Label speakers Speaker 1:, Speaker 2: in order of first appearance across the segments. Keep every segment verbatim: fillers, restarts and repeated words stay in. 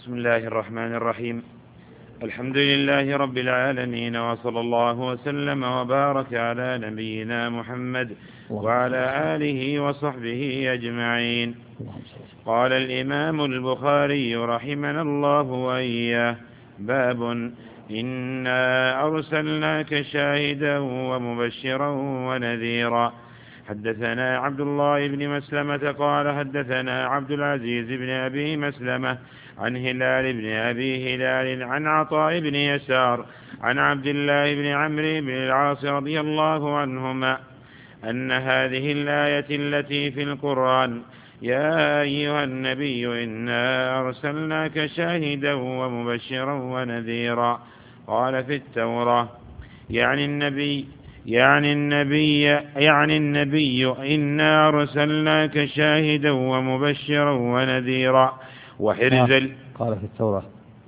Speaker 1: بسم الله الرحمن الرحيم. الحمد لله رب العالمين، وصلى الله وسلم وبارك على نبينا محمد وعلى آله وصحبه أجمعين. قال الإمام البخاري رحمنا الله وإياه: باب إنا أرسلناك شاهدا ومبشرا ونذيرا. حدثنا عبد الله بن مسلمة قال حدثنا عبد العزيز بن أبي مسلمة عن هلال بن أبي هلال عن عطاء بن يسار عن عبد الله بن عمرو بن العاص رضي الله عنهما أن هذه الآية التي في القرآن: يا أيها النبي إنا أرسلناك شاهدا ومبشرا ونذيرا، قال في التوراة يعني النبي يعني النبي يعني النبي إنا أرسلناك شاهدا ومبشرا ونذيرا وحرزا.
Speaker 2: قال في التوراة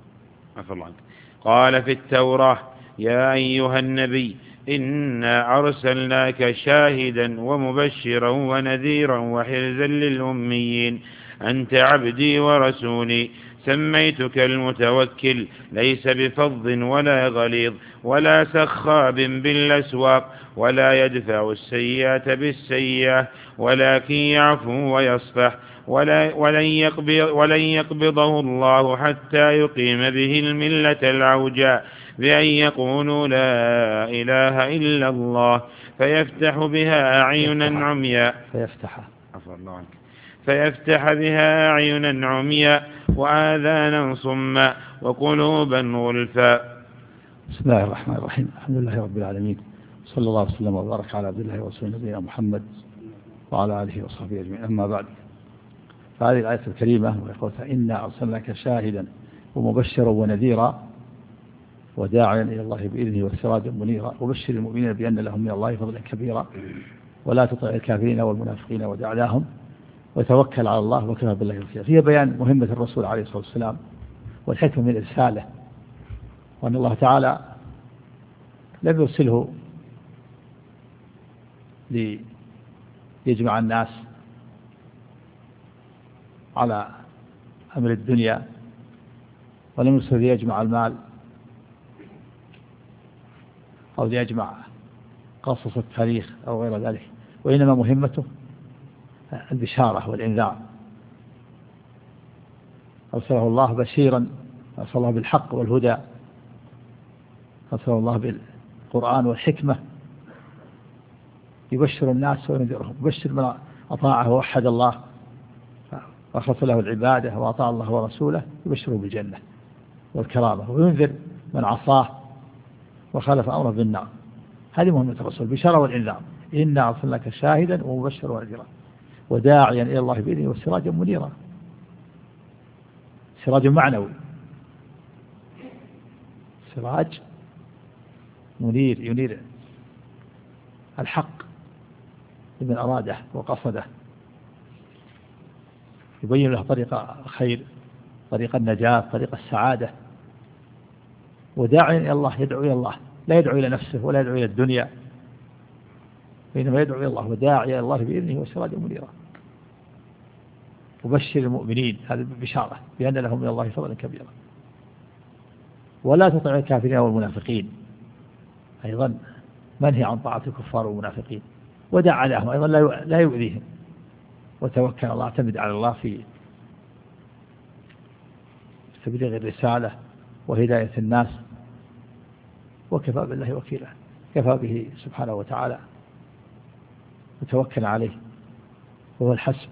Speaker 1: قال في التوراة: يا أيها النبي إنا أرسلناك شاهدا ومبشرا ونذيرا وحرزا للأميين، أنت عبدي ورسولي، سميتك المتوكل، ليس بفظ ولا غليظ ولا سخاب بالأسواق، ولا يدفع السيئة بالسيئة، ولكن يعفو ويصفح، ولا ولن يقبض ولن يقبضه الله حتى يقيم به الملة العوجاء، بأن يقولوا لا إله إلا الله، فيفتح بها أعينا عمياء
Speaker 2: فيفتح
Speaker 1: فيفتح بها أعينا عمياء وآذانا صما وقلوبا غلفا.
Speaker 2: بسم الله الرحمن الرحيم. الحمد لله رب العالمين، صلى الله وسلم وبارك على عبد الله ورسوله نبينا محمد وعلى آله وصحبه أجمعين. أما بعد، فهذه الآية الكريمة ويقولها: إنا أرسلناك شاهدا ومبشرا ونذيرا وداعيا إلى الله بإذنه وسراجا منيرا، وبشر المؤمنين بأن لهم من الله فضلا كبيرا، ولا تطع الكافرين والمنافقين ودع لهم، وتوكل على الله وكفى بالله وكيلا. فيها بيان مهمة الرسول عليه الصلاة والسلام والحكمة من إرساله، وأن الله تعالى لم يرسله ليجمع الناس على أمر الدنيا، ولم يرسل ليجمع المال أو ليجمع قصص التاريخ أو غير ذلك، وإنما مهمته البشارة والإنذار. أرسله الله بشيرا، أرسله الله بالحق والهدى، أرسله الله بالقرآن والحكمة، يبشر الناس وينذرهم. يبشر من أطاعه ووحد الله وأخلص له العبادة وأطاع الله ورسوله، يبشره بالجنة والكرامة، وينذر من عصاه وخالف أمره بالنار. هذه مهمة الرسول: بشارة والإنذار. إنا أرسلناك شاهدا ومبشرا ونذيرا وداعيا إلى الله بإذنه وسراجا منيرا. سراج معنوي، سراج منير ينير الحق لمن أراده وقصده، يبين له طريق الخير، طريق النجاة، طريق السعادة. وداعيا إلى الله، يدعو إلى الله، لا يدعو إلى نفسه ولا يدعو إلى الدنيا، بينما يدعو إلى الله وداعيا إلى الله بإذنه وسراجا منيرا. وبشر المؤمنين، هذا بشارة بأن لهم من الله فضلا كبيرا. ولا تطع الكافرين والمنافقين، أيضا منهي عن طاعة الكفار والمنافقين. ودع لهم، أيضا لا يؤذيهم. وتوكل الله، اعتمد على الله في تبليغ الرسالة وهداية الناس، وكفى بالله وكيلا. كفى به سبحانه وتعالى، وتوكل عليه وهو الحسب.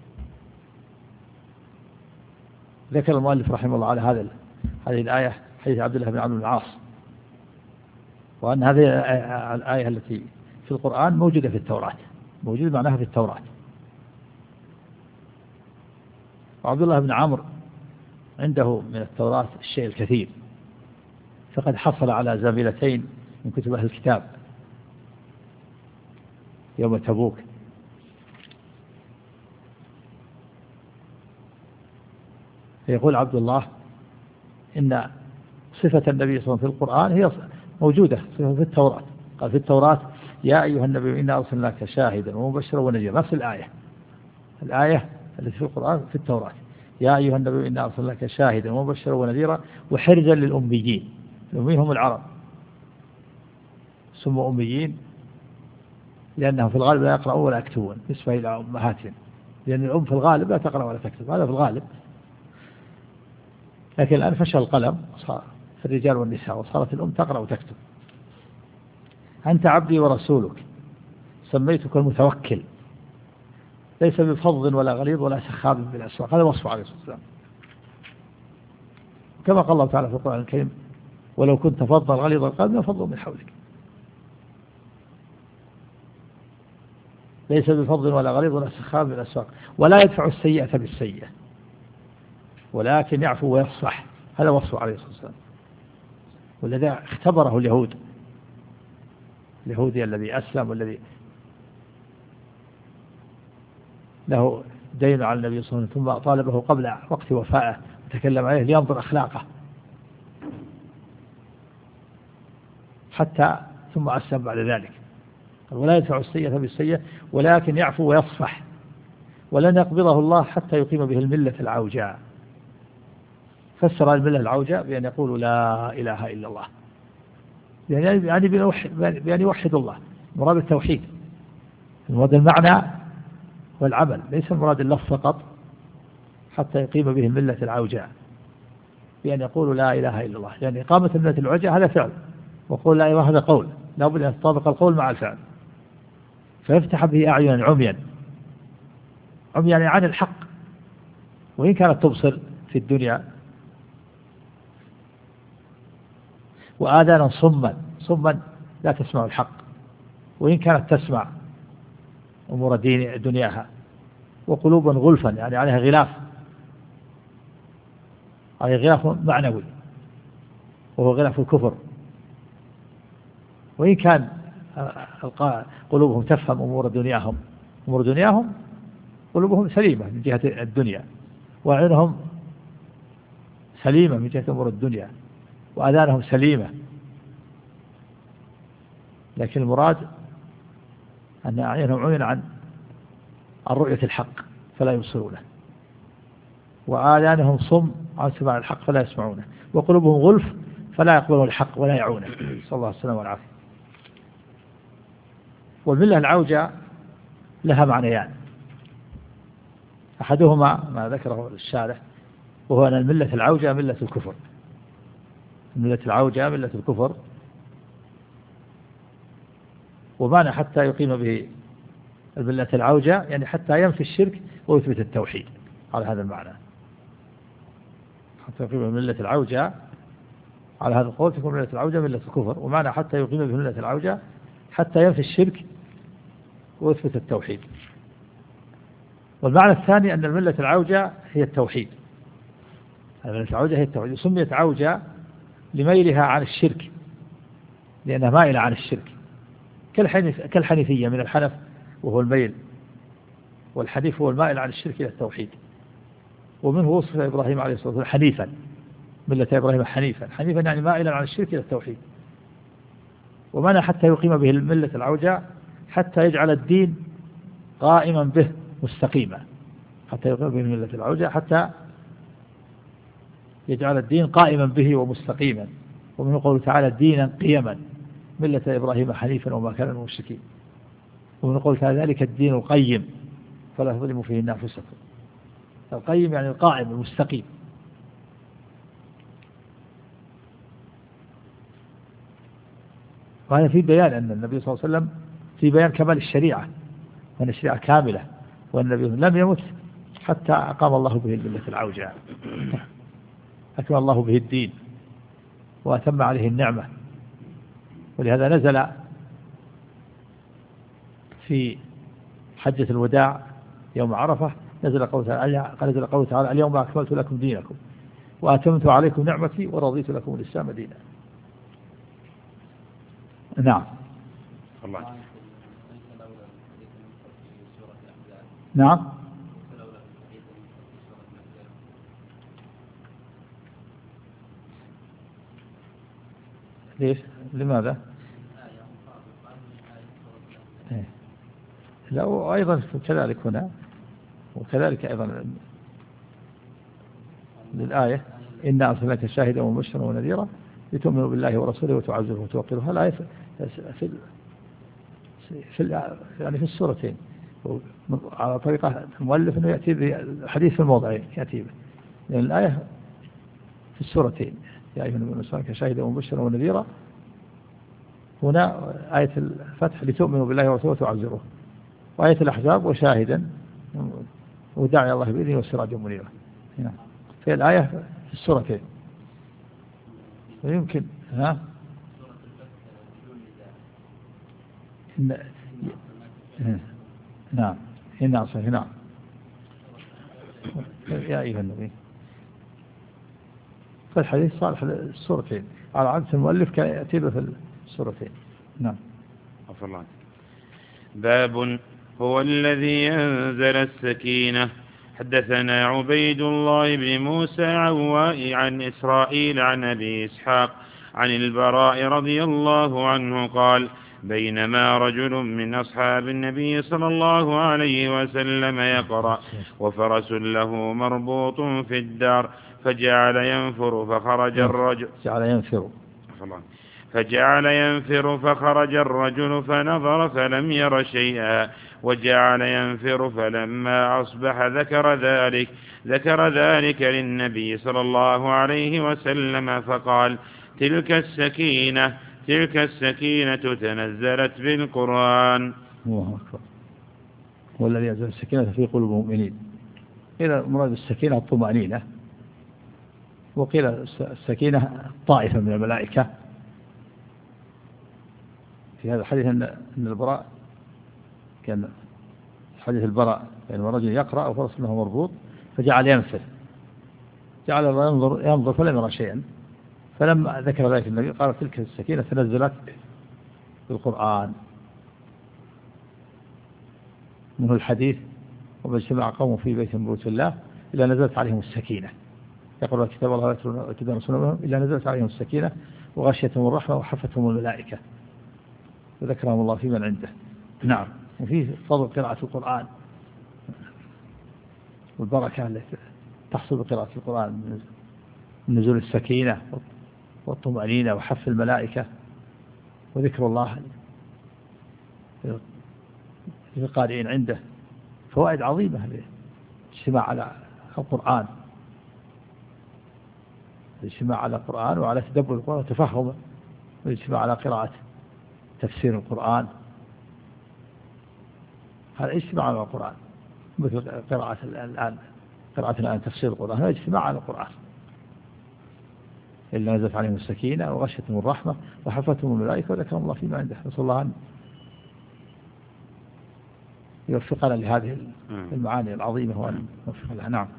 Speaker 2: ذكر المؤلف رحمه الله على هذا هذه الآية حديث عبد الله بن عمرو بن العاص، وأن هذه الآية التي في القرآن موجودة في التوراة، موجودة معناها في التوراة. وعبد الله بن عمرو عنده من التوراة الشيء الكثير، فقد حصل على زميلتين من كتب أهل الكتاب يوم تبوك. فيقول عبد الله إن صفة النبي صلى الله عليه وسلم في القرآن هي موجودة صفة في التوراة. قال في التوراة: يا أيها النبي إنا أرسلناك شاهدا ومبشرا ونذيرا. نفس الآية الآية التي في القرآن في التوراة: يا أيها النبي إنا أرسلناك شاهدا ومبشرا ونذيرا وحرزا للأميين. الأميين هم العرب، سموا أميين لأنهم في الغالب لا يقرأون ولا يكتبون بالنسبة إلى أمهاتهم، لأن الأم في الغالب لا تقرأ ولا تكتب، هذا في الغالب. لكن الآن فشل القلم صار في الرجال والنساء وصارت الأم تقرأ وتكتب. أنت عبدي ورسولك سميتك المتوكل، ليس بفظ ولا غليظ ولا سخاب بالأسواق، هذا وصف عليه الصلاة والسلام. كما قال الله تعالى في القرآن الكريم ولو كنت فظا غليظ القلب لانفضوا من حولك. ليس بفظ ولا غليظ ولا سخاب بالأسواق ولا يدفع السيئة بالسيئة ولكن يعفو ويصفح، هذا وصف عليه الصلاة والسلام. ولذا اختبره اليهود، اليهودي الذي أسلم والذي له دين على النبي صلى الله عليه وسلم ثم طالبه قبل وقت وفائه وتكلم عليه لينظر أخلاقه حتى ثم أسلم بعد ذلك. ولا يدفع السيئة بالسيئة ولكن يعفو ويصفح ولن يقبضه الله حتى يقيم به الملة العوجاء. فسر الملة العوجاء بأن يقول لا إله إلا الله، يعني بأن يوحد الله، مراد التوحيد، المراد المعنى والعمل، ليس المراد اللفظ فقط، حتى يقيم به الملة العوجاء بأن يقول لا إله إلا الله. يعني إقامة الملة العوجاء هذا فعل، وقول لا إله هذا قول، لا بد أن يتطابق القول مع الفعل، فيفتح به أعينا عميا، عميا عن الحق وإن كانت تبصر في الدنيا، وآذانا صما صما لا تسمع الحق وإن كانت تسمع أمور دين دنياها، وقلوبا غلفا يعني عليها غلاف، عليها غلاف معنوي وهو غلاف الكفر، وإن كان قلوبهم تفهم أمور دنياهم، أمور دنياهم قلوبهم سليمة من جهة الدنيا وعينهم سليمة من جهة أمور الدنيا وآذانهم سليمة، لكن المراد أن أعينهم عين عن رؤية الحق فلا يبصرونه، وآذانهم صم عن سماع الحق فلا يسمعونه، وقلوبهم غلف فلا يقبلون الحق ولا يعونه، صلى الله عليه وسلم والعافية. والملة العوجاء لها معنيان، أحدهما ما ذكره الشارح وهو أن الملة العوجاء ملة الكفر، ملة العوجاء ملة الكفر، ومعنى حتى يقيم به الملة العوجاء يعني حتى ينفي الشرك ويثبت التوحيد، على هذا المعنى، حتى يقيم الملة العوجاء على هذا القول تكون ملة العوجاء ملة الكفر، ومعنى حتى يقيم به ملة العوجاء حتى ينفي الشرك ويثبت التوحيد. والمعنى الثاني أن الملة العوجاء هي التوحيد، الملة العوجاء هي التوحيد، سميت عوجاء لميلها عن الشرك لأنها مائلة عن الشرك، كالحنيفية من الحنف وهو الميل، والحنيف هو المائل عن الشرك إلى التوحيد. ومنه وصف إبراهيم عليه الصلاة والسلام حنيفا، ملة إبراهيم حنيفا، حنيفا يعني مائلا عن الشرك إلى التوحيد. ومعنى حتى يقيم به الملة العوجاء حتى يجعل الدين قائما به مستقيما، حتى يقيم به الملة العوجاء حتى يجعل الدين قائما به ومستقيما. ومنه قوله تعالى دينا قيما ملة إبراهيم حنيفا وما كان من المشركين. ومن قوله تعالى ذلك الدين القيم فلا تظلموا فيه أنفسكم. القيم يعني القائم المستقيم. وهذا في بيان أن النبي صلى الله عليه وسلم في بيان كمال الشريعة وأن الشريعة كاملة، وأن النبي لم يمت حتى أقام الله به الملة العوجاء، أكمل الله به الدين وأتم عليه النعمة. ولهذا نزل في حجة الوداع يوم عرفة نزل قوله تعالى, نزل قوله تعالى اليوم أكملت لكم دينكم وأتممت عليكم نعمتي ورضيت لكم الإسلام دينا. نعم.
Speaker 1: الله.
Speaker 2: نعم. ليش؟ لماذا؟ لا، وأيضا كذلك هنا، وكذلك أيضا للآية إنا أرسلناك شاهدا ومبشرا ونذيرا لتؤمنوا بالله ورسوله وتعزروه وتوقروه. الآية في في يعني في السورتين على طريقة المؤلف أنه يأتي بالحديث في الموضعين يأتي به، لأن الآية في السورتين يا أيها النبي أرسلناك شاهدا ومبشرا ونذيرا. هنا آية الفتح لتؤمنوا بالله ورسوله وتعزروه، وآية الأحزاب وشاهدا وداعي الله بإذنه وسراجا منيرا. هنا في الآية في السورتين. ويمكن ها إن... نعم هنا صحيح. نعم يا أيها النبي فالحديث صالح السورتين على عادة المؤلف كان يأتي به في السورتين. نعم.
Speaker 1: أفضل. باب هو الذي أنزل السكينة. حدثنا عبيد الله بن موسى عواء عن إسرائيل عن أبي إسحاق عن البراء رضي الله عنه قال بينما رجل من أصحاب النبي صلى الله عليه وسلم يقرأ وفرس له مربوط في الدار فجعل ينفر فخرج الرجل
Speaker 2: جعل ينفر
Speaker 1: فجعل ينفر فخرج الرجل فنظر فلم ير شيئا وجعل ينفر فلما أصبح ذكر ذلك ذكر ذلك للنبي صلى الله عليه وسلم فقال تلك السكينة تلك السكينة تنزلت بالقرآن.
Speaker 2: الله أكبر. هو الذي أنزل السكينة في قلوب المؤمنين. قيل مراد السكينة الطمأنينة، وقيل السكينة طائفة من الملائكة. في هذا الحديث أن البراء كان حديث البراء يعني رجل يقرأ وفرس له مربوط فجعل ينفر، جعل ينظر ينظر فلم يرى شيئا، فلما ذكر ذلك النبي قال تلك السكينة تنزلت بالقرآن. منه الحديث وما اجتمع قوم في بيت من بيوت الله إلا نزلت عليهم السكينة، يقرأ كتاب الله ويتلون رسوله إلا نزلت عليهم السكينة وغشيتهم الرحمة وحفتهم الملائكة وذكرهم الله في من عنده. نعم. وفيه فضل قراءة القرآن والبركة التي تحصل بقراءة القرآن من نزول السكينة والطمأنينة وحف الملائكة وذكر الله للقارئين عنده. فوائد عظيمة الاجتماع على القرآن، الاجتماع على القرآن وعلى تدبر القرآن وتفهمه، والاجتماع على قراءة تفسير القرآن. هذا اجتماع على القرآن مثل قراءة الآن قراءة الآن تفسير القرآن، هذا اجتماع على القرآن. إلا نزلت عليهم السكينة وغشتهم الرحمة وحفتهم الملائكة وذكرهم الله فيما عنده. نسأل الله أن يوفقنا لهذه المعاني العظيمة وأن يوفق لها. نعم.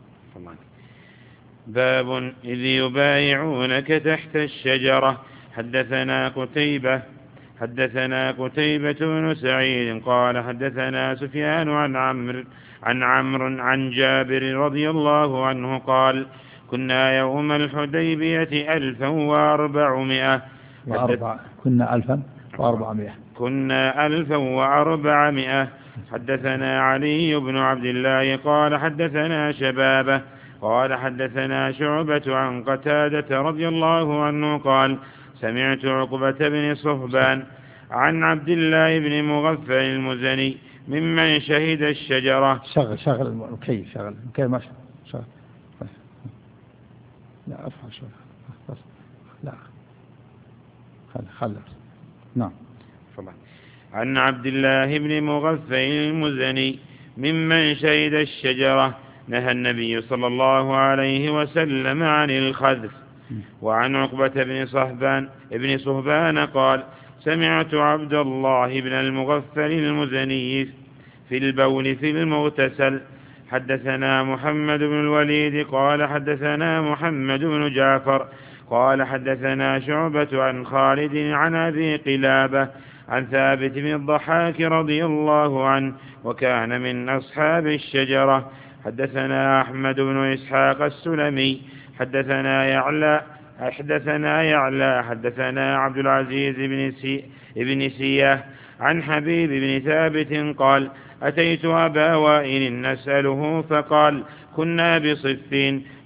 Speaker 1: باب إذ يبايعونك تحت الشجرة. حدثنا قتيبة حدثنا قتيبة بن سعيد قال حدثنا سفيان عن عمرو عن عمرو عن جابر رضي الله عنه قال كنا يوم الحديبية ألفا وأربعمائة
Speaker 2: وأربع كنا ألفا وأربعمائة
Speaker 1: كنا ألفا وأربعمائة حدثنا علي بن عبد الله قال حدثنا شبابه قال حدثنا شعبة عن قتادة رضي الله عنه قال سمعت عقبة بن صهبان عن عبد الله بن مغفل المزني ممن شهد الشجرة.
Speaker 2: شغل شغل المكيف شغل المكيف ما شغل لا أفعل شغل بس لا خل خل نعم.
Speaker 1: عن عبد الله بن مغفل المزني ممن شهد الشجرة نهى النبي صلى الله عليه وسلم عن الخذف. وعن عقبة بن صهبان ابن صهبان قال سمعت عبد الله بن المغفل المزني في البول في المغتسل. حدثنا محمد بن الوليد قال حدثنا محمد بن جعفر قال حدثنا شعبة عن خالد عن أبي قلابة عن ثابت بن الضحاك رضي الله عنه وكان من أصحاب الشجرة. حدثنا أحمد بن إسحاق السلمي حدثنا يعلى حدثنا يعلى حدثنا عبد العزيز بن سي ابن سياه عن حبيب بن ثابت قال أتيت أبا وائل نسأله فقال كنا بصفين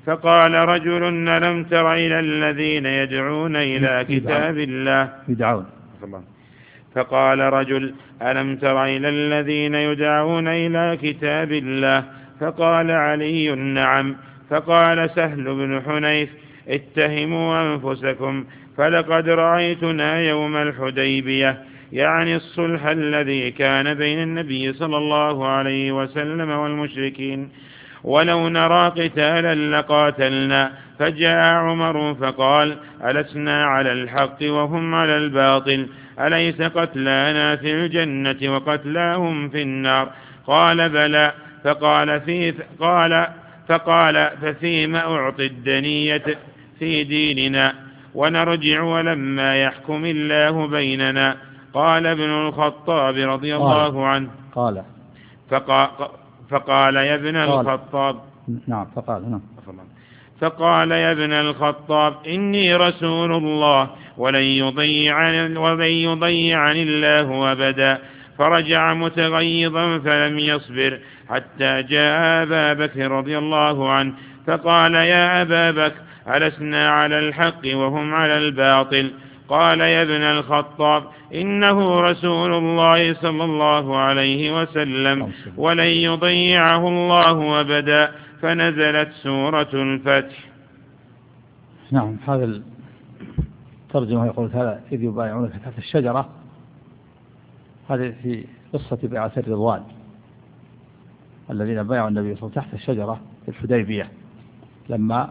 Speaker 1: فقال رجل ألم تر إلى الذين يدعون إلى كتاب الله
Speaker 2: يدعون
Speaker 1: فقال رجل ألم تر إلى الذين يدعون إلى كتاب الله فقال علي نعم. فقال سهل بن حنيف اتهموا أنفسكم فلقد رأيتنا يوم الحديبية، يعني الصلح الذي كان بين النبي صلى الله عليه وسلم والمشركين، ولو نرى قتالا لقاتلنا. فجاء عمر فقال ألسنا على الحق وهم على الباطل؟ أليس قتلانا في الجنة وقتلاهم في النار؟ قال بلى. فقال في قال فقال ففيما أعطي الدنية في ديننا ونرجع ولما يحكم الله بيننا؟ قال ابن الخطاب رضي الله عنه
Speaker 2: قال
Speaker 1: فقال, فقال يا ابن الخطاب
Speaker 2: نعم فقال نعم
Speaker 1: فقال يا ابن الخطاب إني رسول الله ولن يضيعني, ولن يضيعني الله أبدا. فرجع متغيظا فلم يصبر حتى جاء أبا بكر رضي الله عنه فقال يا أبا بكر ألسنا على الحق وهم على الباطل؟ قال يا ابن الخطاب إنه رسول الله صلى الله عليه وسلم ولن يضيعه الله أبدا. فنزلت سورة الفتح.
Speaker 2: نعم هذا الترجمة يقول هذا إذ يبايعونك تحت الشجرة، هذه في قصة بيعة الرضوان الذين بايعوا النبي صلى الله عليه وسلم تحت الشجرة في الحديبية لما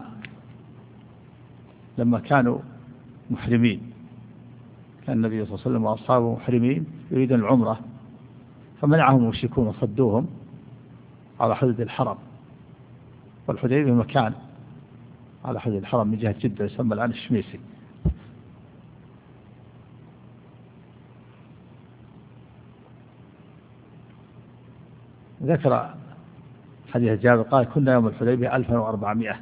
Speaker 2: لما كانوا محرمين، كان النبي صلى الله عليه وسلم وأصحابه محرمين يريدون العمرة، فمنعهم المشركون وصدوهم على حدود الحرم، والحديبية مكان على حدود الحرم من جهة جدة يسمى الآن الشميسي. ذكر حديث جابر قال كنا يوم الحديبية ألفا وأربعمائة،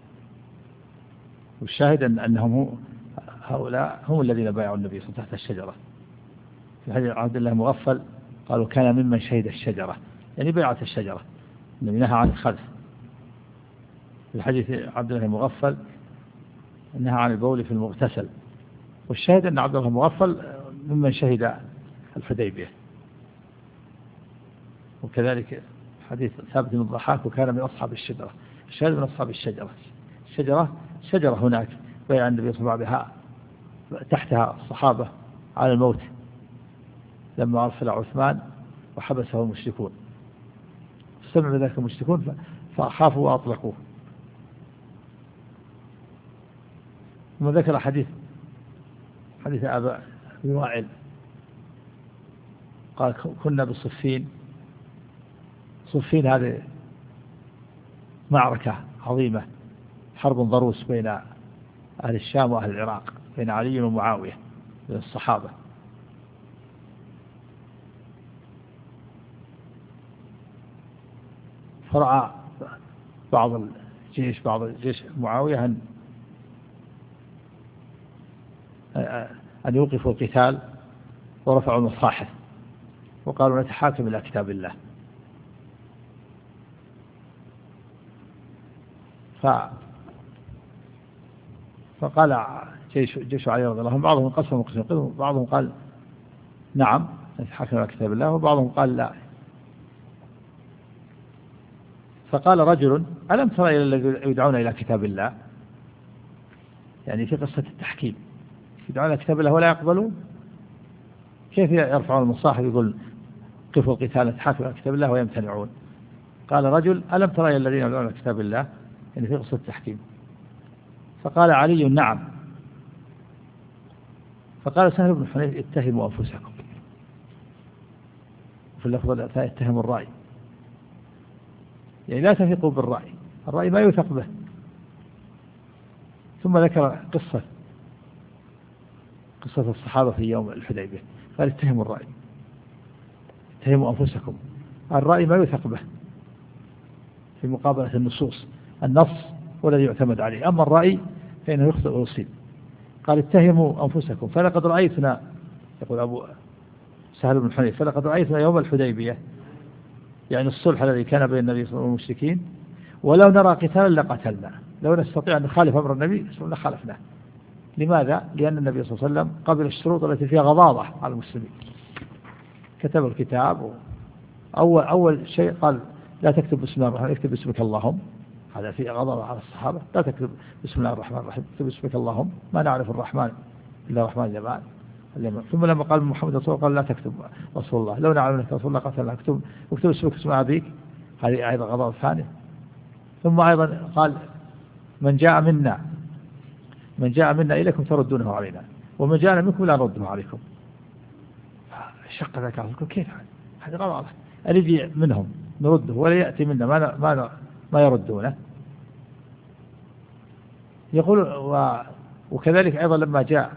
Speaker 2: والشاهد أن أنهم هؤلاء هم الذين بايعوا النبي صلى الله عليه وسلم تحت الشجرة. في حديث عبد الله مغفل قالوا كان ممن شهد الشجرة، يعني بيعة الشجرة، النبي نهى عن الخلف. في الحديث عبد الله مغفل نهى عن البول في المغتسل، والشاهد أن عبد الله مغفل ممن شهد الحديبية. وكذلك حديث ثابت بن الضحاك وكان من أصحاب الشجرة، الشاهد من أصحاب الشجرة، الشجرة شجرة هناك بيع النبي صلى الله عليه وسلم تحتها الصحابة على الموت لما أرسل عثمان وحبسه المشركون، فسمع ذلك المشركون فأخافوا وأطلقوه. ثم ذكر حديث حديث أبا وائل قال كنا بالصفين. صفين هذه معركة عظيمة، حرب ضروس بين أهل الشام وأهل العراق، بين علي ومعاوية بين الصحابة. فرأى بعض الجيش بعض الجيش معاوية أن أن يوقفوا القتال، ورفعوا المصاحف وقالوا نتحاكم إلى كتاب الله. ف... فقال جيش, جيش علي رضي الله عنه بعضهم قسم قسم، بعضهم قال نعم نتحاكم إلى كتاب الله، وبعضهم قال لا. فقال رجل ألم ترى إلى الذين يدعون إلى كتاب الله، يعني في قصة التحكيم يدعون إلى كتاب الله ولا يقبلون، كيف يرفعون المصاحف يقول قفوا القتال نتحاكم إلى كتاب الله ويمتنعون؟ قال رجل ألم ترى إلى الذين يدعون إلى كتاب الله، يعني في قصة التحكيم. فقال علي نعم. فقال سهل بن حنيف اتهموا أنفسكم، في اللفظ الأتى اتهموا الرأي، يعني لا تثقوا بالرأي، الرأي ما يوثق به. ثم ذكر قصة قصة الصحابة في يوم الحديبية، قال اتهموا الرأي، اتهموا أنفسكم، الرأي ما يوثق به في مقابلة النصوص، النص هو الذي يعتمد عليه، أما الرأي فإنه يخطئ ويصيب. قال اتهموا أنفسكم فلقد رأيتنا، يقول أبو سهل بن حنيف، فلقد رأيتنا يوم الحديبية، يعني الصلح الذي كان بين النبي صلى الله عليه وسلم والمشركين، ولو نرى قتالا لقتلنا، لو نستطيع أن نخالف أمر النبي صلى الله عليه وسلم لخالفناه. لماذا؟ لأن النبي صلى الله عليه وسلم قبل الشروط التي فيها غضاضة على المسلمين، كتب الكتاب. أول أول شيء قال لا تكتب بسم الله الرحمن الرحيم، اكتب باسمك اللهم. هذا فيه غضاضة على الصحابة، لا تكتب بسم الله الرحمن الرحيم، اكتب باسمك اللهم، ما نعرف الرحمن إلا الرحمن اليمان. ثم لما قال محمد رسول الله قال لا تكتب رسول الله، لو نعلم انك رسول الله قتلنا، اكتب اكتب اسمك اسم ابيك. هذه ايضا غضاضة ثانية. ثم ايضا قال من جاء منا من جاء منا اليكم تردونه علينا، ومن جاء منكم لا نرده عليكم. شق ذاك كيف هذه غضاضة؟ الذي منهم نرده ولا ياتي منا ما ما ما يردونه. يقول و وكذلك ايضا لما جاء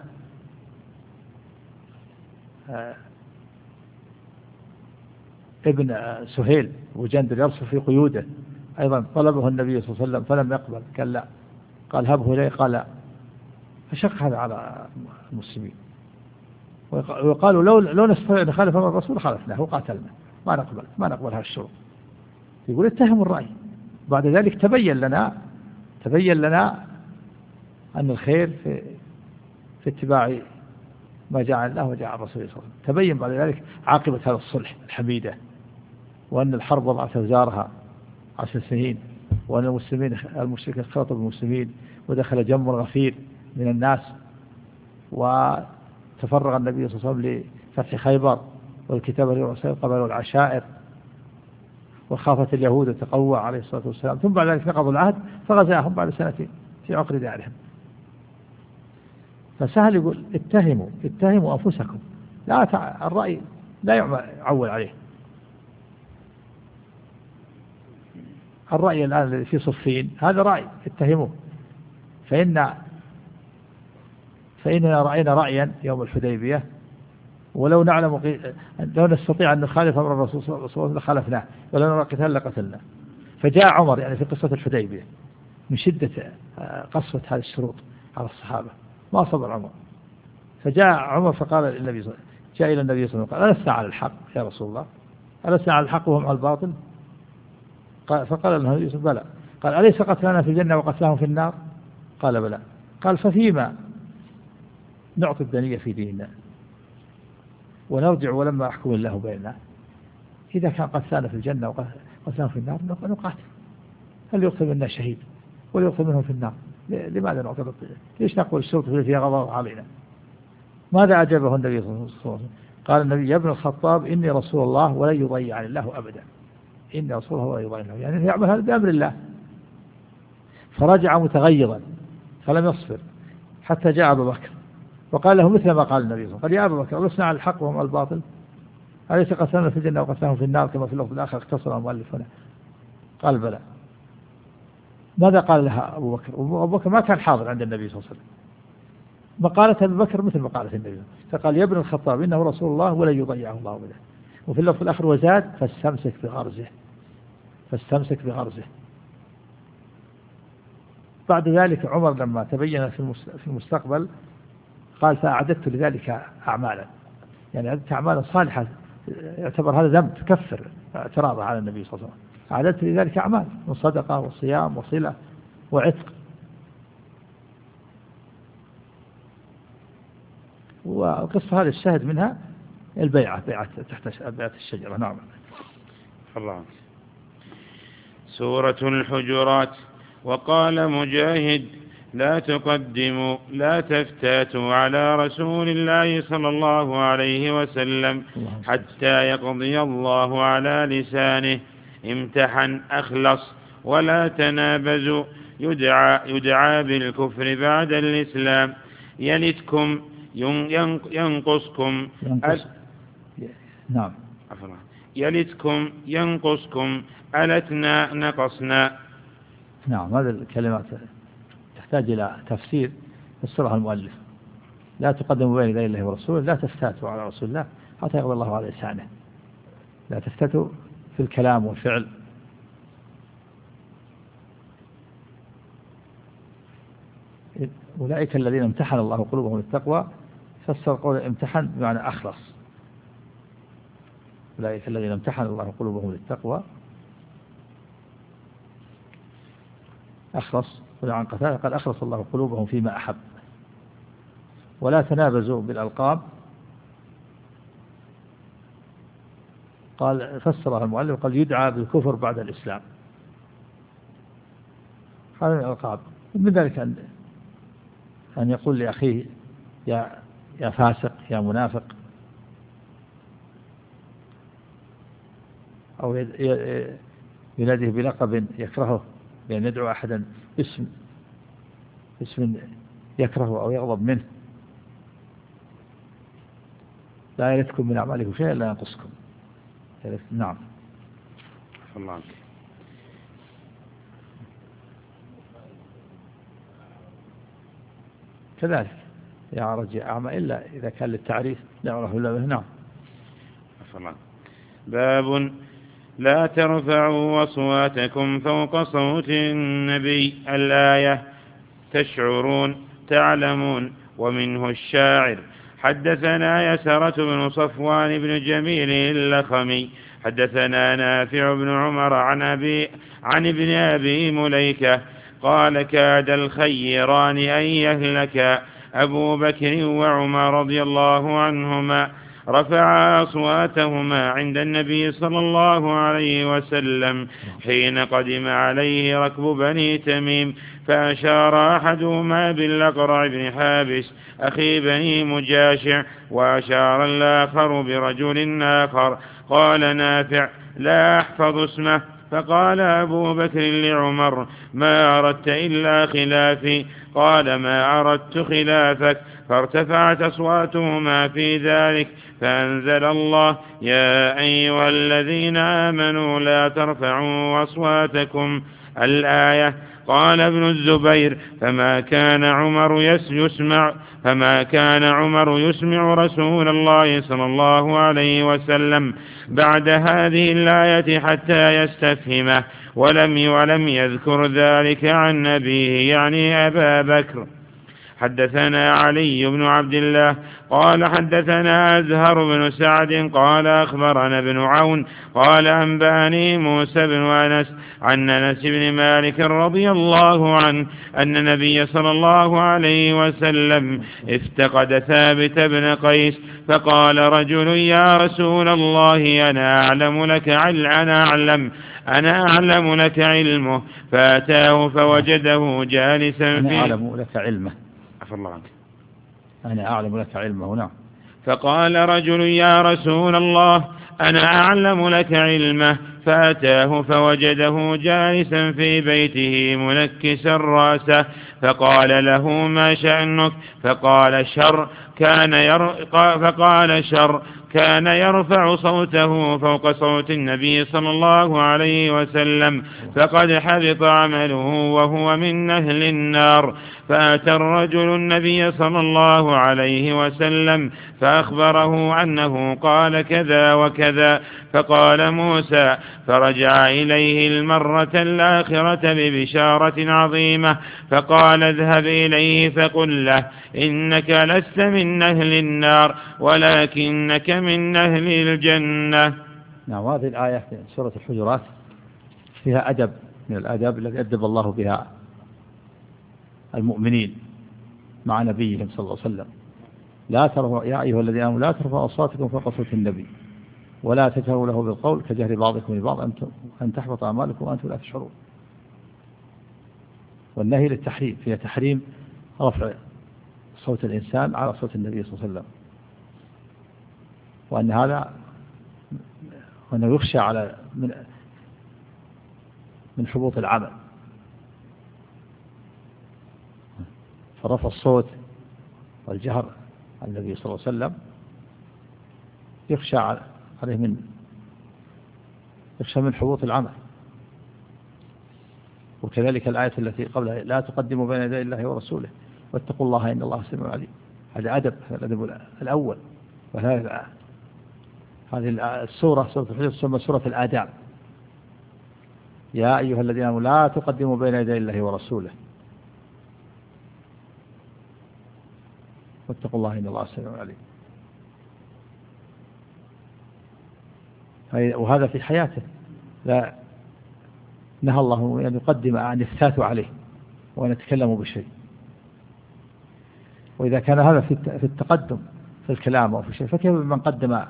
Speaker 2: ابن سهيل وجندر يرصف في قيوده، أيضا طلبه النبي صلى الله عليه وسلم فلم يقبل، قال لا، قال هبه إليه، قال لا. فشق هذا على المسلمين. وقالوا لو لو نستطيع أن نخالف أمر الرسول خالفناه وقاتلنا، ما نقبل ما نقبل هذا الشروط. يقول اتهموا الرأي. بعد ذلك تبين لنا تبين لنا أن الخير في في اتباع ما جاء عن الله وجاء عن الرسول صلى الله عليه وسلم. تبين بعد ذلك عاقبة هذا الصلح الحميدة، وأن الحرب وضعت أوزارها عشر سنين، وأن المسلمين المشركين اختلطوا بالمسلمين، ودخل جم غفير من الناس، وتفرغ النبي صلى الله عليه وسلم لفتح خيبر والكتابة للرسول قبل العشائر، وخافت اليهود وتقوى عليه الصلاة والسلام. ثم بعد ذلك نقضوا العهد فغزاهم بعد سنتين في عقر دارهم. فسهل يقول اتهموا اتهموا أنفسكم، لا تع... الرأي لا يعول عليه. الرأي الآن الذي في صفين هذا رأي اتهموه، فإن فإننا رأينا رأيا يوم الحديبية، ولو نعلم لو نستطيع أن نخالف أمر الرسول صلى الله عليه وسلم لخالفناه، ولو نرى قتال لقتلنا. فجاء عمر يعني في قصة الحديبية من شدة قسوة هذه الشروط على الصحابة ما صبر عمر، فجاء عمر فقال للنبي صلى الله عليه وسلم، جاء إلى النبي صلى الله عليه وسلم قال ألسنا على الحق يا رسول الله؟ ألسنا على الحق وهم على الباطل؟ فقال له النبي بلى. قال أليس قتلنا في الجنة وقتلهم في النار؟ قال بلى. قال ففيما نعطي الدنية في ديننا ونرجع ولما أحكم الله بيننا؟ إذا كان قتلنا في الجنة وقتلهم في النار نقاتل، هل يقتل منا شهيد وليقتل منهم في النار؟ لماذا نعطي الدنيا؟ ليش نقول الشرط فيها غضب علينا؟ ماذا أجابه النبي صلى الله عليه وسلم؟ قال النبي يا ابن الخطاب إني رسول الله ولن يضيعني الله أبدا، إني رسول الله ولا يضيعني الله، يعني يعمل هذا بأمر الله. فرجع متغيظا فلم يصبر حتى جاء أبو بكر وقال له مثل ما قال النبي صلى الله عليه وسلم، قال يا أبو بكر ألسنا على الحق وهم على الباطل؟ أليس قتلنا في الجنة وقتلهم في النار كما في اللفظ الآخر اختصر المؤلف هنا؟ قال بلى. ماذا قال لها أبو بكر؟ أبو بكر ما كان حاضر عند النبي صلى الله عليه وسلم. مقالة أبي بكر مثل مقالة النبي، فقال يا ابن الخطاب إنه رسول الله ولا يضيعه الله أبدا. وفي اللفظ الآخر وزاد فاستمسك بغرزه فاستمسك بغرزه. بعد ذلك عمر لما تبين في المستقبل قال فأعددت لذلك أعمالا، يعني أعددت أعمالا صالحة يعتبر هذا ذنب تكفر اعتراضه على النبي صلى الله عليه وسلم. أعددت لذلك أعمال من صدقة وصيام وصلة وعتق. والقصة هذه الشاهد منها البيعة، بيعة تحت بيعة الشجرة. نعم.
Speaker 1: الله. سورة الحجرات. وقال مجاهد لا تقدموا لا تفتاتوا على رسول الله صلى الله عليه وسلم حتى يقضي الله على لسانه، امتحن أخلص ولا تنابزوا، يدعى, يدعى بالكفر بعد الإسلام، يلتكم ينقصكم
Speaker 2: ينقص. نعم.
Speaker 1: يلتكم ينقصكم ألتنا نقصنا.
Speaker 2: نعم. هذه الكلمات تحتاج إلى تفسير فسرها المؤلف. لا تقدموا بين يدي الله ورسوله، لا تفتاتوا على رسول الله حتى يقضي الله على لسانه، لا تفتاتوا في الكلام والفعل. أولئك الذين امتحن الله قلوبهم للتقوى، فسر قول امتحن بمعنى أخلص. أولئك الذين امتحن الله قلوبهم للتقوى أخلص. وعن قتادة قال أخلص الله قلوبهم فيما أحب. ولا تنابزوا بالألقاب، قال فسرها المؤلف قال يدعى بالكفر بعد الإسلام. هذا من الألقاب. من ذلك أن أن يقول لأخيه يا يا فاسق يا منافق، أو يناديه بلقب يكرهه، يعني يدعو أحدا اسم اسم يكرهه أو يغضب منه. لا يلتكم من أعمالكم شيئا لا ينقصكم. نعم.
Speaker 1: الله عنك.
Speaker 2: كذلك يعرج أعمى إلا إذا كان للتعريف لا يعرف إلا به. نعم.
Speaker 1: الله. باب لا ترفعوا أصواتكم فوق صوت النبي، الآية تشعرون تعلمون. ومنه الشاعر. حدثنا يسرة بن صفوان بن جميل اللخمي حدثنا نافع بن عمر عن أبي عن ابن أبي مليكة قال كاد الخيران أن يهلك أبو بكر وعمر رضي الله عنهما، رفع أصواتهما عند النبي صلى الله عليه وسلم حين قدم عليه ركب بني تميم، فأشار أحدهما بالأقرع بن حابس أخي بني مجاشع، وأشار الآخر برجل آخر. قال نافع لا أحفظ اسمه، فقال أبو بكر لعمر ما أردت إلا خلافي؟ قال ما أردت خلافك. فارتفعت أصواتهما في ذلك، فأنزل الله يا أيها الذين آمنوا لا ترفعوا أصواتكم، الآية. قال ابن الزبير فما كان عمر يسمع فما كان عمر يسمع رسول الله صلى الله عليه وسلم بعد هذه الآية حتى يستفهمه، ولم ولم يذكر ذلك عن أبيه يعني أبا بكر. حدثنا علي بن عبد الله قال حدثنا أزهر بن سعد قال أخبرنا ابن عون قال أنبأني موسى بن أنس عن أنس بن مالك رضي الله عنه أن النبي صلى الله عليه وسلم افتقد ثابت بن قيس، فقال رجل يا رسول الله أنا أعلم لك أنا أعلم أنا أعلم لك علمه، فأتاه فوجده جالسا
Speaker 2: أنا
Speaker 1: في
Speaker 2: أعلم لك علمه
Speaker 1: الله عنك.
Speaker 2: أنا أعلم لك علمه. نعم.
Speaker 1: فقال رجل يا رسول الله أنا أعلم لك علمه، فأتاه فوجده جالسا في بيته منكسا رأسه، فقال له ما شأنك؟ فقال شر كان يرفع فقال شر كان يرفع صوته فوق صوت النبي صلى الله عليه وسلم، فقد حبط عمله وهو من أهل النار. فأتى الرجل النبي صلى الله عليه وسلم فأخبره أنه قال كذا وكذا، فقال موسى فرجع إليه المرة الآخرة ببشارة عظيمة، فقال اذهب إليه فقل له إنك لست من أهل النار ولكنك من أهل الجنة.
Speaker 2: نعم. هذه الآية في سورة الحجرات فيها أدب من الآداب التي أدب الله بها المؤمنين مع نبيهم صلى الله عليه وسلم. لا ترفعوا يا أيها الذين آمنوا لا ترفعوا أصواتكم فوق صوت النبي ولا تجهروا له بالقول كجهر بعضكم لبعض أن تحبط أعمالكم وأنتم لا تشعرون. والنهي للتحريم، فيها تحريم رفع صوت الإنسان على صوت النبي صلى الله عليه وسلم، وأن هذا وأنه يخشى على من من حبوط العمل. فرفع الصوت والجهر عن النبي صلى الله عليه وسلم يخشى عليه من يخشى من حبوط العمل. وكذلك الآية التي قبلها لا تقدموا بين يدي الله ورسوله واتقوا الله إن الله سميع عليم. هذا أدب، هذا الأدب الأول. وهذا هذه السورة سورة الحجر تسمى سورة الآداب. يا أيها الذين آمنوا لا تقدموا بين يدي الله ورسوله واتقوا الله إن الله سميع عليم. وهذا في حياته لا نهى الله أن يقدم أن يفتاتوا عليه ونتكلم بشيء. وإذا كان هذا في التقدم في الكلام أو في شيء، فكيف من قدم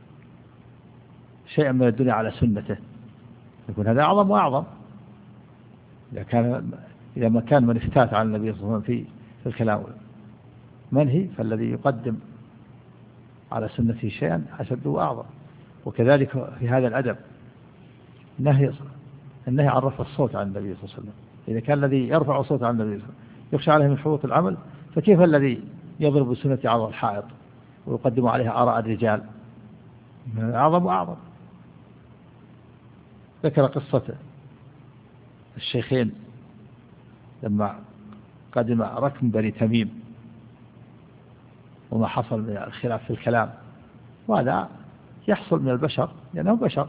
Speaker 2: شيئا من الدنيا على سنته؟ يكون هذا أعظم وأعظم. إذا كان إذا ما كان من افتات على النبي صلى الله عليه وسلم في الكلام منهي، فالذي يقدم على سنته شيئا أشد وأعظم. وكذلك في هذا الأدب النهي النهي عن رفع الصوت عن النبي صلى الله عليه وسلم. إذا كان الذي يرفع الصوت عن النبي صلى الله عليه وسلم يخشى عليه من حبوط العمل، فكيف الذي يضرب بسنة عرض الحائط ويقدم عليها آراء الرجال؟ أعظم وأعظم. ذكر قصة الشيخين لما قدم ركب بني تميم وما حصل من الخلاف في الكلام، وهذا يحصل من البشر لأنهم بشر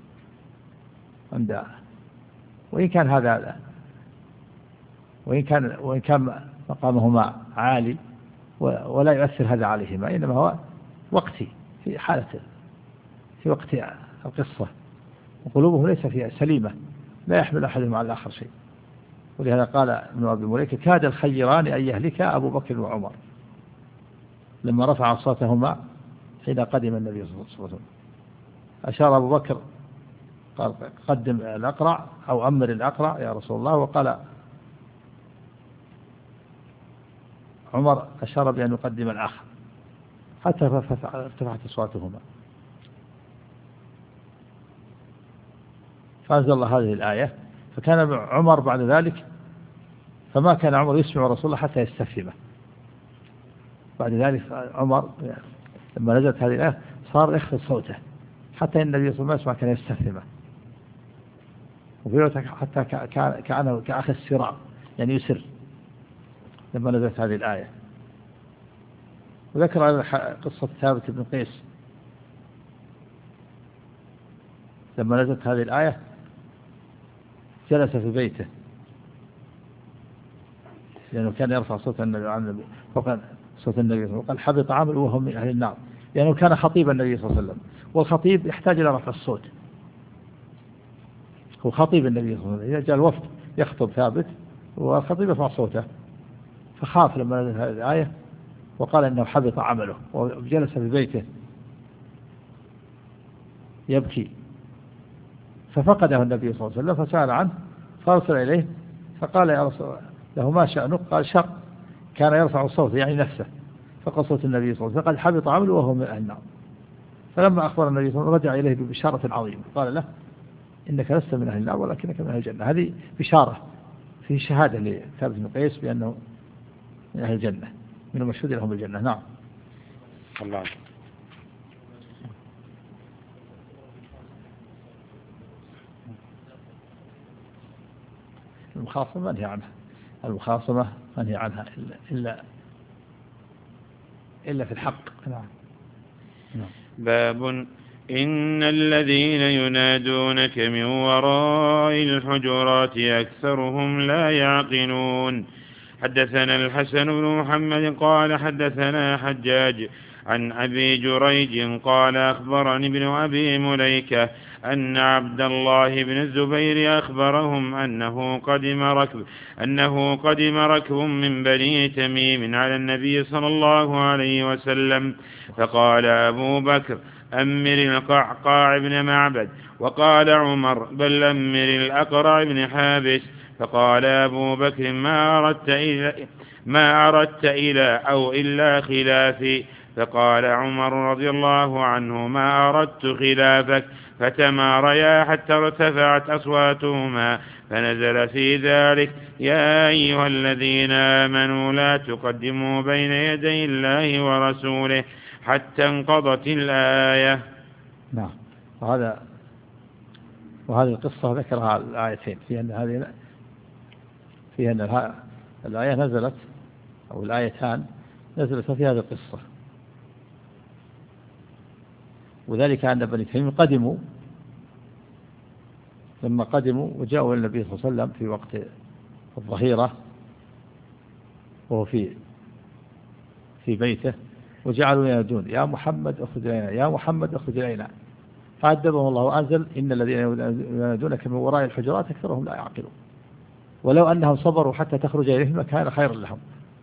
Speaker 2: عند، وإن كان هذا وإن كان وإن كان مقامهما عالي ولا يؤثر هذا عليهما، إنما هو وقتي في حالة في وقت القصة، وقلوبهم ليس فيها سليمة، لا يحمل أحدهم على الآخر شيء. ولهذا قال ابن أبي مليكة: كاد الخيران أن يهلك أبو بكر وعمر لما رفع أصواتهما حين قدم النبي صلى الله عليه وسلم. أشار أبو بكر قال: قدم الأقرع أو أمر الأقرع يا رسول الله، وقال عمر أشار بأن يقدم الآخر، حتى ارتفعت أصواتهما. فأنزل الله هذه الآية، فكان عمر بعد ذلك فما كان عمر يسمع رسول الله حتى يستفهمه. بعد ذلك عمر لما نزلت هذه الآية صار يخفض صوته حتى إن النبي صلى الله عليه وسلم كان يستفهمه، وفي حتى كأنه كأخي السراء، يعني يسر لما نزلت هذه الآية. وذكر قصة ثابت بن قيس لما نزلت هذه الآية جلس في بيته لأنه كان يرفع صوت النبي عن النبي فوق صوت النبي، وقال: حبط عمله وهو من أهل النار، لأنه كان خطيب النبي صلى الله عليه وسلم، والخطيب يحتاج إلى رفع الصوت، هو خطيب النبي صلى الله عليه وسلم. إذا جاء الوفد يخطب ثابت والخطيب يرفع صوته، فخاف لما نزلت هذه الآية وقال إنه حبط عمله، وجلس في بيته يبكي. ففقده النبي صلى الله عليه وسلم فسأل عنه، فأرسل إليه فقال: يا رسول الله له ما شأنك؟ قال: شر، كان يرفع الصوت يعني نفسه، فقال صوت النبي صلى الله عليه وسلم فقد حبط عمله وهو من أهل النار. فلما أخبر النبي صلى الله عليه وسلم رجع إليه ببشارة عظيمة، قال له: إنك لست من أهل النار ولكنك من أهل الجنة. هذه بشارة في شهادة لثابت بن قيس بأنه من أهل الجنة، من المشهود لهم بالجنة. نعم.
Speaker 1: الله.
Speaker 2: المخاصمة منهي عنها، المخاصمة منهي عنها إلا إلا, إلا في الحق. نعم.
Speaker 1: نعم. باب: إن الذين ينادونك من وراء الحجرات أكثرهم لا يعقلون. حدثنا الحسن بن محمد قال حدثنا حجاج عن أبي جريج قال أخبرني ابن أبي مليكة أن عبد الله بن الزبير أخبرهم أنه قدم ركب أنه قدم ركب من بني تميم على النبي صلى الله عليه وسلم، فقال أبو بكر: أمر القعقاع بن معبد، وقال عمر: بل أمر الأقرع بن حابس. فقال أبو بكر: ما أردت إلى ما أردت إلى أو إلا خلافي. فقال عمر رضي الله عنه: ما أردت خلافك. فتماريا حتى ارتفعت أصواتهما، فنزل في ذلك: يا أيها الذين آمنوا لا تقدموا بين يدي الله ورسوله، حتى انقضت الآية.
Speaker 2: نعم. وهذا وهذه القصة ذكرها الآيتين، في أن هذه في أن الآية نزلت أو الآيتان نزلت في هذه القصة، وذلك أن بني تميم قدموا لما قدموا وجاءوا النبي صلى الله عليه وسلم في وقت الظهيرة وهو في في بيته، وجعلوا ينادون: يا محمد اخرج إلينا، يا محمد اخرج إلينا. فعذبهم الله وأنزل: إن الذين ينادونك من وراء الحجرات أكثرهم لا يعقلون. ولو أنهم صبروا حتى تخرج إليهم لكان خيرا لهم.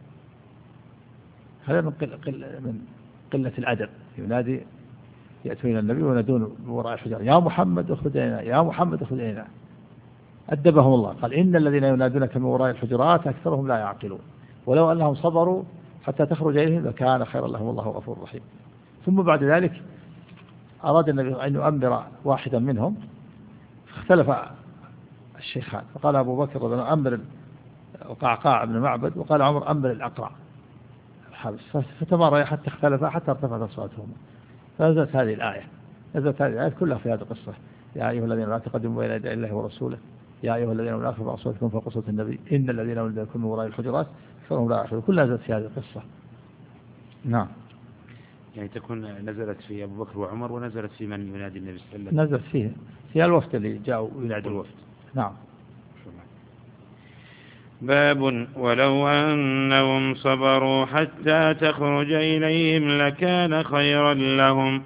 Speaker 2: هذا من قلة, من قلة الأدب. ينادي يأتون إلى النبي وينادون من وراء الحجرات يا محمد اخرج إلينا يا محمد اخرج إلينا. أدبهم الله قال إن الذين ينادونك من وراء الحجرات أكثرهم لا يعقلون ولو أنهم صبروا حتى تخرج إليهم لكان خيرا لهم والله غفور رحيم. ثم بعد ذلك أراد النبي أن يؤمر واحدا منهم فاختلف الشيخان فقال أبو بكر رضي الله عنه أمر القعقاع بن معبد وقال عمر أمر الأقرع فتمارى حتى اختلفا حتى ارتفعت أصواتهما. فنزلت هذه الآية نزلت هذه الآية كلها في هذه القصة يا أيها الذين لا تقدموا بين يدي الله ورسوله يا أيها الذين لا ترفعوا أصواتكم فوق صوت النبي إن الذين ينادونكم من وراء الحجرات أكثرهم لا يعقلون. كلها نزلت في هذه القصة. نعم.
Speaker 1: يعني تكون نزلت في أبو بكر وعمر ونزلت في من ينادي النبي صلى الله عليه وسلم.
Speaker 2: نزلت فيه في الوفد اللي جاءوا ينادوا الوفد. نعم.
Speaker 1: باب ولو أنهم صبروا حتى تخرج إليهم لكان خيرا لهم.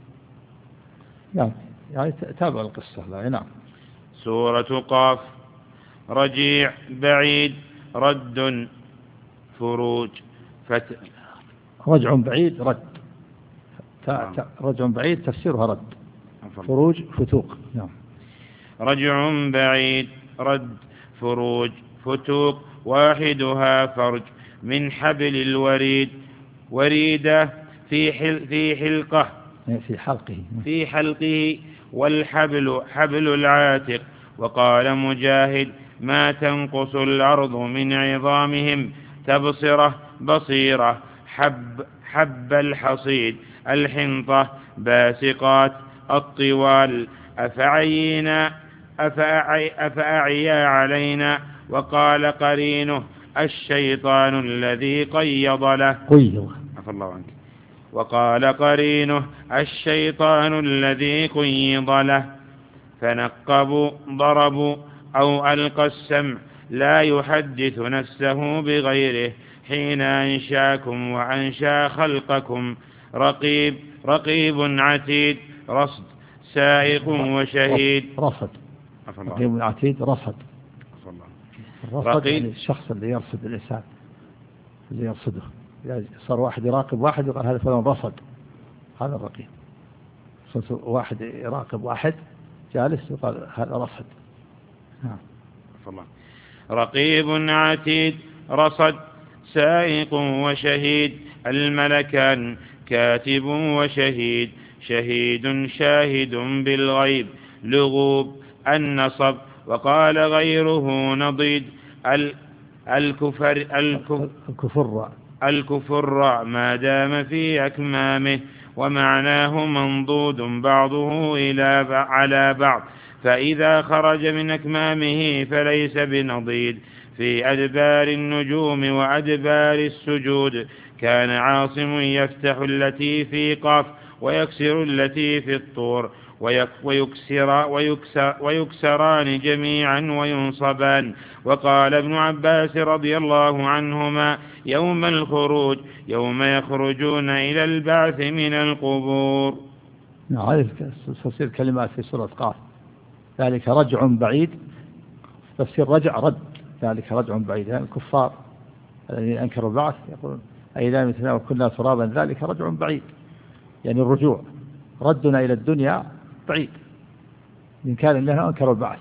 Speaker 2: نعم يعني تابع القصة. لا نعم.
Speaker 1: سورة قاف. رجيع بعيد رد فروج فت...
Speaker 2: رجع بعيد رد ت... ت... رجع بعيد تفسيرها رد فروج فتوق. نعم.
Speaker 1: رجع بعيد رد فروج فتوق واحدها فرج من حبل الوريد وريدة في حل في حلقه
Speaker 2: في حلقه
Speaker 1: في حلقه والحبل حبل العاتق. وقال مجاهد ما تنقص الأرض من عظامهم تبصرة بصيرة حب حب الحصيد الحنطة باسقات الطوال أفعينا أفأعي أفأعيا علينا. وقال قرينه الشيطان الذي قيض له
Speaker 2: قيض
Speaker 1: عفى الله عنك. وقال قرينه الشيطان الذي قيض له فنقبوا ضربوا أو ألقى السمع لا يحدث نفسه بغيره حين أنشاكم وأنشا خلقكم رقيب رقيب عتيد رصد سائق وشهيد.
Speaker 2: رصد رقيب عتيد رصد الرصد يعني الشخص اللي يرصد الإنسان اللي يرصده يعني صار واحد يراقب واحد يقال هذا فلان رصد هذا الرقيب. واحد يراقب واحد جالس يقال هذا رصد. نعم.
Speaker 1: رقيب عتيد رصد سائق وشهيد الملكان كاتب وشهيد شهيد شاهد بالغيب لغوب النصب. وقال غيره نضيد الكفر
Speaker 2: الكفر
Speaker 1: الكفر ما دام في أكمامه. ومعناه منضود بعضه إلى على بعض فإذا خرج من أكمامه فليس بنضيد. في أدبار النجوم وأدبار السجود كان عاصم يفتح التي في قاف ويكسر التي في الطور ويكسر ويكسر ويكسران جميعا وينصبان. وقال ابن عباس رضي الله عنهما يوم الخروج يوم يخرجون إلى البعث من القبور.
Speaker 2: نعم هذه تفسير كلمات في سورة قاف. ذلك رجع بعيد تفسير رجع رد ذلك رجع بعيد. يعني الكفار الذين أنكروا البعث يقولون أئذا متنا وكنا ترابا ذلك رجع بعيد يعني الرجوع ردنا إلى الدنيا بعيد إن كان لها أنكروا البعث.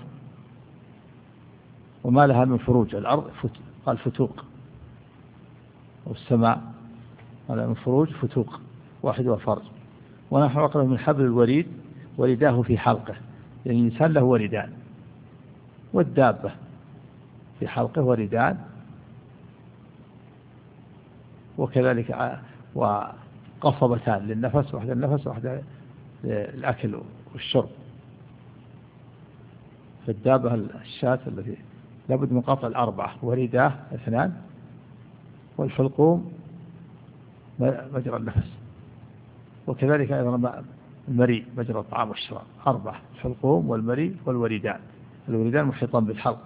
Speaker 2: وما لها من فروج الأرض فت... قال فتوق والسماء قال من فروج فتوق واحد وفرج. ونحن أقرب من حبل الوريد وريداه في حلقه يعني الإنسان له وردان والدابة في حلقه وردان وكذلك وقصبتان للنفس واحدة النفس واحدة للأكل والشرب. فالدابة الشاة التي لابد من قطع الأربعة ورداه اثنان والحلقوم مجرى النفس وكذلك أيضا المريء مجرى الطعام والشراب أربعة الحلقوم والمريء والوردان. الوردان محيطان بالحلق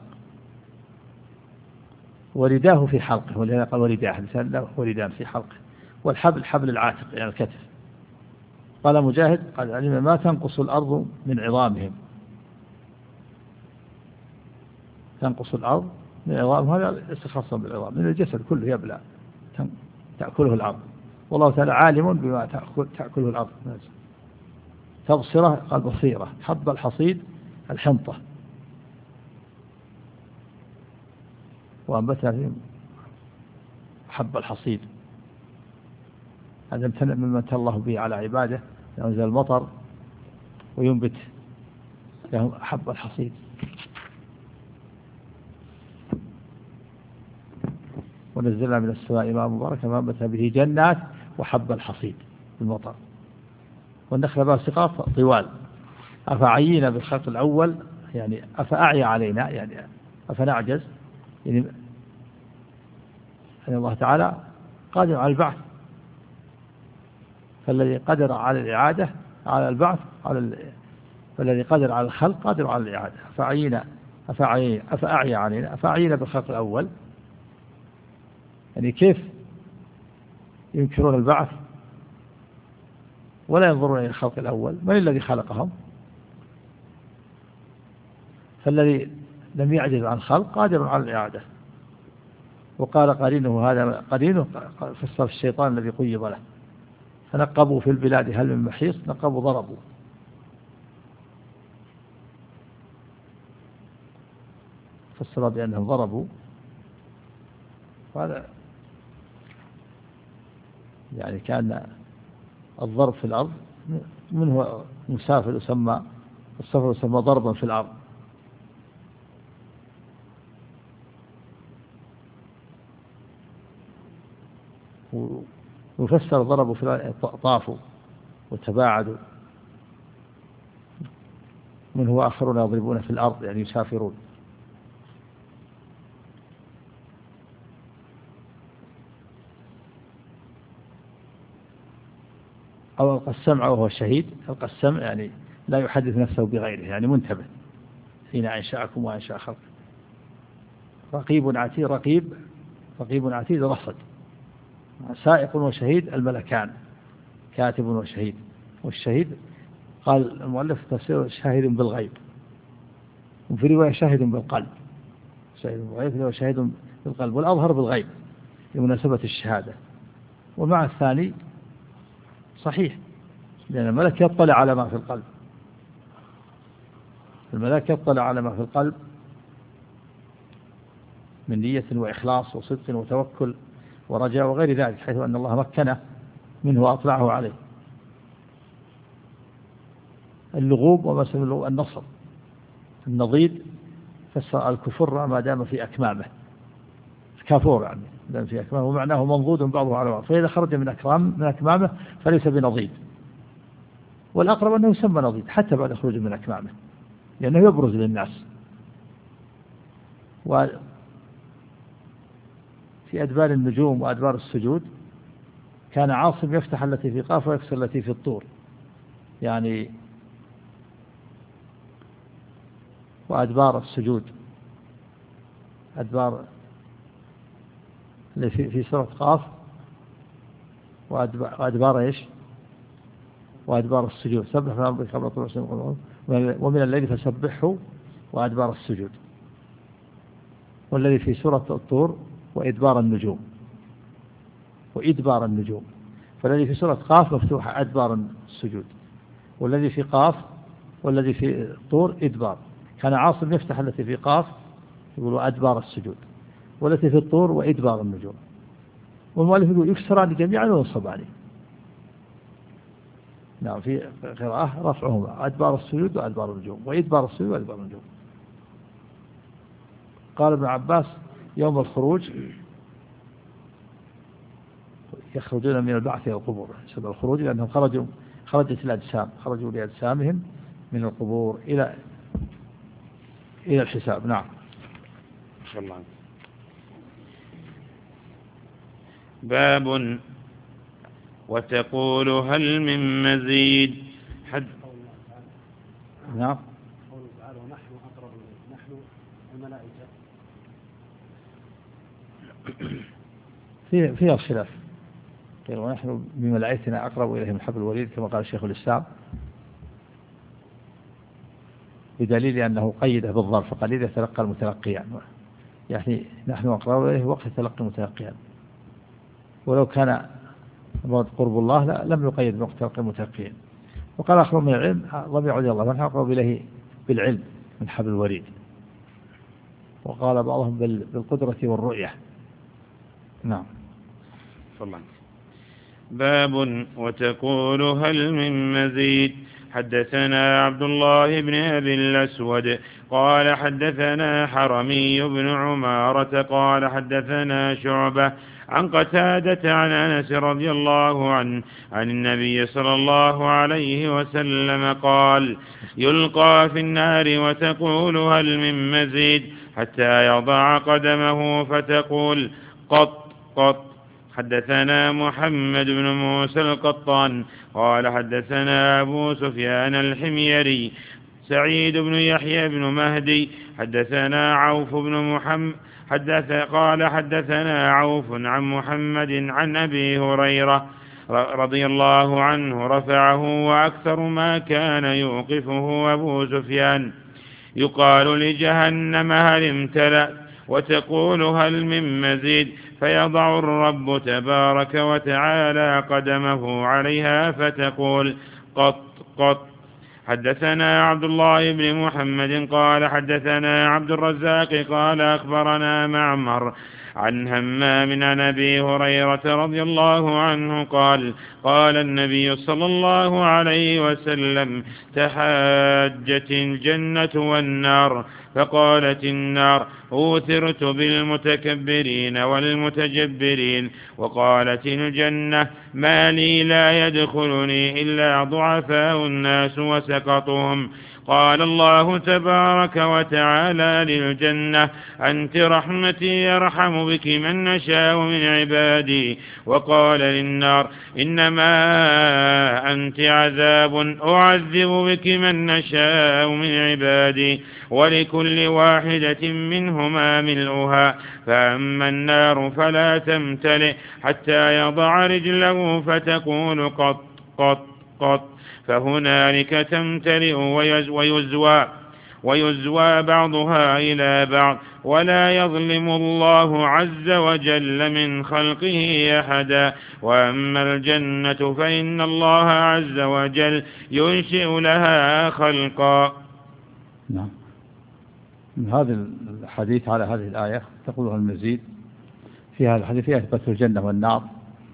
Speaker 2: ورداه في حلقه ولهذا قال ورداه الإنسان له وردان في حلقه. والحبل حبل العاتق إلى يعني الكتف. قال مجاهد قال علم ما تنقص الأرض من عظامهم تنقص الأرض من العظام، هذا ليس خاصا بالعظام، من الجسد كله يبلع تأكله الأرض، والله تعالى عالم بما تأكل تأكله الأرض. تبصرة قال بصيرة. حب الحصيد الحنطة، وأنبتها فيهم حب الحصيد. هذا مما امتن الله به على عباده، ينزل المطر وينبت لهم حب الحصيد. ونزلنا من السماء ماء مباركا فأنبتنا به جنات وحب الحصيد المطر. والنخل باسقات طوال. أفعينا بالخلق الأول، يعني أفأعي علينا، يعني أفنعجز، يعني أن الله تعالى قادر على البعث، فالذي قدر على الإعادة على البعث على ال... فالذي قدر على الخلق قادر على الإعادة. أفعينا أفعينا أفأعي علينا أفعينا بالخلق الأول، يعني كيف ينكرون البعث ولا ينظرون إلى الخلق الأول؟ من الذي خلقهم؟ فالذي لم يعجز عن الخلق قادر على الإعادة. وقال قرينه، هذا قرينه فسر الشيطان الذي قيض له، فنقبوا في البلاد هل من محيص، نقبوا ضربوا. فسر بأنهم ضربوا، وهذا يعني كان الضرب في الأرض منه مسافر يسمى السفر يسمى ضربا في الأرض. ويفسر ضربوا في طافوا وتباعدوا، من هو آخرون يضربون في الأرض يعني يسافرون. أو ألقى السمع وهو شهيد. ألقى السمع يعني لا يحدث نفسه بغيره، يعني منتبه حين أنشأكم وأنشأ خلق. رقيب عتيد، رقيب رقيب عتيد رصد. سائق وشهيد الملكان، كاتب وشهيد. والشهيد قال المؤلف تفسير شاهد بالغيب، وفي رواية شاهد بالقلب. شاهد بالغيب وشاهد بالقلب، والأظهر بالغيب لمناسبة الشهادة. ومع الثاني صحيح، لأن الملك يطلع على ما في القلب. الملك يطلع على ما في القلب من نية وإخلاص وصدق وتوكل ورجاء وغير ذلك، حيث أن الله مكنه منه وأطلعه عليه. اللغوب ومثل النصر. النضيد فسر الكفر ما دام في أكمامه، كافور يعني دام في أكمامه، ومعناه منضود بعضه على بعض، فإذا خرج من أكرام من أكمامه فليس بنضيد. والأقرب أنه يسمى نضيد حتى بعد خروج من أكمامه، لأنه يبرز للناس. وفي أدبار النجوم وأدبار السجود كان عاصم يفتح التي في قاف ويكسر التي في الطور، يعني وأدبار السجود أدبار اللي في في سورة قاف، وأدبار, وأدبار إيش وأدبار السجود. سبح من ربك قبل طلوع الشمس ومن الليل فسبحه وأدبار السجود. والذي في سورة الطور وإدبار النجوم وإدبار النجوم. فالذي في سورة قاف مفتوح أدبار السجود، والذي في قاف والذي في الطور إدبار. كان عاصم يفتح التي في قاف يقولوا أدبار السجود، والتي في الطور وإدبار النجوم. والمؤلف يقول يكسران جميعا وينصبان. نعم في قراءة رفعهما أدبار السجود وأدبار النجوم، وإدبار السجود وأدبار النجوم. قال ابن عباس يوم الخروج يخرجون من البعث إلى القبور، سبب الخروج لأنهم خرجوا خرجت الأجسام خرجوا لأجسامهم من القبور إلى إلى الحساب. نعم.
Speaker 1: الله. باب وتقول هل من مزيد. حد.
Speaker 2: نعم.
Speaker 3: قوله تعالى ونحن أقرب إليه، نحن الملائكة.
Speaker 2: في فيها الخلاف، قال ونحن بملائكتنا أقرب إليه من حبل الوريد كما قال الشيخ الإسلام، بدليل أنه قيده بالظرف، فقال إذا تلقى المتلقيان. يعني نحن أقرب إليه وقت تلقي المتلقيان، ولو كان قرب الله لا لم يقيد بوقت تلقي المتلقيين. وقال آخر من العلم لم يعد الله نحن أقرب إليه بالعلم من حبل الوريد، وقال بعضهم بالقدرة والرؤية. نعم.
Speaker 1: فالله. باب وتقول هل من مزيد. حدثنا عبد الله بن أبي الأسود قال حدثنا حرمي بن عمارة قال حدثنا شعبة عن قتادة عن أنس رضي الله عنه عن النبي صلى الله عليه وسلم قال يلقى في النار وتقول هل من مزيد حتى يضع قدمه فتقول قط قط. حدثنا محمد بن موسى القطان قال حدثنا أبو سفيان الحميري سعيد بن يحيى بن مهدي حدثنا عوف بن محمد حدث قال حدثنا عوف عن محمد عن أبي هريرة رضي الله عنه رفعه وأكثر ما كان يوقفه أبو سفيان يقال لجهنم هل امتلأت وتقول هل من مزيد فيضع الرب تبارك وتعالى قدمه عليها فتقول قط قط. حدثنا عبد الله بن محمد قال حدثنا عبد الرزاق قال أخبرنا معمر عن همام عن أبي هريرة رضي الله عنه قال قال النبي صلى الله عليه وسلم تحاجت الجنة والنار فقالت النار أوثرت بالمتكبرين والمتجبرين وقالت الجنة ما لي لا يدخلني إلا ضعفاء الناس وسقطهم. قال الله تبارك وتعالى للجنة أنت رحمتي يرحم بك من نشاء من عبادي. وقال للنار إنما أنت عذاب أعذب بك من نشاء من عبادي ولكل واحدة منهما ملؤها فأما النار فلا تمتلئ حتى يضع رجله فتقول قط قط قط فهنالك تمتلئ ويزوى ويزوى بعضها إلى بعض ولا يظلم الله عز وجل من خلقه أحدا. وأما الجنة فإن الله عز وجل ينشئ لها خلقا.
Speaker 2: نعم. من هذا الحديث على هذه الآية تقولها المزيد في هذا الحديث فيها إثبات الجنة والنار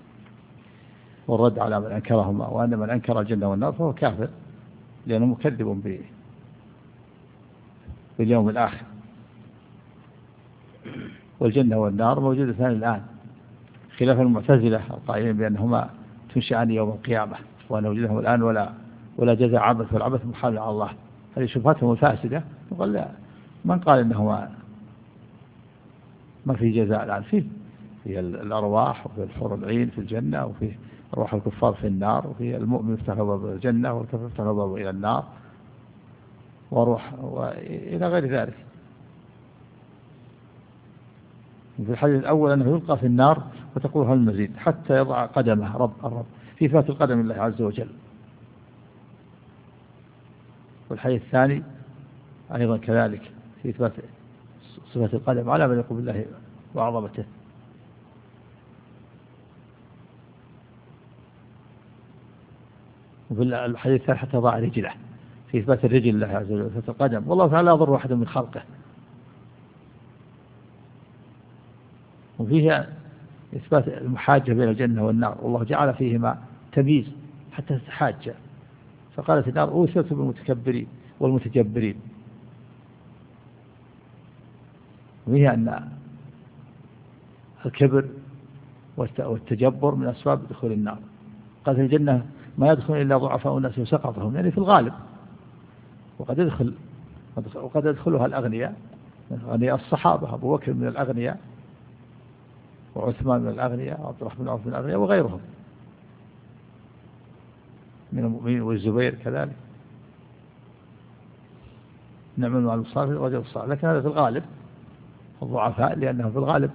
Speaker 2: والرد على من أنكرهما، وأن من أنكر الجنة والنار فهو كافر لأنه مكذب باليوم الآخر. والجنة والنار موجودتان الآن خلاف المعتزلة القائلين بأنهما تنشئان يوم القيامة وأن وجودهم الآن ولا ولا جزاء عبث والعبث محال على الله. هذه شبهتهم الفاسدة. يقول لا، من قال إنهما ما في جزاء الآن؟ فيه في الأرواح وفي الحور العين في الجنة وفي أرواح الكفار في النار وفي المؤمن يفتح له باب الجنة والكافر يفتح له باب إلى النار وروح وإلى غير ذلك. في الحديث الأول أنه يلقى في النار وتقول هل المزيد حتى يضع قدمه رب الرب في فات القدم الله عز وجل. والحديث الثاني أيضا كذلك في إثبات صفة القدم على من يقول بالله وعظمته. وفي الحديث الثالث حتى يضع رجله في إثبات الرجل الله عز وجل وإثبات القدم. والله تعالى لا يضر واحد من خلقه. وفيها إثبات المحاجة بين الجنة والنار، والله جعل فيهما تمييز حتى تتحاجى. فقالت النار أوثرت بالمتكبرين والمتجبرين. وفيها أن الكبر والتجبر من أسباب دخول النار. قالت الجنة ما يدخل إلا ضعفاء الناس وسقطهم، يعني في الغالب. وقد يدخل وقد يدخلها الأغنياء، أغنياء الصحابة، أبو بكر من الأغنياء وعثمان من الأغنياء وعبد الرحمن بن عوف من الأغنياء وغيرهم من المؤمنين والزبير كذلك. نعمل مع الصالح الرجل الصالح، لكن هذا في الغالب الضعفاء، لأنهم في الغالب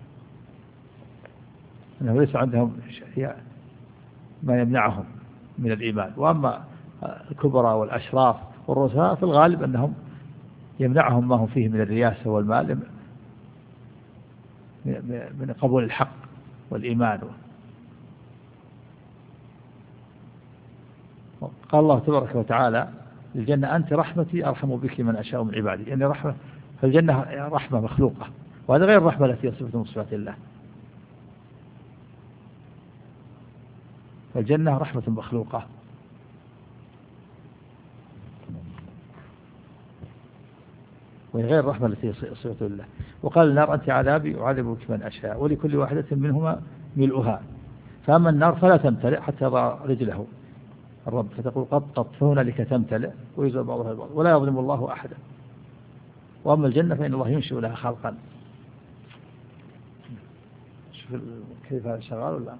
Speaker 2: أنه ليس عندهم ما يمنعهم من الإيمان. وأما الكبراء والأشراف والرؤساء في الغالب أنهم يمنعهم ما هم فيه من الرياسة والمال من قبول الحق والإيمان. قال الله تبارك وتعالى الجنة أنت رحمتي أرحم بك من أشاء من عبادي، يعني رحمة فالجنة رحمة مخلوقة، وهذا غير الرحمة التي يصفها من صفات الله. فالجنة رحمة مخلوقة. وهي غير الرحمة التي يصفها الله. وقال النار أنت عذابي أعذبك من أشاء ولكل واحدة منهما ملؤها، فأما النار فلا تمتلئ حتى يضع رجله الرب فتقول قط قط فهنالك تمتلئ ويزول بعضها البعض ولا يظلم الله أحدا. وأما الجنة فإن الله ينشئ لها خلقا. شوف كيف هذا شغال ولا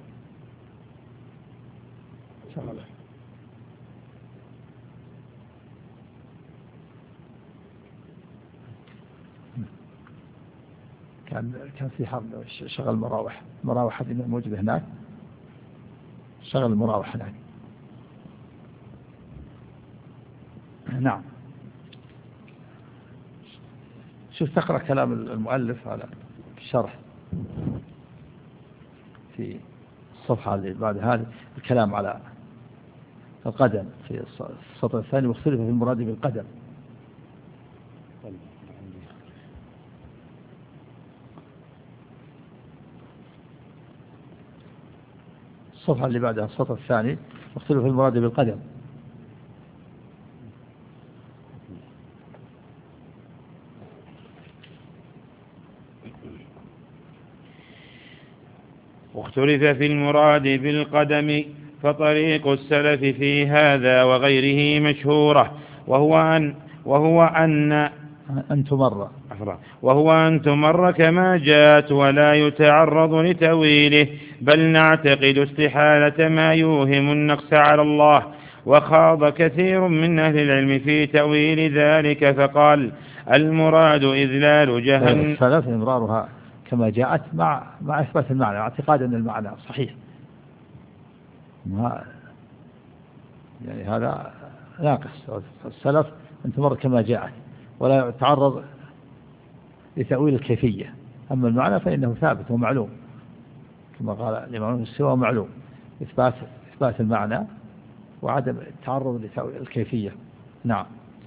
Speaker 2: شغال؟ كان كان في حرب شغل مراوح مراوح هذه موجودة هناك، شغل المراوح هناك. نعم. شوف تقرأ كلام المؤلف على الشرح في الصفحة اللي بعد هذه، الكلام على القدم في السطر الثاني، واختلف في المراد بالقدم. الصفحة اللي بعدها السطر الثاني، واختلف في المراد بالقدم.
Speaker 1: واختلف في المراد بالقدم، فطريق السلف في هذا وغيره مشهورة، وهو أن وهو أن
Speaker 2: أن تمر
Speaker 1: وهو أن تمر كما جاءت ولا يتعرض لتأويله، بل نعتقد استحالة ما يوهم النقص على الله. وخاض كثير من أهل العلم في تأويل ذلك فقال المراد إذلال جهنم.
Speaker 2: السلف إمرارها كما جاءت مع مع إثبات المعنى، اعتقاد أن المعنى صحيح. ما يعني هذا ناقص. السلف أن تمر كما جاءت ولا يتعرض لتأويل الكيفية. أما المعنى فإنه ثابت ومعلوم كما قال الإمام السوى معلوم، إثبات إثبات المعنى وعدم التعرض لتأويل الكيفية. نعم.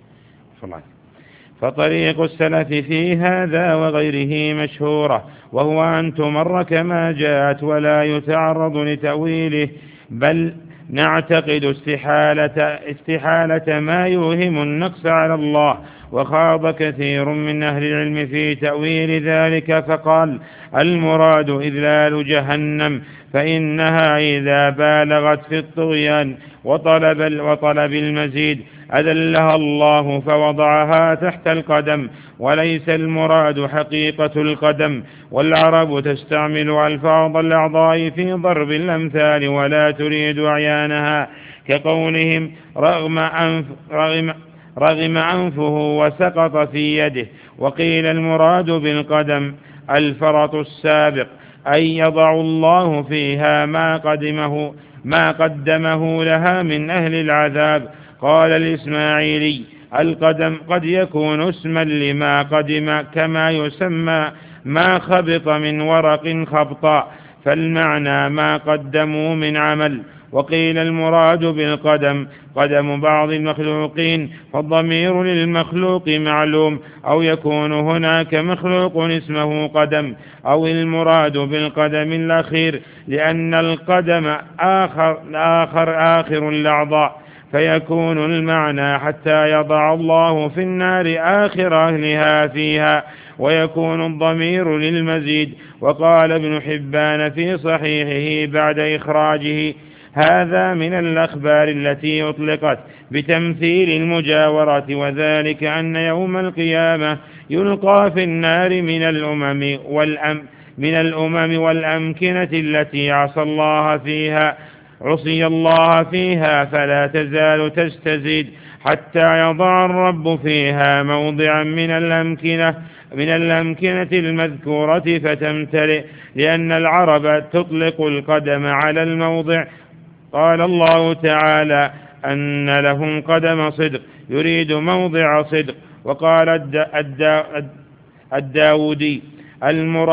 Speaker 1: فطريق السلف في هذا وغيره مشهورة، وهو أن تمر كما جاءت ولا يتعرض لتأويله، بل نعتقد استحالة, استحالة ما يوهم النقص على الله. وخاض كثير من أهل العلم في تأويل ذلك فقال المراد إذلال جهنم، فإنها إذا بالغت في الطغيان وطلب, وطلب المزيد أذلها الله فوضعها تحت القدم، وليس المراد حقيقة القدم. والعرب تستعمل ألفاظ الأعضاء في ضرب الأمثال ولا تريد أعيانها، كقولهم رغم أنف رغم رغم أنفه وسقط في يده. وقيل المراد بالقدم الفرط السابق، أي يضع الله فيها ما قدمه ما قدمه لها من أهل العذاب. قال الإسماعيلي القدم قد يكون اسما لما قدم، كما يسمى ما خبط من ورق خبطا، فالمعنى ما قدموا من عمل. وقيل المراد بالقدم قدم بعض المخلوقين، فالضمير للمخلوق معلوم، أو يكون هناك مخلوق اسمه قدم، أو المراد بالقدم الأخير، لأن القدم آخر, آخر, آخر الأعضاء، فيكون المعنى حتى يضع الله في النار آخر أهلها فيها، ويكون الضمير للمزيد. وقال ابن حبان في صحيحه بعد إخراجه هذا من الأخبار التي أطلقت بتمثيل المجاورة، وذلك أن يوم القيامة يلقى في النار من الأمم والأم من الأمم والأمكنة التي عصى الله فيها عصي الله فيها فلا تزال تستزيد حتى يضع الرب فيها موضعا من الأمكنة من الأمكنة المذكورة فتمتلئ، لأن العرب تطلق القدم على الموضع. قال الله تعالى أن لهم قدم صدق يريد موضع صدق. وقال الدا الدا الداودي المراد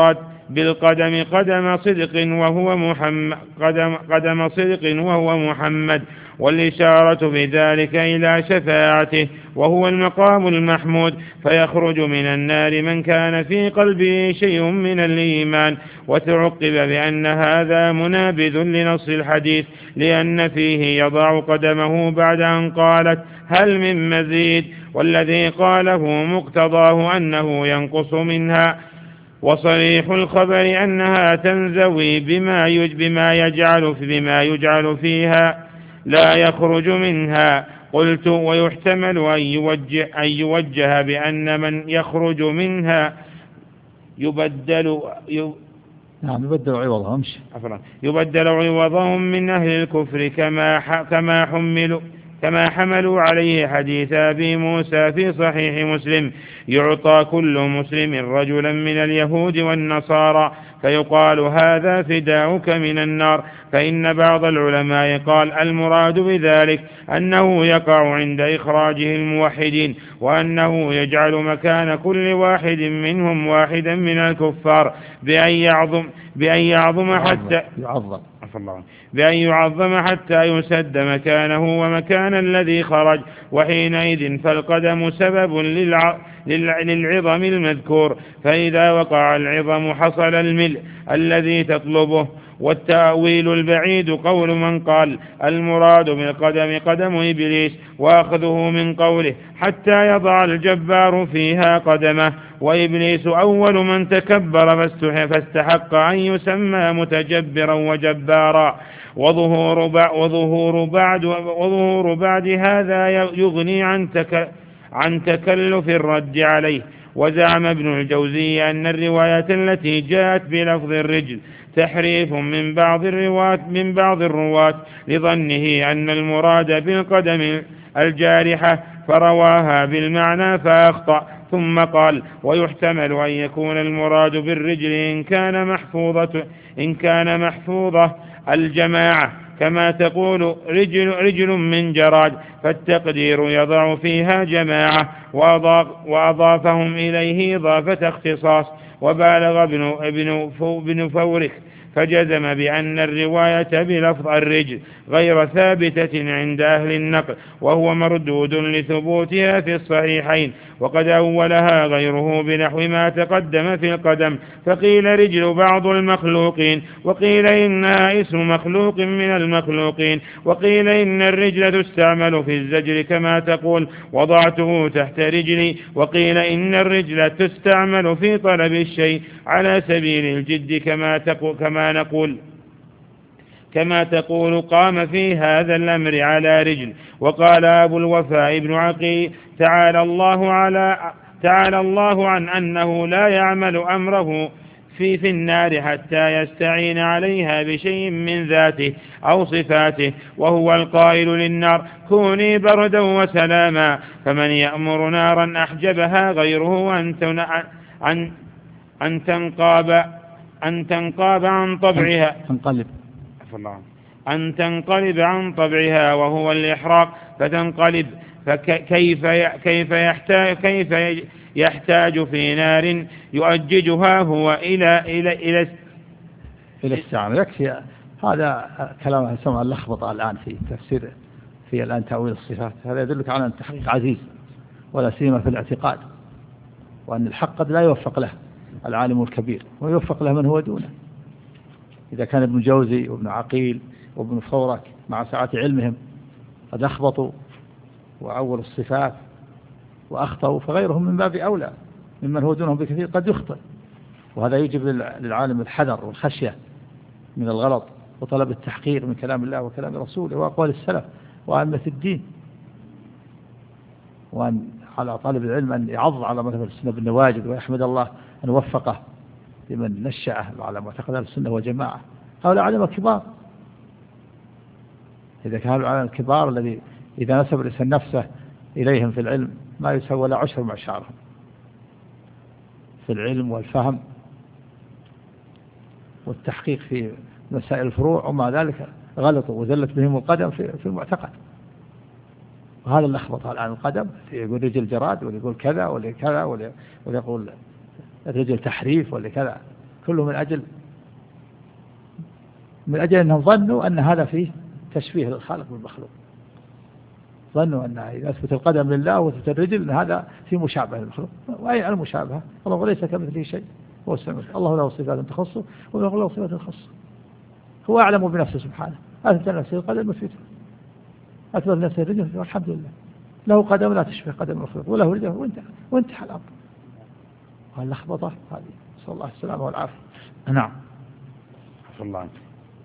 Speaker 1: بالقدم قدم صدق وهو محمد قدم, قدم صدق وهو محمد، والإشارة بذلك إلى شفاعته وهو المقام المحمود، فيخرج من النار من كان في قلبه شيء من الإيمان. وتعقب بأن هذا منابذ لنص الحديث، لأن فيه يضع قدمه بعد أن قالت هل من مزيد، والذي قاله مقتضاه أنه ينقص منها، وصريح الخبر أنها تنزوي بما بما يجعل بما يجعل فيها لا يخرج منها. قلت ويحتمل أن يوجه, أن يوجه بأن من يخرج منها يبدل
Speaker 2: نعم يبدل عوضهم
Speaker 1: يبدل عوضهم من أهل الكفر كما كما حملوا كما حملوا عليه حديث أبي موسى في صحيح مسلم: يعطى كل مسلم رجلا من اليهود والنصارى فيقال هذا فداؤك من النار. فإن بعض العلماء قال المراد بذلك أنه يقع عند إخراجه الموحدين، وأنه يجعل مكان كل واحد منهم واحدا من الكفار بأن يعظم بأن يعظم حتى
Speaker 2: يعظم
Speaker 1: بأن يعظم حتى يسد مكانه ومكان الذي خرج، وحينئذ فالقدم سبب للع... للع... للعظم المذكور، فإذا وقع العظم حصل الملء الذي تطلبه. والتأويل البعيد قول من قال المراد بالقدم قدم إبليس، وأخذه من قوله حتى يضع الجبار فيها قدمه، وإبليس أول من تكبر فاستحق أن يسمى متجبرا وجبارا. وظهور وظهور بعد وظهور بعد هذا يغني عن تك عن تكلف الرد عليه. وزعم ابن الجوزي أن الرواية التي جاءت بلفظ الرجل تحريف من بعض الرواة من بعض الرواة لظنه أن المراد بالقدم الجارحة فرواها بالمعنى فأخطأ، ثم قال ويحتمل أن يكون المراد بالرجل إن كان محفوظة إن كان محفوظة الجماعة كما تقول رجل, رجل من جراد، فالتقدير يضع فيها جماعة، وأضافهم إليه إضافة اختصاص. وبالغ ابن, ابن, ابن فورك فجزم بأن الرواية بلفظ الرجل غير ثابتة عند أهل النقل، وهو مردود لثبوتها في الصحيحين. وقد أولها غيره بنحو ما تقدم في القدم، فقيل رجل بعض المخلوقين، وقيل إنها اسم مخلوق من المخلوقين، وقيل إن الرجل تستعمل في الزجر كما تقول وضعته تحت رجلي، وقيل إن الرجل تستعمل في طلب الشيء على سبيل الجد كما تقول كما نقول كما تقول قام في هذا الأمر على رجل. وقال أبو الوفاء ابن عقيل تعالى الله على تعالى الله عن أنه لا يعمل أمره في في النار حتى يستعين عليها بشيء من ذاته أو صفاته، وهو القائل للنار كوني بردا وسلاما، فمن يأمر نارا أحجبها غيره أن أن أن تنقاب أن تنقاب عن طبعها
Speaker 2: تنقلب
Speaker 1: أن تنقلب عن طبعها وهو الإحراق فتنقلب. فكيف كيف يحتاج كيف يحتاج في نار يؤججها هو إلى إلى إلى
Speaker 2: إلى السعر. يكفي هذا كلام سمع اللخبطة الآن في تفسير في الآن تأويل الصفات. هذا يدلك على أن التحقيق عزيز ولا سيما في الاعتقاد، وأن الحق قد لا يوفق له العالم الكبير ويوفق له من هو دونه. إذا كان ابن جوزي وابن عقيل وابن فورك مع سعة علمهم قد أخبطوا وأول الصفات وأخطأوا، فغيرهم من باب أولى ممن هو دونهم بكثير قد يخطئ. وهذا يجب للعالم الحذر والخشية من الغلط وطلب التحقيق من كلام الله وكلام رسوله وأقوال السلف وأئمة الدين، وأن على طالب العلم أن يعض على مذهب السنة بالنواجذ ويحمد الله أن وفقه لمن نشأه على معتقد السنة والجماعة. هؤلاء علماء كبار، إذا كانوا العلماء الكبار الذي إذا نسب الإنسان نفسه إليهم في العلم ما يسوى ولا عشر معشارهم في العلم والفهم والتحقيق في مسائل الفروع، ومع ذلك غلطوا وزلت بهم القدم في المعتقد. وهذا اللي أخبط الآن القدم، يقول رجل جراد ولا يقول كذا ولا كذا ولا يقول رجل تحريف ولا كذا. كله من أجل من أجل أنهم ظنوا أن هذا فيه تشبيه للخالق بالمخلوق، ظنوا أن إذا أثبت القدم لله وأثبت الرجل أن هذا في مشابهة للمخلوق. وأي المشابهة؟ الله ليس كمثله شيء، هو السميع. الله له صفات تخصه وله له صفات تخصه، هو أعلم بنفسه سبحانه. أثبت نفسه القدم مثبته، أثبت نفسه الرجل والحمد لله. له قدم لا تشبه قدم المخلوق، وله رجل وانتهى وانتهى الأمر. واللخبطة هذه، صلى الله السلامة والعافية. نعم.
Speaker 1: الله عنك.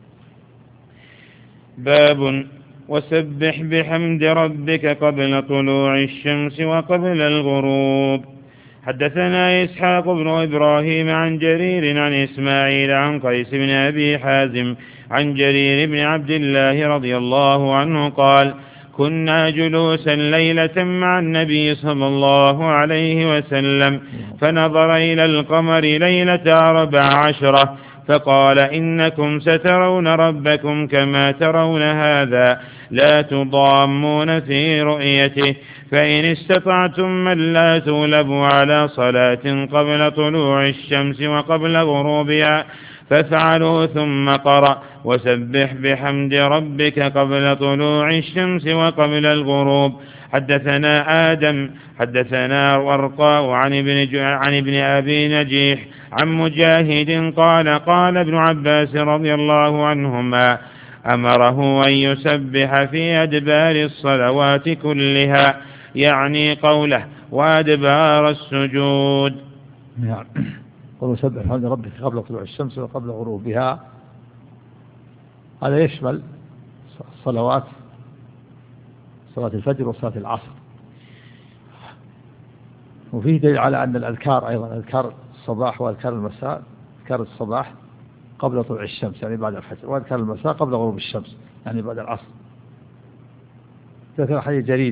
Speaker 1: باب وسبح بحمد ربك قبل طلوع الشمس وقبل الغروب. حدثنا إسحاق بن إبراهيم عن جرير عن إسماعيل عن قيس بن أبي حازم عن جرير بن عبد الله رضي الله عنه قال: كنا جلوسا ليلة مع النبي صلى الله عليه وسلم فنظر إلى القمر ليلة أربع عشرة فقال: إنكم سترون ربكم كما ترون هذا، لا تضامون في رؤيته، فإن استطعتم من لا تغلبوا على صلاة قبل طلوع الشمس وقبل غروبها فافعلوا. ثم قرأ: وسبح بحمد ربك قبل طلوع الشمس وقبل الغروب. حدثنا آدم حدثنا ورقاء عن ابن, عن ابن أبي نجيح عن مجاهد قال: قال ابن عباس رضي الله عنهما: أمره أن يسبح في أدبار الصلوات كلها، يعني قوله وأدبار السجود.
Speaker 2: نعم. وسبح بحمد ربك قبل طلوع الشمس وقبل غروبها، هذا يشمل الصلوات، صلاة الفجر وصلاة العصر. وفيه دليل على أن الأذكار أيضا، أذكار الصباح وأذكار المساء، أذكار الصباح قبل طلوع الشمس يعني بعد الفجر، وأذكار المساء قبل غروب الشمس يعني بعد العصر. ذكر حديث جرير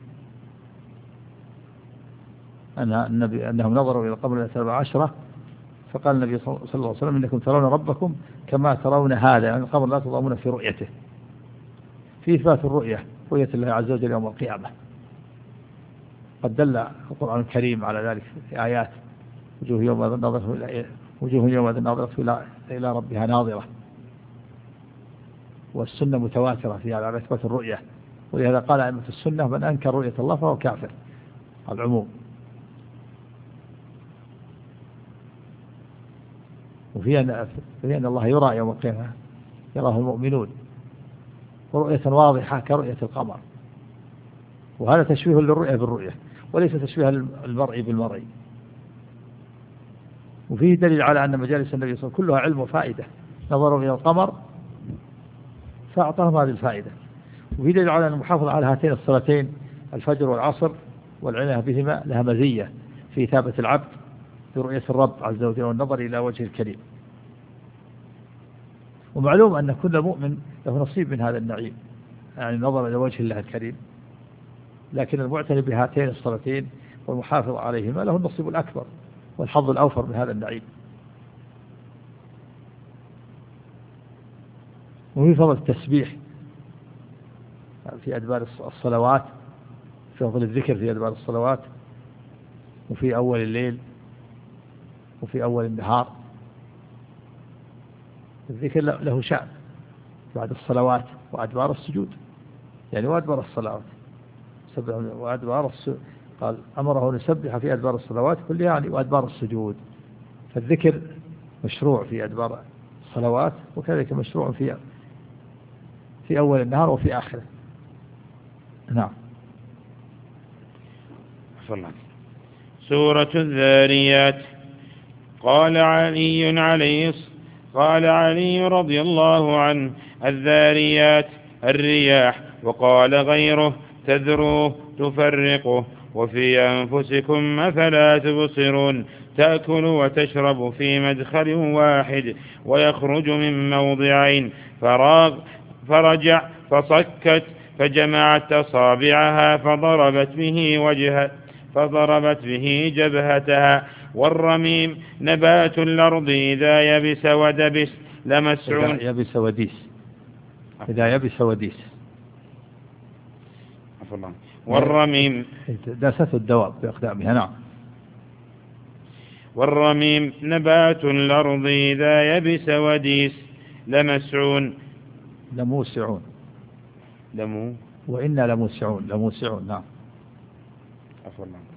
Speaker 2: أن النبي أنهم نظروا إلى القمر ليلة أربع عشرة فقال النبي صلى الله عليه وسلم: إنكم ترون ربكم كما ترون هذا، يعني القمر لا تضامون في رؤيته. في إثبات الرؤية، رؤية الله عز وجل يوم القيامة، قد دل القرآن الكريم على ذلك في آيات: وجوه يوم ناظرة إلى وجوه يوم ناظرة إلى إلى ربها ناظرة. والسنة متواترة في على إثبات الرؤية، ولهذا قال أئمة السنة: من أنكر رؤية الله فهو كافر، على العموم. وفي أن أن الله يرى يوم القيامة، يراه المؤمنون، ورؤية واضحة كرؤية القمر. وهذا تشبيه للرؤية بالرؤية وليس تشبيه المرء بالمرء. وفيه دليل على أن مجالس النبي صلى الله عليه وسلم كلها علم وفائدة، نظروا إلى القمر فأعطاهم هذه الفائدة. وفيه دليل على أن المحافظة على هاتين الصلاتين الفجر والعصر والعناية بهما لها مزية في إثابة العبد برؤية الرب عز وجل والنظر إلى وجه الكريم. ومعلوم أن كل مؤمن له نصيب من هذا النعيم، يعني النظر إلى وجه الله الكريم، لكن المعتني بهاتين الصلاتين والمحافظ عليهما له النصيب الأكبر والحظ الأوفر من هذا النعيم. وفي فضل التسبيح في أدبار الصلوات، في فضل الذكر في أدبار الصلوات، وفي أول الليل وفي أول النهار. الذكر له شأن بعد الصلوات وأدبار السجود، يعني وأدبار الصلوات وأدبار السجود. قال: أمره أن يسبح في أدبار الصلوات كلها يعني وأدبار السجود. فالذكر مشروع في أدبار الصلوات، وكذلك مشروع في في أول النهار وفي آخره. نعم.
Speaker 1: سورة الذاريات. قال علي عليه قال علي رضي الله عنه: الذاريات الرياح. وقال غيره: تذروه تفرقه. وفي أنفسكم أفلا تبصرون. تأكل وتشرب في مدخل واحد ويخرج من موضعين. فراغ فرجع فصكت فجمعت أصابعها فضربت به وجه فضربت به جبهتها. والرميم نبات الأرض إذا يبس ودبس لمسعون.
Speaker 2: إذا يبس وديس إذا يبس وديس
Speaker 1: والرميم
Speaker 2: داسته الدواب بأقدامها. نعم.
Speaker 1: والرميم نبات الأرض إذا يبس وديس. لمسعون
Speaker 2: لموسعون
Speaker 1: لمو
Speaker 2: وإنا لموسعون لموسعون نعم
Speaker 1: عفوا الله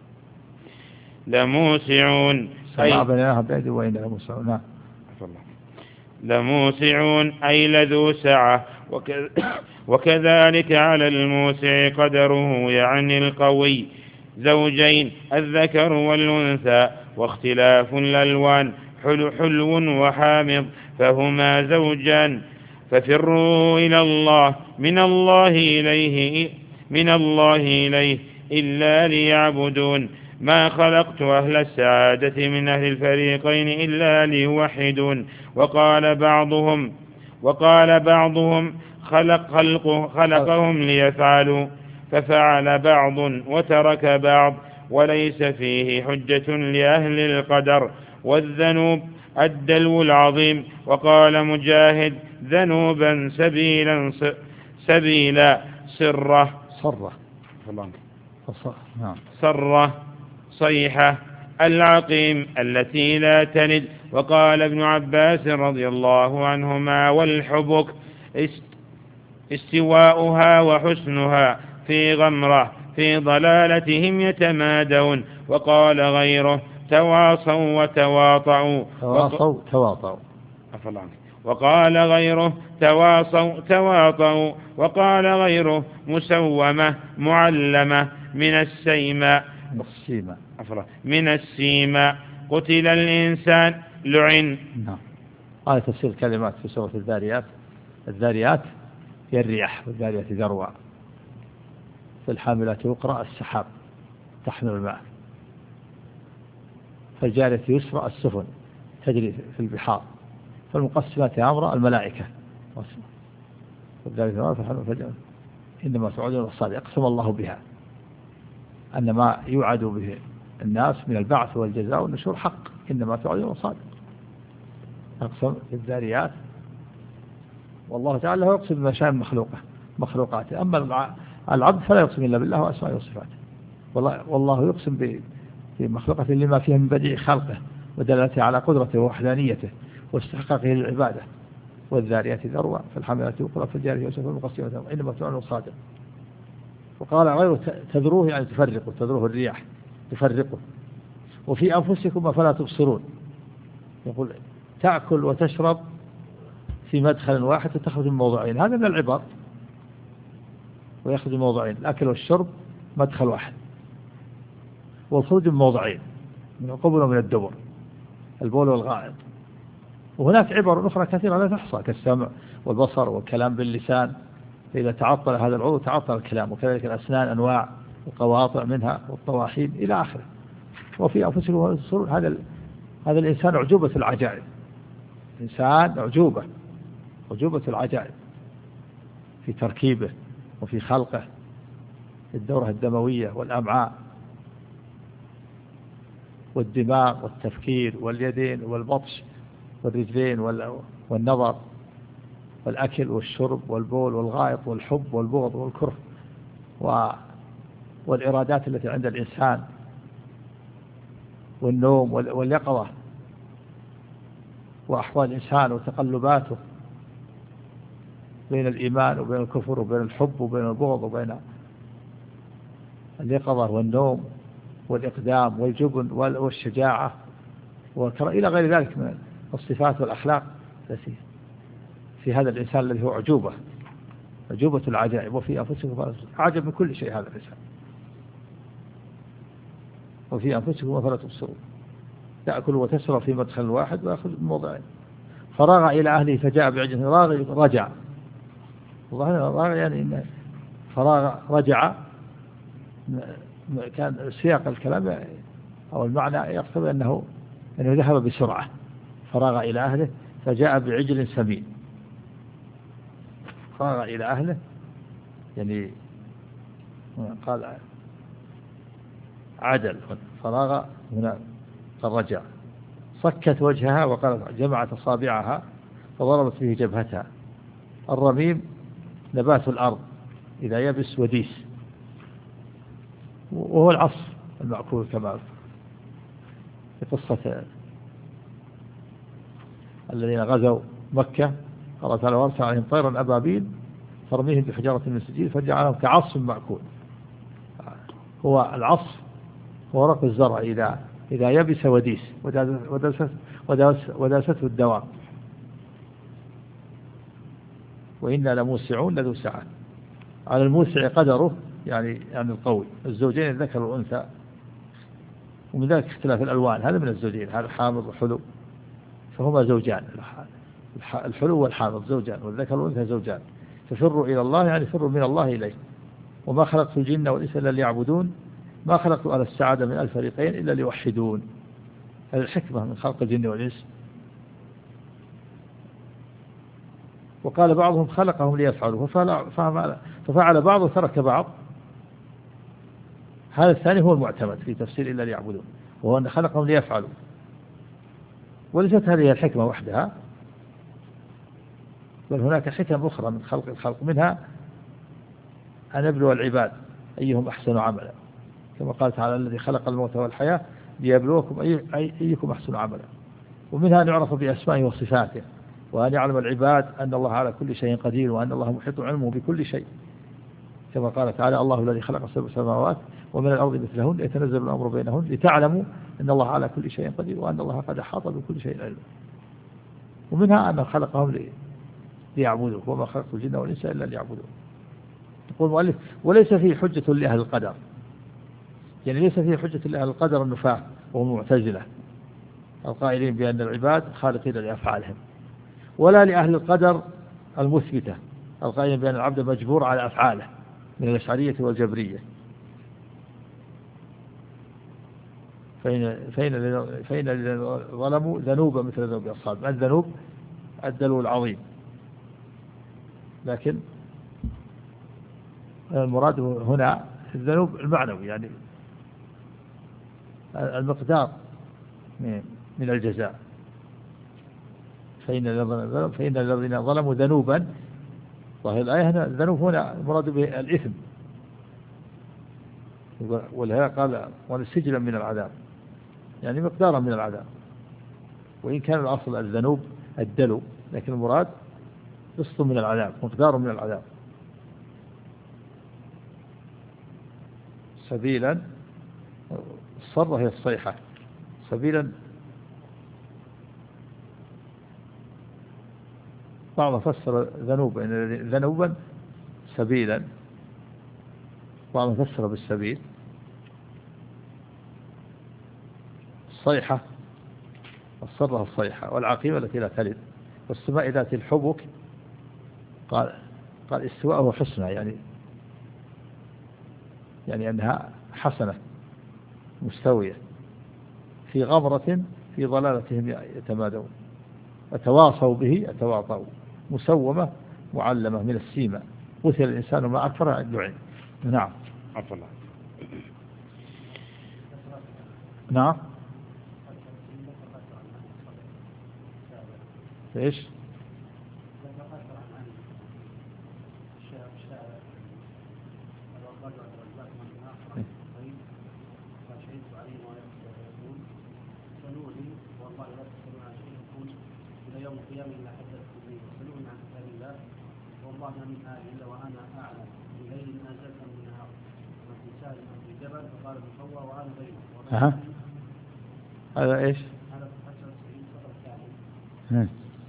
Speaker 1: لموسعون
Speaker 2: سمع بناها بعد وإنا لموسعون نعم
Speaker 1: عفوا الله لموسعون أي لذو سعة. وكذلك على الموسع قدره يعني القوي. زوجين الذكر والأنثى واختلاف الألوان حلو, حلو وحامض فهما زوجان. ففروا إلى الله من الله إليه من الله إليه إلا ليعبدون. ما خلقت أهل السعادة من أهل الفريقين إلا ليوحدون. وقال بعضهم وقال بعضهم خلق خلق خلقهم ليفعلوا ففعل بعض وترك بعض وليس فيه حجة لأهل القدر. والذنوب الدلو العظيم. وقال مجاهد ذنوبا سبيلا سبيلا سرة
Speaker 2: صرة
Speaker 1: صرة صيحة العقيم التي لا تلد. وقال ابن عباس رضي الله عنهما والحبك استواؤها وحسنها في غمرة في ضلالتهم يتمادون. وقال غيره تواصوا وتواطؤوا
Speaker 2: تواصوا تواطؤوا
Speaker 1: وقال غيره تواصوا تواطؤوا وقال غيره مسومة معلمة من السيماء من السيماء قتل الإنسان لعن.
Speaker 2: نعم. هذا تفسير كلمات في سورة الذاريات. الذاريات هي الرياح والذاريات ذروة. في الحاملات يقرأ السحاب تحمل الماء. فالجارية يسرى السفن تجري في البحار. فالمقسمات أمر الملائكة. إنما توعدون الصادق أقسم الله بها أن ما يوعد به الناس من البعث والجزاء والنشور حق. إنما توعدون الصادق. أقسم بالذاريات. والله تعالى هو يقسم بما شاء مخلوقه مخلوقاته. أما العبد فلا يقسم إلا بالله وأسمائه وصفاته. والله, والله يقسم بمخلوقته لما فيها من بديع خلقه ودلالته على قدرته ووحدانيته واستحقاقه للعبادة. والذاريات ذروة فالحاملات يقرأ فالجارية يوسف المقسمة إنما توعدون الصادق. وقال غيره تذروه يعني تفرقوا تذروه الرياح تفرقوا. وفي أنفسكم فلا تبصرون. يقول تأكل وتشرب في مدخل واحد وتخرج من موضعين. هذا من العبر ويخرج من موضعين. الأكل والشرب مدخل واحد والخروج من موضعين من القبل ومن الدبر البول والغائط. وهناك عبر أخرى كثيرة لا تحصى كالسمع والبصر والكلام باللسان. إذا تعطل هذا العضو تعطل الكلام. وكذلك الأسنان أنواع القواطع منها والطواحين إلى آخره. وفي أنفسكم هذا هذا الإنسان عجوبة العجائب. إنسان عجوبة عجوبة العجائب في تركيبه وفي خلقه. الدورة الدموية والأمعاء والدماغ والتفكير واليدين والبطش والرجلين والنظر والأكل والشرب والبول والغائط والحب والبغض والكره والإرادات التي عند الإنسان والنوم واليقظة وأحوال الإنسان وتقلباته بين الإيمان وبين الكفر وبين الحب وبين البغض وبين اليقظة والنوم والإقدام والجبن والشجاعة إلى غير ذلك من الصفات والأخلاق التي في هذا الإنسان الذي هو عجوبة عجوبة العجائب. وفي أنفسكم عجب من كل شيء هذا الإنسان. وفي أنفسكم فلا تبصرون. تأكل وتسرى في مدخل واحد ويأخذ من موضعين. فراغ إلى أهله فجاء بعجل راغ رجع. والله راغ يعني إن فراغ رجع كان سياق الكلام أو المعنى يقتضي أنه أنه ذهب بسرعة. فراغ إلى أهله فجاء بعجل سمين. فراغ إلى أهله يعني قال عدل. فراغ هنا الرجع. صكت وجهها وقالت جمعت أصابعها فضربت به جبهتها. الرميم نبات الأرض إذا يبس وديس وهو العصف المأكول كما في قصة الذين غزوا مكة، قال تعالى وارسل عليهم طيرا أبابيل ترميهم بحجارة من سجيل فجعلهم كعصف مأكول. هو العصف هو ورق الزرع إذا إذا يبس وديس وداسته الدوام. وإنا لموسعون لذو سعة، على الموسع قدره يعني يعني القوي، الزوجين الذكر والأنثى، ومن ذلك اختلاف الألوان، هذا من الزوجين، هذا حامض وحلو فهما زوجان، الحلو والحامض زوجان والذكر والأنثى زوجان. ففروا إلى الله يعني فروا من الله إليه. وما خلقت الجن والإنس إلا ليعبدون ما خلقت أهل السعادة من الفريقين إلا ليوحدون. هذه الحكمة من خلق الجن والإنس. وقال بعضهم خلقهم ليفعلوا ففعل, ففعل بعض وترك بعض. هذا الثاني هو المعتمد في تفسير إلا ليعبدون، وهو أن خلقهم ليفعلوا. وليست هذه الحكمة وحدها، بل هناك حكم أخرى من خلق الخلق، منها أن يبلو العباد أيهم أحسن عملا، كما قال تعالى الذي خلق الموت والحياة ليبلوكم أي أيكم أحسن عملا. ومنها أن يعرف بأسمائه وصفاته، وأن يعلم العباد أن الله على كل شيء قدير، وأن الله محيط علمه بكل شيء، كما قال تعالى الله الذي خلق سبع سماوات ومن الأرض مثلهن يتنزل الأمر بينهن لتعلموا أن الله على كل شيء قدير وأن الله قد أحاط بكل شيء علما. ومنها أن خلقهم ليعبدوه وما خلقت الجن والإنس إلا ليعبدوه. يقول المؤلف وليس فيه حجة لأهل القدر، يعني ليس فيه حجة لأهل القدر النفاة والمعتزلة القائلين بأن العباد خالقين لأفعالهم، ولا لأهل القدر المثبتة القائلين بأن العبد مجبور على أفعاله من الأشعرية والجبرية. فإن فإن فإن ظلموا ذنوبا مثل ذنوب أصحاب الذنوب الدلو العظيم، لكن المراد هنا الذنوب المعنوي، يعني المقدار من الجزاء. فإن فإن الذين ظلموا ذنوبا، ظاهر الآية هنا الذنوب هنا المراد به الإثم، ولهذا قال والسجلا من العذاب، يعني مقدارا من العذاب. وإن كان الأصل الذنوب الدلو، لكن المراد قسط من العذاب، مقدار من العذاب. سبيلا الصرة هي الصيحة، سبيلا بعض فسر ذنوبا ذنوبا سبيلا، بعض فسر بالسبيل. الصيحة الصرة الصيحة، والعقيمة التي لا تلد، والسماء ذات الحبك قال قال استواءه حسنى، يعني يعني أنها حسنة مستوية في غمرة في ضلالتهم يتمادون وتواصوا به يتواطؤون، مسومة معلمة من السيمة قتل الإنسان ما أكثر اللعن. نعم
Speaker 1: عفوا الله.
Speaker 2: نعم ايش؟
Speaker 3: يوم القيامة إلا حدثت به وسلوني عن كتاب الله والله ما من آية إلا وأنا أعلم بليل نازلت من نهار وفي سهل في جبل فقال بصوى وأنا بينه.
Speaker 2: أها هذا إيش؟
Speaker 3: هذا في حسن السعيد فقط الثاني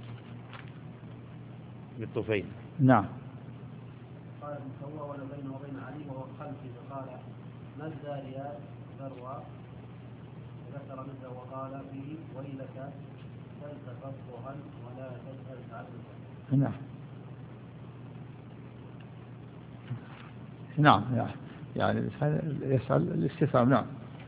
Speaker 1: بالطفيل.
Speaker 2: نعم.
Speaker 3: قال بصوى ولا بينه وبين علي وهو خلفي فقال ما الزاريات ذروة ذكر مثله وقال به ويلك تلتقطها ولا تسأل تعبدا.
Speaker 2: نعم نعم يعني يسأل الاستفهام. نعم.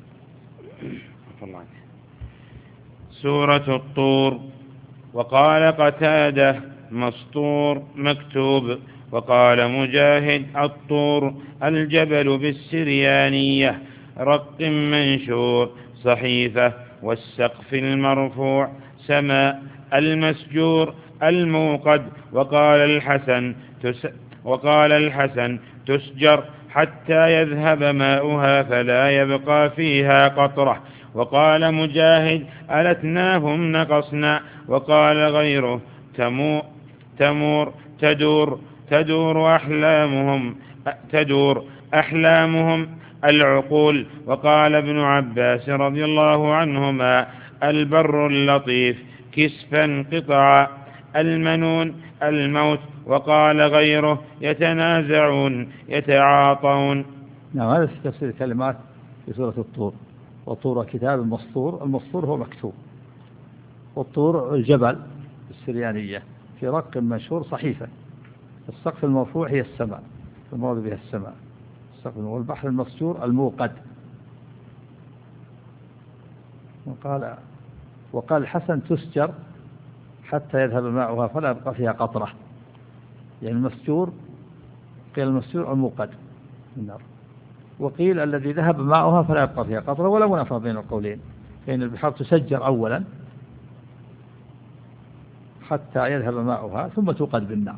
Speaker 1: سورة الطور. وقال قتادة مسطور مكتوب، وقال مجاهد الطور الجبل بالسريانية رق منشور صحيفة، والسقف المرفوع سماء المسجور الموقد. وقال الحسن تس وقال الحسن تسجر حتى يذهب ماؤها فلا يبقى فيها قطرة. وقال مجاهد ألتناهم نقصنا. وقال غيره تمور تمور تدور تدور أحلامهم تدور أحلامهم العقول. وقال ابن عباس رضي الله عنهما البر اللطيف كسفا قطعا المنون الموت. وقال غيره يتنازعون يتعاطون.
Speaker 2: نعم، هذا في تفسير كلمات في سورة الطور. وطور كتاب مسطور، المسطور هو مكتوب، والطور الجبل السريانية في رق منشور صحيفة. السقف المرفوع هي السماء، المراد بها السماء. السقف والبحر المسجور الموقد. وقال وقال الحسن تسجر حتى يذهب ماؤها فلا يبقى فيها قطرة، يعني المسجور قيل المسجور الموقد النار، وقيل الذي ذهب ماؤها فلا يبقى فيها قطرة، ولا منافاة بين القولين، فإن البحار تسجر أولا حتى يذهب ماؤها ثم توقد بالنار،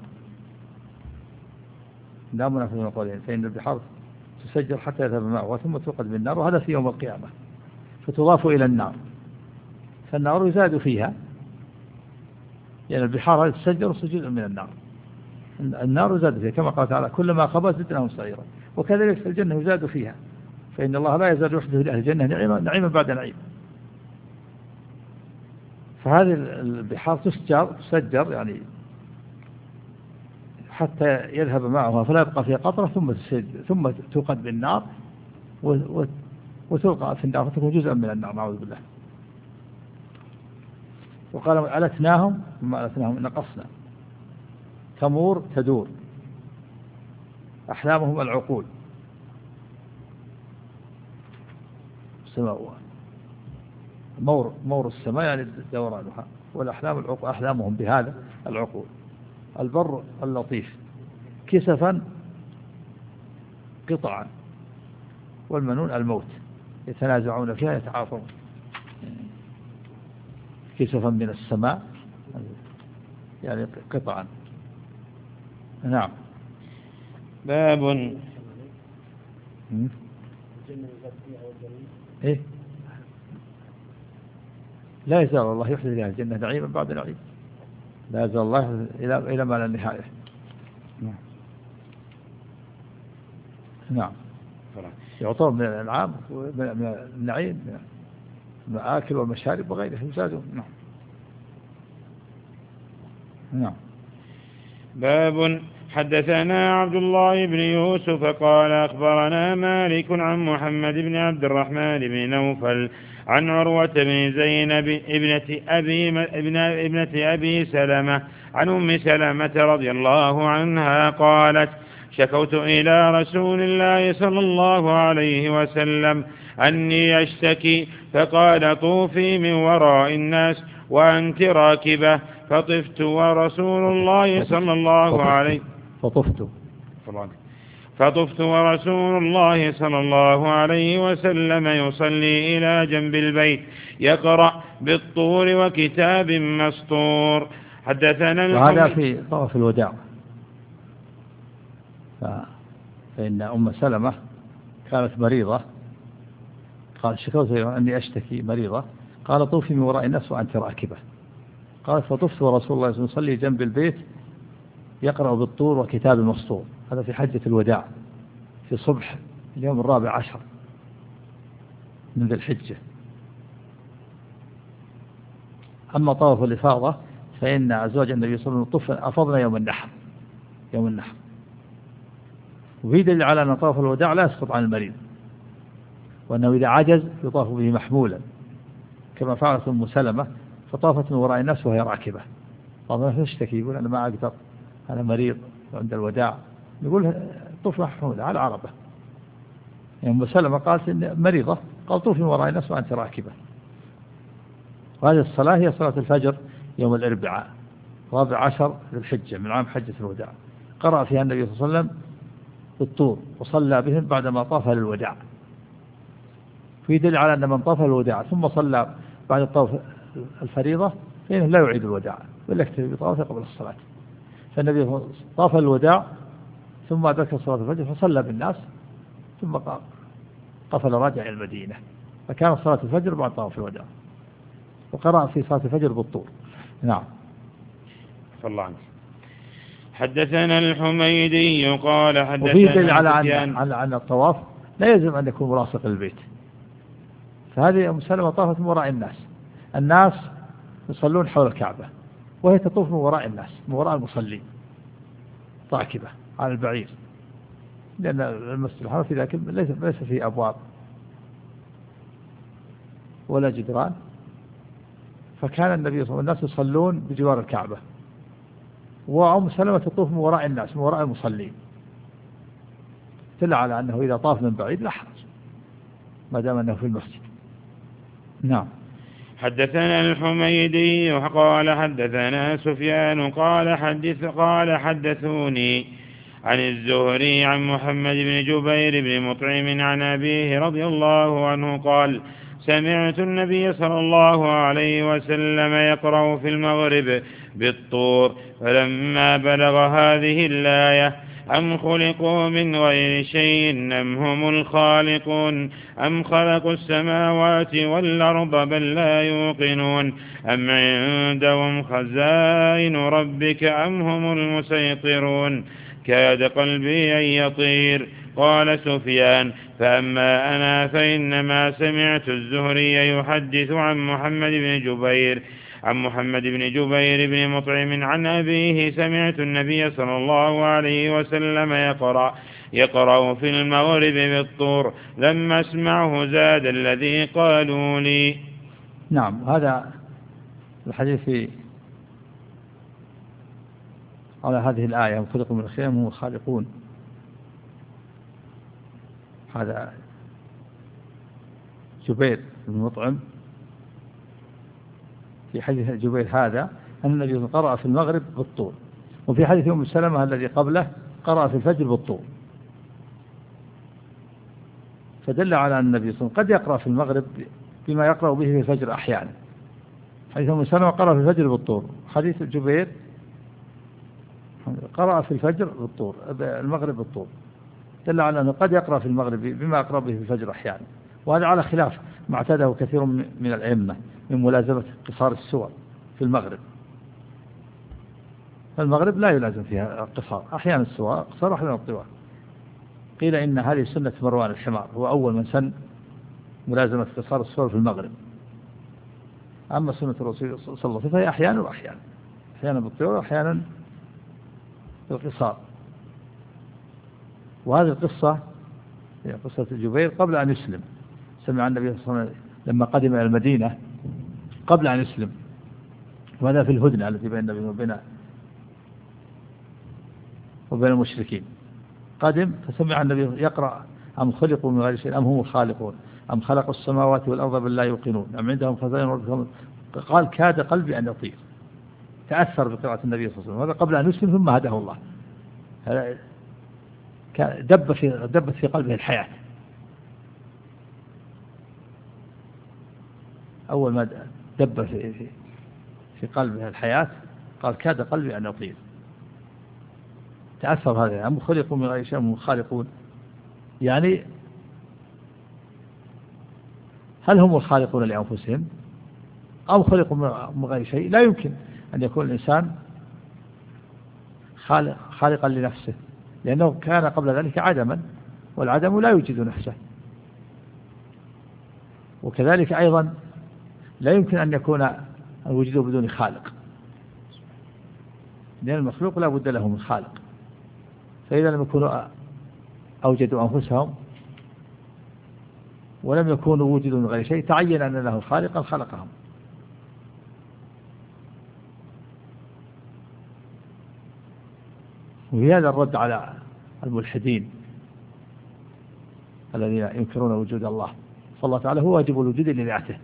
Speaker 2: لا منافاة بين القولين، فإن البحار تسجر حتى يذهب ماؤها ثم توقد بالنار، وهذا في يوم القيامة، فتضاف إلى النار، فالنار يزاد فيها، يعني البحار هذه تسجر جزء من النار، النار يزاد فيها كما قال تعالى كلما خبت زدناهم سعيرا. وكذلك في الجنة يزاد فيها، فإن الله لا يزال يحدث لأهل الجنة نعيما نعيما بعد نعيم. فهذه البحار تسجر تسجر يعني حتى يذهب معها فلا يبقى فيها قطرة، ثم ثم توقد بالنار وتلقى في النار فتكون جزءا من النار، نعوذ بالله. وقال ألتناهم ما ألتناهم نقصنا. تمور تدور أحلامهم العقول. السماء مور مور السماء يعني دورانها، والأحلام العقول أحلامهم بهذا العقول. البر اللطيف كسفا قطعا، والمنون الموت يتنازعون فيها يتعاطون. كسفا من السماء يعني قطعا. نعم.
Speaker 1: باب
Speaker 2: إيه؟ لا يزال الله يحدث لها الجنة نعيما بعد نعيم، لا يزال الله إلى إلى ما لا النهاية. نعم. نعم. يعطون من الأنعام ومن النعيم من الآكل والمشارب وغيره يزادون. نعم. نعم.
Speaker 1: باب حدثنا عبد الله بن يوسف قال أخبرنا مالك عن محمد بن عبد الرحمن بن نوفل عن عروة بن زينب ابنة أبي, ابنة أبي سلمة عن أم سلمة رضي الله عنها قالت شكوت إلى رسول الله صلى الله عليه وسلم أني أشتكي، فقال طوفي من وراء الناس وأنت راكبة، فطفت ورسول الله صلى الله عليه
Speaker 2: فطفت
Speaker 1: فطفت ورسول الله صلى الله عليه وسلم يصلي إلى جنب البيت يقرأ بالطور وكتاب مسطور. حدثنا
Speaker 2: وهذا في طواف الوداع. فإن أم سلمة كانت مريضة، قال شكوت أني أشتكي مريضة، قال طوفي من وراء الناس وأنت راكبة، قال فطفت ورسول الله يصلي جنب البيت يقرأ بالطور وكتاب مسطور. هذا في حجة الوداع في صبح اليوم الرابع عشر من ذي الحجة. أما طواف الإفاضة فإن أزواج النبي صلى الله عليه وسلم أفضنا يوم النحر يوم النحر وفي دليل على أن طواف الوداع لا يسقط عن المريض، وأنه إذا عجز يطاف به محمولا كما فعلت أم سلمة، فطافت من وراء الناس وهي راكبة. طبعا تشتكي يقول أنا ما أقدر أنا مريض عند الوداع، يقول طوف محمولة على عربة. يعني أم سلمة قالت إن مريضة، قال طوفي من وراء الناس وأنت راكبة. وهذه الصلاة هي صلاة الفجر يوم الأربعاء رابع عشر للحجة من عام حجة الوداع، قرأ فيها النبي صلى الله عليه وسلم بالطور وصلى بهم بعدما طاف للوداع. في دليل على أن من طاف الوداع ثم صلى بعد الطواف الفريضة فإنه لا يعيد الوداع بل يكتفي بطوافه قبل الصلاة. فالنبي طاف الوداع ثم أدرك صلاة الفجر فصلى بالناس ثم قفل راجع إلى المدينة. فكان صلاة الفجر بعد طواف الوداع، وقرأ في صلاة الفجر بالطور. نعم.
Speaker 1: فالله عنك. حدثنا الحميدي قال حدثنا
Speaker 2: وفيه دليل على
Speaker 1: سفيان.
Speaker 2: على أن الطواف لا يلزم أن يكون ملاصق للبيت. فهذه أم سلمة طافت من وراء الناس، الناس يصلون حول الكعبة وهي تطوف من وراء الناس، من وراء المصلين، راكبة على البعير، لأن المسجد الحرام في ذاك ليس ليس فيه أبواب ولا جدران، فكان النبي صلى الله عليه وسلم الناس يصلون بجوار الكعبة، وأم سلمة تطوف من وراء الناس، من وراء المصلين، دل على أنه إذا طاف من بعيد لا حرج ما دام أنه في المسجد. نعم.
Speaker 1: حدثنا الحميدي قال حدثنا سفيان قال حدث قال حدثوني عن الزهري عن محمد بن جبير بن مطعم عن أبيه رضي الله عنه قال سمعت النبي صلى الله عليه وسلم يقرأ في المغرب بالطور، فلما بلغ هذه الآية أم خلقوا من غير شيء أم هم الخالقون أم خلقوا السماوات والأرض بل لا يوقنون أم عندهم خزائن ربك أم هم المسيطرون كاد قلبي أن يطير. قال سفيان فأما أنا فإنما سمعت الزهري يحدث عن محمد بن جبير عن محمد بن جبير بن مطعم عن أبيه سمعت النبي صلى الله عليه وسلم يقرأ يقرأ في المغرب بالطور، لما اسمعه زاد الذي قالوا لي.
Speaker 2: نعم. هذا الحديث في على هذه الآية هم خلقوا من الخيام هم الخالقون، هذا جبير بن مطعم في حديث جبير هذا أن النبي قرأ في المغرب بالطور، وفي حديث أم سلمة الذي قبله قرأ في الفجر بالطور، فدل على أن النبي صلى الله عليه وسلم قد يقرأ في المغرب بما يقرأ به في الفجر أحيانا. حديث أم سلمة قرأ في الفجر بالطور، حديث جبير قرأ في الفجر بالطور المغرب بالطور، دل على أنه قد يقرأ في المغرب بما يقرأ به في الفجر أحيانا، وهذا على خلاف ما اعتاده كثير من الأئمة من ملازمة قصار السور في المغرب. فالمغرب لا يلازم فيها القصار، أحيانا السور قصار أحيانا الطوال. قيل إن هذه سنة مروان الحمار، هو أول من سن ملازمة قصار السور في المغرب. أما سنة الرسول صلى الله عليه وسلم فهي أحيانا وأحيانا، أحيانا بالطوال وأحيانا بالقصار. وهذه القصة هي قصة الجبير قبل أن يسلم، سمع النبي صلى الله عليه وسلم لما قدم إلى المدينة قبل أن يسلم، وهذا في الهدنة التي بين النبي وبين وبين المشركين. قدم فسمع النبي يقرأ أم خلقوا من غير شيء أم هم الخالقون أم خلقوا السماوات والأرض بل لا يوقنون أم عندهم خزائن ربهم، قال كاد قلبي أن يطير، تأثر بقراءة النبي صلى الله عليه وسلم، هذا قبل أن يسلم ثم هداه الله، دب في دبت في قلبه الحياة. أول ما دب في في, في قلبه الحياة قال كاد قلبي أن يطير، تأثر هذا. أم خلقوا من غير شيء هم الخالقون، يعني هل هم الخالقون لأنفسهم أم خلقوا من غير شيء؟ لا يمكن أن يكون الإنسان خالق خالقا لنفسه، لأنه كان قبل ذلك عدما، والعدم لا يوجد نفسه. وكذلك أيضا لا يمكن أن يكون الوجود بدون خالق، لأن المخلوق لا بد له من خالق، فإذا لم يكونوا أوجدوا أنفسهم ولم يكونوا وجدوا من غير شيء تعين أن له خالقا خلقهم. وفي هذا الرد على الملحدين الذين ينكرون وجود الله، فالله تعالى هو واجب الوجود لذاته،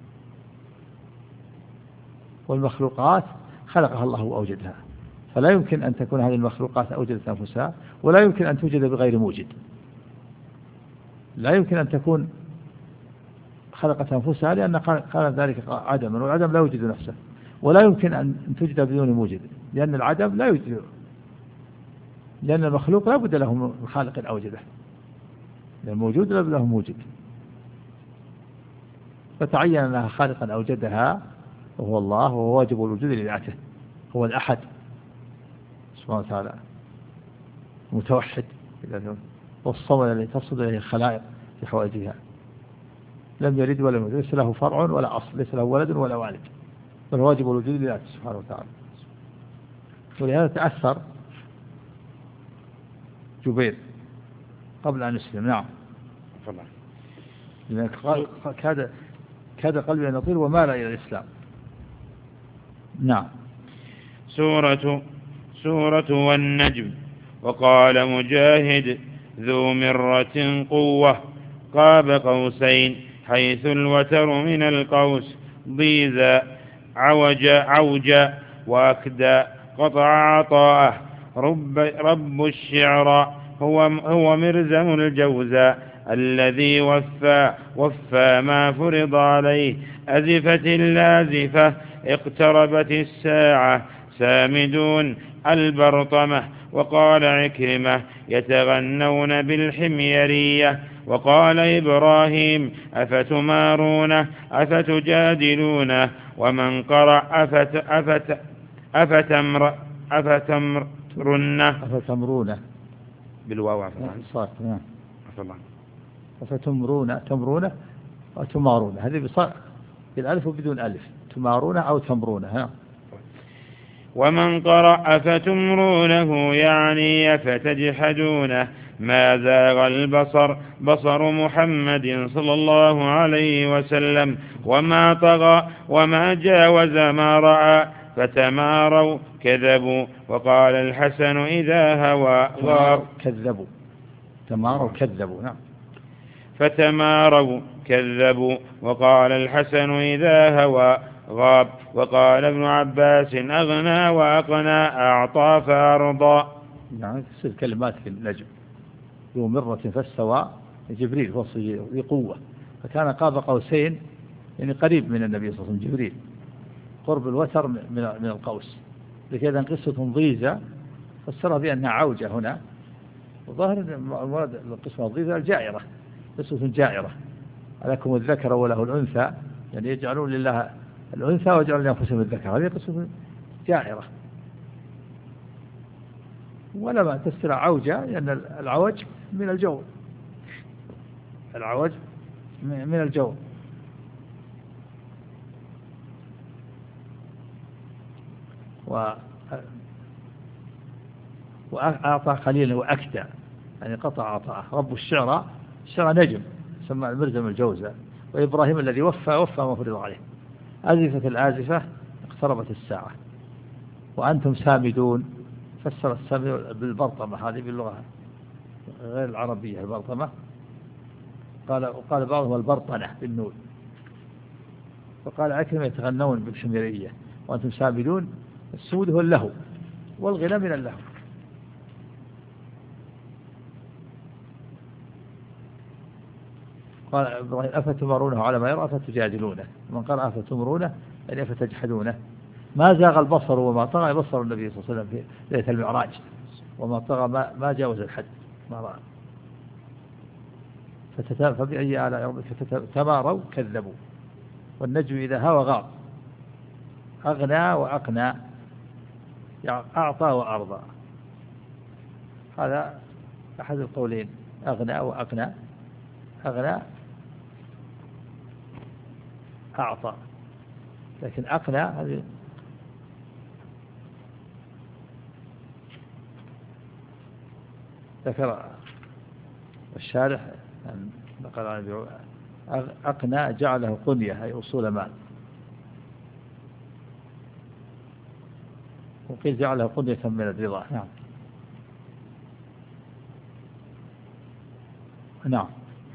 Speaker 2: والمخلوقات خلقها الله وأوجدها، فلا يمكن أن تكون هذه المخلوقات أوجدت أنفسها، ولا يمكن أن توجد بغير موجد. لا يمكن أن تكون خلقت أنفسها لأن كان ذلك عدما، والعدم لا يوجد نفسه، ولا يمكن أن توجد بدون موجد، لأن العدم لا يوجد، لأن المخلوق لا بد له من خالق أوجده، لأن الموجود لا بد له موجد. فتعين لها خالقا أوجدها وهو الله، وهو واجب الوجود لذاته، هو الأحد سبحانه وتعالى متوحد، والصمد الذي تصد إليه الخلائق في حوائجها، لم يلد ولم يولد، ليس له فرع ولا أصل، ليس له ولد ولا والد، بل واجب الوجود لذاته سبحانه وتعالى. ولهذا تأثر جبير قبل أن يسلم. نعم. كاد كاد قلبي أن يطير ومال إلى الإسلام. نعم.
Speaker 1: سورة سورة والنجم. وقال مجاهد ذو مرة قوة قاب قوسين، حيث الوتر من القوس ضيزا عوج عوجا وأكدى قطع عطاءه. رب, رب الشعر هو, هو مرزم الجوزاء الذي وفى وفى ما فرض عليه. أزفت اللازفة اقتربت الساعة، سامدون البرطمة. وقال عكرمة يتغنون بالحميرية. وقال إبراهيم أفتمارونه أفتجادلونه. ومن قرأ أفت أفت أفتمر أفتمرونه
Speaker 2: أفتمرونه
Speaker 1: بالواو
Speaker 2: صار. نعم. أفتمرونه تمرونه وتمارونه، هذه بصار بالألف وبدون ألف، تمارونه أو تمرونه. ها.
Speaker 1: ومن قرأ فتمرونه يعني فتجحدونه. ما زاغ البصر بصر محمد صلى الله عليه وسلم وما طغى وما جاوز ما رأى. فتماروا كذبوا. وقال الحسن إذا هوى غاب.
Speaker 2: كذبوا تماروا كذبوا. نعم.
Speaker 1: فتماروا كذبوا. وقال الحسن إذا هوى غاب. وقال ابن عباس أغنى وأقنى أعطى فأرضى.
Speaker 2: يعني تصير كلمات في النجم. ذو مرة فاستوى جبريل وصي بقوة، فكان قاب قوسين يعني قريب من النبي صلى الله عليه وسلم جبريل، قرب الوتر من القوس. لكذا قصة ضيزة فسرها بأنها عوجة هنا، وظاهر المراد القسمة ضيزة الجائرة، قصة جائرة. ألكم الذكر وله الأنثى، يعني يجعلون لله الأنثى ويجعلون لأنفسهم الذكر، هذه قصة جائرة. ولما تفسر عوجة لأن العوج من الجو، العوج من الجو. و وأعطى قليلا وأكدى يعني قطع عطاءه. رب الشعر الشعر نجم سمى المرزم الجوزاء. وإبراهيم الذي وفى وفى ما فرض عليه. أزفت الآزفة اقتربت الساعة. وأنتم سامدون فسر السامد بالبرطمة، هذه باللغة غير العربية البرطمة. قال وقال بعضهم البرطنة بالنون. وقال عكرمة يتغنون بالحميرية. وأنتم سامدون السود هو اللهو، والغنى من اللهو. قال إبراهيم أفتمرونه على ما يرى أفتجادلونه. من قال أفتمرونه يعني أفتجحدونه. ما زاغ البصر وما طغى بصر النبي صلى الله عليه وسلم في ليلة المعراج، وما طغى ما, ما جاوز الحد ما رأى. فبأي آلاء ربك تماروا كذبوا. والنجم إذا هوى غاب. أغنى وأقنى أعطى وأرضى، هذا أحد القولين. أغنى وأقنى، أغنى أعطى، لكن أقنى هذه ذكر الشارح نقل عن أقنى جعله قنية أي أصول مال، وقيل جعله قنية من الرضا. نعم. نعم.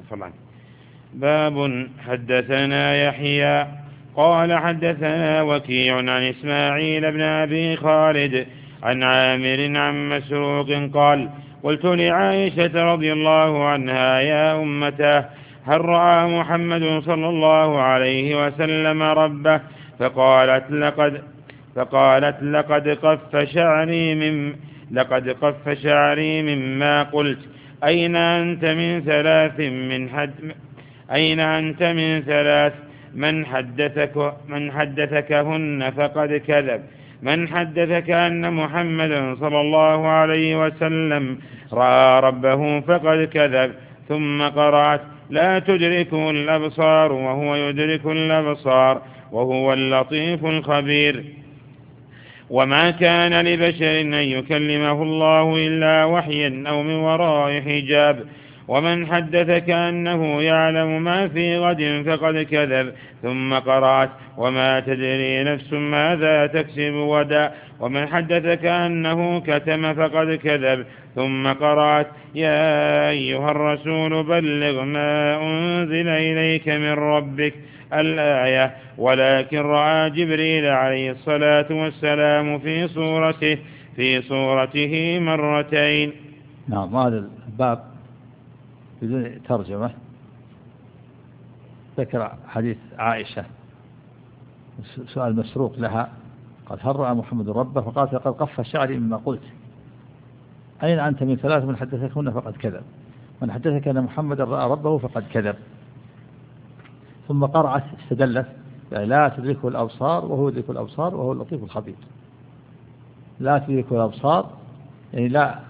Speaker 1: باب حدثنا يحيى قال حدثنا وكيع عن إسماعيل بن أبي خالد عن عامر عن مسروق قال قلت لعائشة رضي الله عنها يا أمته هل رأى محمد صلى الله عليه وسلم ربه؟ فقالت لقد فقالت لقد قف شعري من لقد قف شعري مما قلت. أين أنت من ثلاث من حد أين أنت من ثلاث من حدثك من حدثكهن فقد كذب من حدثك أن محمدا صلى الله عليه وسلم رأى ربه فقد كذب. ثم قرأت لا تدركه الأبصار وهو يدرك الأبصار وهو اللطيف الخبير. وما كان لبشر أن يكلمه الله إلا وحيا أو من وراء حجاب. ومن حدثك أنه يعلم ما في غد فقد كذب. ثم قرأت وما تدري نفس ماذا تكسب غدا. ومن حدثك أنه كتم فقد كذب. ثم قرأت يا أيها الرسول بلغ ما أنزل إليك من ربك الآية. ولكن رأى جبريل عليه الصلاة والسلام في صورته في صورته مرتين.
Speaker 2: نعم. هذا الباب بدون ترجمة ذكر حديث عائشة سؤال مسروق لها قال هل رأى محمد ربه فقالت لقد قف شعري مما قلت أين أنت من ثلاث من حدثكهن فقد كذب من حدثك أن محمد رأى ربه فقد كذب. ثم قرأت استدلت يعني لا تدركه الأبصار وهو يدرك الأبصار وهو اللطيف الخبير. لا تدركه الأبصار يعني لا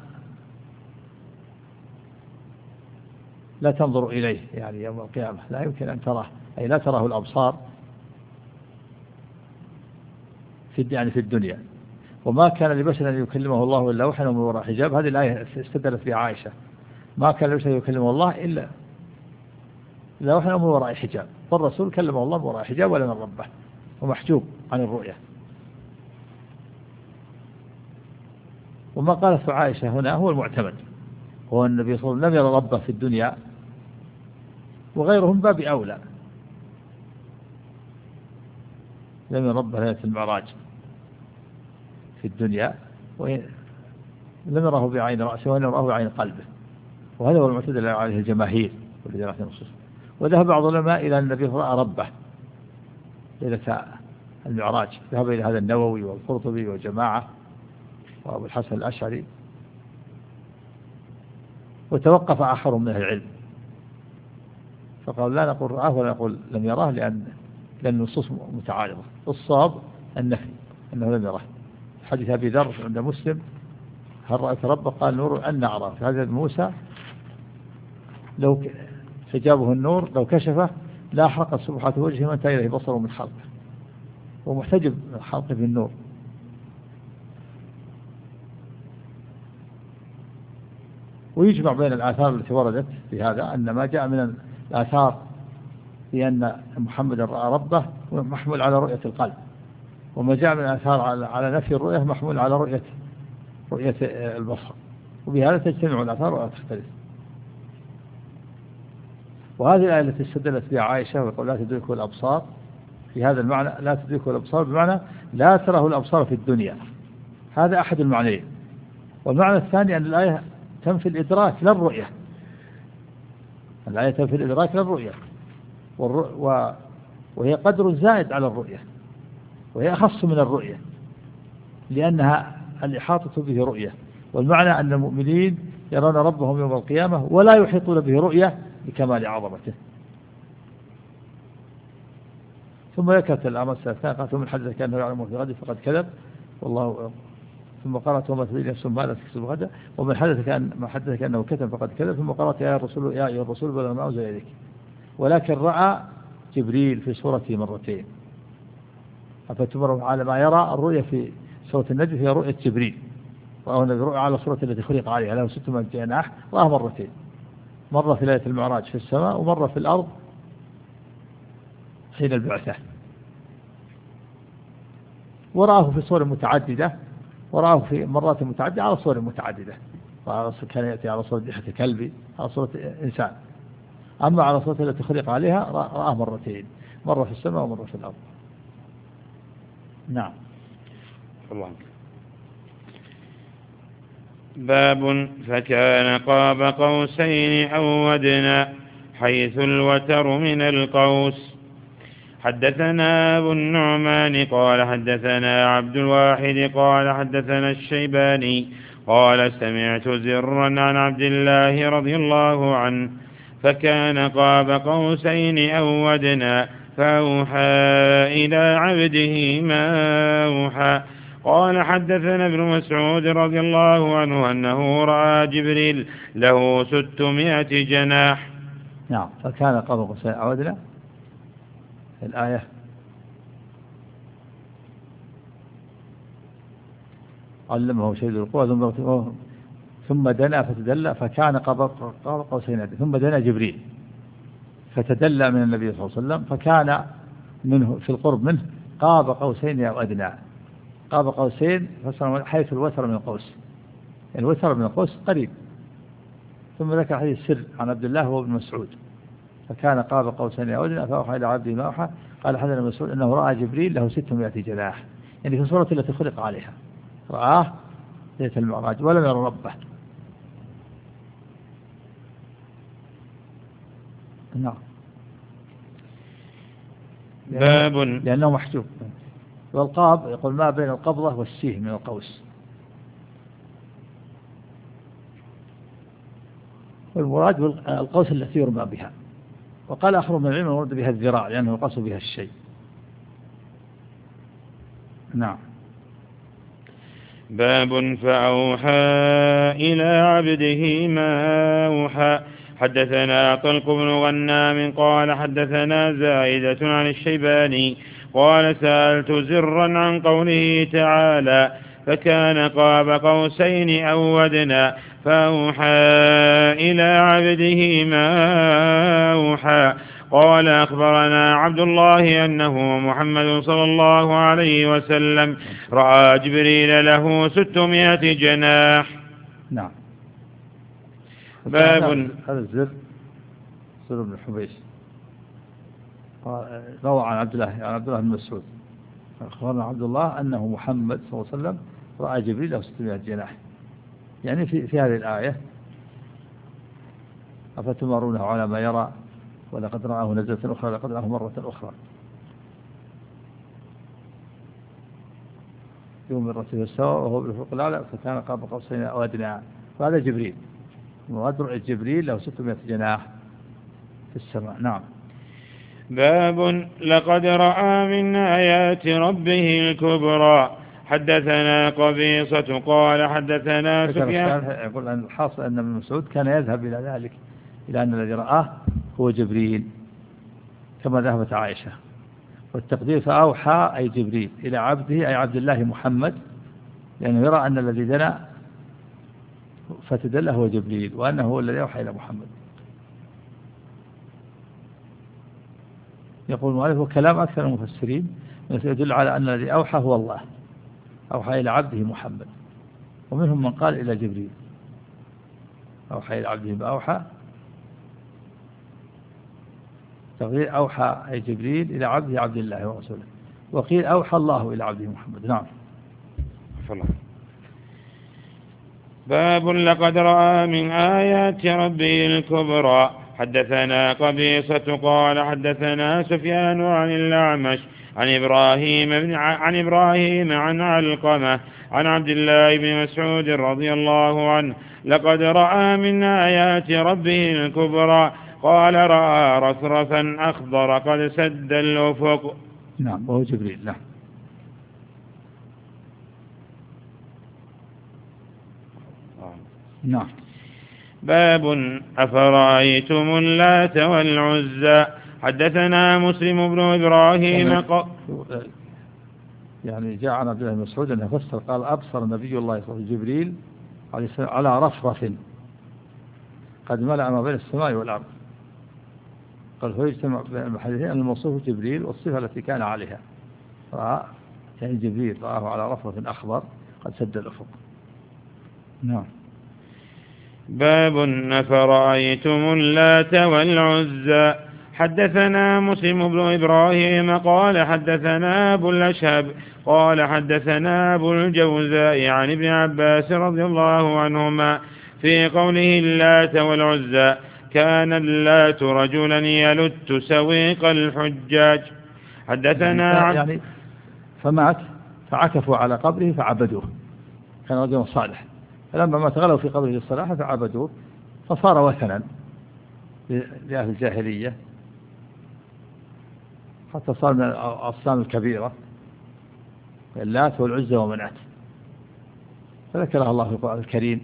Speaker 2: لا تنظر إليه يعني يوم القيامة لا يمكن أن تراه أي لا تراه الأبصار في يعني في الدنيا. وما كان لبشر أن يكلمه الله إلا وحيا من وراء حجاب. هذه الآية استدلت بها عائشة ما كان لبشر أن يكلمه الله إلا إلا وحيا من وراء حجاب. فالرسول كلمه الله من وراء حجاب ولا من ربه ومحجوب عن الرؤية. وما قالت عائشة هنا هو المعتمد هو النبي صلى الله عليه وسلم لم يرى ربه في الدنيا وغيرهم باب أولى لم يرى ربه ليلة المعراج في الدنيا ولم يراه بعين رأسه ولم يراه بعين قلبه. وهذا هو المعتدل عليه الجماهير والذي النصوص. وذهب بعض العلماء إلى النبي رأى ربه ليلة المعراج. ذهب إلى هذا النووي والقرطبي وجماعة وأبو الحسن الأشعري. وتوقف آخر من أهل العلم فقال لا نقول رآه ولا نقول لم يراه لأن لأن النصوص متعارضة. الصواب النفي أنه لم يراه. حديث أبي ذر عند مسلم هل رأيت ربه قال نور أن أراه. في هذا موسى لو حجابه النور لو كشفه لا أحرقت سبحة وجهه وانتهى إليه بصره من خلقه ومحتجب من خلقه بالنور. ويجمع بين الآثار التي وردت في هذا أن ما جاء من الآثار في أن محمد رأى ربه محمول على رؤية القلب وما جاء من الآثار على نفي الرؤية محمول على رؤية رؤية البصر. وبهذا تجتمع الآثار ولا تختلف. وهذه الآية التي استدلت بها عائشة ويقول لا تدركه الأبصار في هذا المعنى لا تدركه الأبصار بمعنى لا تراه الأبصار في الدنيا. هذا أحد المعنيين. والمعنى الثاني أن الآية تنفي الإدراك للرؤية. الآية تنفي الإدراك للرؤية وهي قدر زائد على الرؤية وهي أخص من الرؤية لأنها الإحاطة به رؤية. والمعنى أن المؤمنين يرون ربهم يوم القيامة ولا يحيطون به رؤية بكمال عظمته. ثم ذكرت الأمر الثاني قالت ومن حدثك أنه يعلم في غد فقد كذب والله. ثم قرأت وما تدري نفس ما لا تكسب غدا. ومن حدثك أن ما حدثك أنه كتب فقد كذب. ثم قرأت يا الرسول يا أيها الرسول بلغ ما أنزل إليك. ولكن رأى جبريل في صورته مرتين. أفتمر على ما يرى الرؤيا في سورة النجم هي رؤية جبريل. رأى النبي رؤيا على صورة التي خلق عليها له ستمائة جناح رأى مرتين. مرة في ليلة المعراج في السماء ومرة في الأرض حين البعثة. ورآه في صور متعددة ورآه في مرات متعددة على صور متعددة. كان يأتي على صورة دحية كلبي على صورة إنسان. أما على صورة التي خلق عليها رآه مرتين مرة في السماء ومرة في الأرض. نعم.
Speaker 1: الله. باب فكان قاب قوسين أو أدنى حيث الوتر من القوس. حدثنا أبو النعمان قال حدثنا عبد الواحد قال حدثنا الشيباني قال سمعت زرا عن عبد الله رضي الله عنه فكان قاب قوسين أو أدنى فأوحى إلى عبده ما أوحى. قال حدثنا ابن مسعود رضي الله عنه أنه رأى جبريل له ستمائة جناح.
Speaker 2: نعم. فكان قاب قوسين أو أدنى الآية علمه شديد القوى ثم دنا فتدلى فكان قاب قوسين أدنى ثم دنا جبريل فتدلى من النبي صلى الله عليه وسلم فكان منه في القرب منه قاب قوسين أو أدنى. قاب قوسين حيث الوتر من القوس، الوتر من القوس قريب. ثم ذكر حديث السر عن عبد الله وابن مسعود فكان قاب قوسين أو أدنى فأوحى إلى عبده ما أوحى. قال حدثنا مسعود أنه رأى جبريل له ستمائة جناح، يعني في الصورة التي خلق عليها رآه ليلة المعراج ولم ير ربه. نعم.
Speaker 1: باب
Speaker 2: لأنه محجوب. والقاب يقول ما بين القبضة والسيه من القوس، والمراد القوس التي يرمى بها. وقال آخر من العلم المراد بها الذراع لأنه يقص بها الشيء. نعم.
Speaker 1: باب فأوحى إلى عبده ما أوحى. حدثنا طلق بن غنام قال حدثنا زائدة عن الشيباني قال سألت زرا عن قوله تعالى فكان قاب قوسين أو أدنى فأوحى إلى عبده ما أوحى. قال أخبرنا عبد الله أنه محمد صلى الله عليه وسلم رأى جبريل له ستمائة جناح.
Speaker 2: نعم.
Speaker 1: باب
Speaker 2: هذا الزر زر بن حبيش روى عن عبد الله عن عبد الله بن مسعود أخبرنا عبد الله أنه محمد صلى الله عليه وسلم رأى جبريل له ستمائة جناح، يعني في في هذه الآية أفتمارونه على ما يرى ولقد رآه نزلة أخرى لقد رآه مرة أخرى يوم من رتبه السواء وهو بالأفق الأعلى فكان قاب قوسين أو أدنى. وهذا جبريل، مراد رؤية جبريل له ستمائة جناح في السماء. نعم.
Speaker 1: باب لقد رأى من آيات ربه الكبرى. حدثنا قبيصة قال حدثنا سفيان.
Speaker 2: يقول أن الحاصل أن ابن مسعود كان يذهب إلى ذلك، إلى أن الذي رآه هو جبريل كما ذهبت عائشة. والتقدير فأوحى أي جبريل إلى عبده أي عبد الله محمد، لأنه يرى أن الذي دنا فتدل هو جبريل وأنه هو الذي أوحى إلى محمد. يقول المؤلف وكلام أكثر المفسرين يدل على أن الذي أوحى هو الله، أوحى إلى عبده محمد. ومنهم من قال إلى جبريل أوحى إلى عبده بأوحى، تغيير أوحى أي جبريل إلى عبده عبد الله ورسوله. وقيل أوحى الله إلى عبده محمد. نعم.
Speaker 1: فلا. باب لقد رأى من آيات ربه الكبرى. حدثنا قبيصة قال حدثنا سفيان عن الأعمش عن إبراهيم بن عن إبراهيم عن علقمة عن عبد الله بن مسعود رضي الله عنه لقد رأى من آيات ربه الكبرى. قال رأى رصرفا أخضر قد سد الأفق.
Speaker 2: نعم. وهو جبريل. نعم. نعم.
Speaker 1: باب أفرأيتم اللات والعزى. حدثنا مسلم بن إبراهيم ق...
Speaker 2: يعني جاء عن عبد الله بن مسعود أنه فسر قال أبصر نبي الله صلى الله عليه وسلم جبريل على رفرف قد ملأ ما بين السماء والأرض. قال هو يجتمع بين الحديثين أن الموصوف جبريل والصفة التي كان عليها. رأى يعني جبريل رآه على رفرف أخضر قد سد الأفق. نعم.
Speaker 1: باب أفرأيتم اللات والعزى. حدثنا مسلم بن إبراهيم قال حدثنا أبو الأشهب قال حدثنا أبو الجوزاء عن ابن عباس رضي الله عنهما في قوله اللات والعزى كان اللات رجلا يلت سويق الحجاج. حدثنا
Speaker 2: يعني فمات فعكفوا على قبره فعبدوه، كان رجلا صالح، فلما ما تغلوا في قبره الصلاح فعبدوه فصار وثنا لأهل الجاهلية. حتى صار من الأصنام الكبيرة اللات والعزى ومنات، فذكرها الله في القرآن الكريم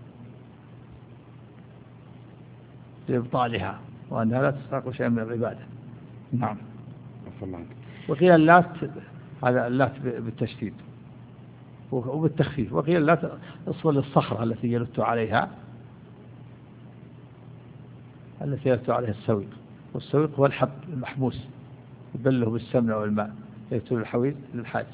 Speaker 2: لإبطالها وأنها لا تستحق شيئا من العبادة. نعم. وقيل اللات هذا اللات بالتشديد وبالتخفيف، وقيل اللات اصل للصخرة التي يلت عليها التي يلت عليها السويق، والسويق هو الحب المحموس يبله بالسمن والماء يقتل الحويل للحاج.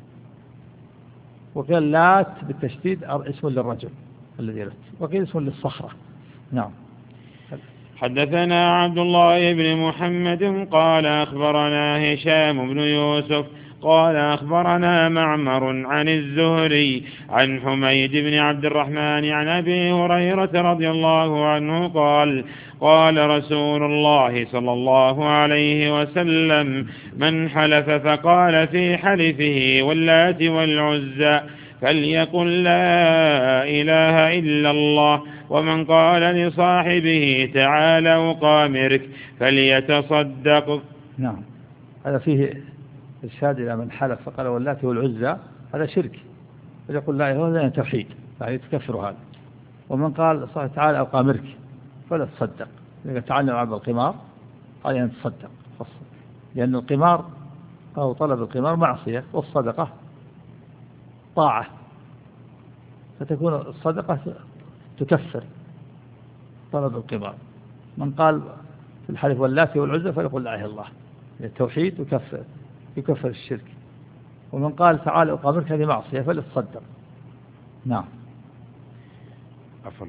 Speaker 2: وقيل لات بالتشديد اسم للرجل الذي يلت، وقيل اسم للصخرة. نعم.
Speaker 1: حدثنا عبد الله بن محمد قال أخبرنا هشام بن يوسف قال أخبرنا معمر عن الزهري عن حميد بن عبد الرحمن عن أبي هريرة رضي الله عنه قال قال رسول الله صلى الله عليه وسلم من حلف فقال في حلفه واللات والعزى فليقل لا إله إلا الله، ومن قال لصاحبه تعال أقامرك فليتصدق.
Speaker 2: نعم. هذا فيه إرشاد إلى من حلف فقال واللات والعزى، هذا شرك، فليقل لا إله إلا الله توحيد، يعني تكفر هذا. ومن قال صاحب تعال أقامرك فلا تصدق، إذا تعلم عبد القمار قال أن تصدق، لأن القمار أو طلب القمار معصية والصدقة طاعة، فتكون الصدقة تكفر طلب القمار. من قال في الحلف واللات والعزى فليقل لا إله إلا الله، التوحيد يكفر يكفر الشرك. ومن قال تعال أقامرك هذه معصية فليتصدق. نعم.
Speaker 1: أفضل.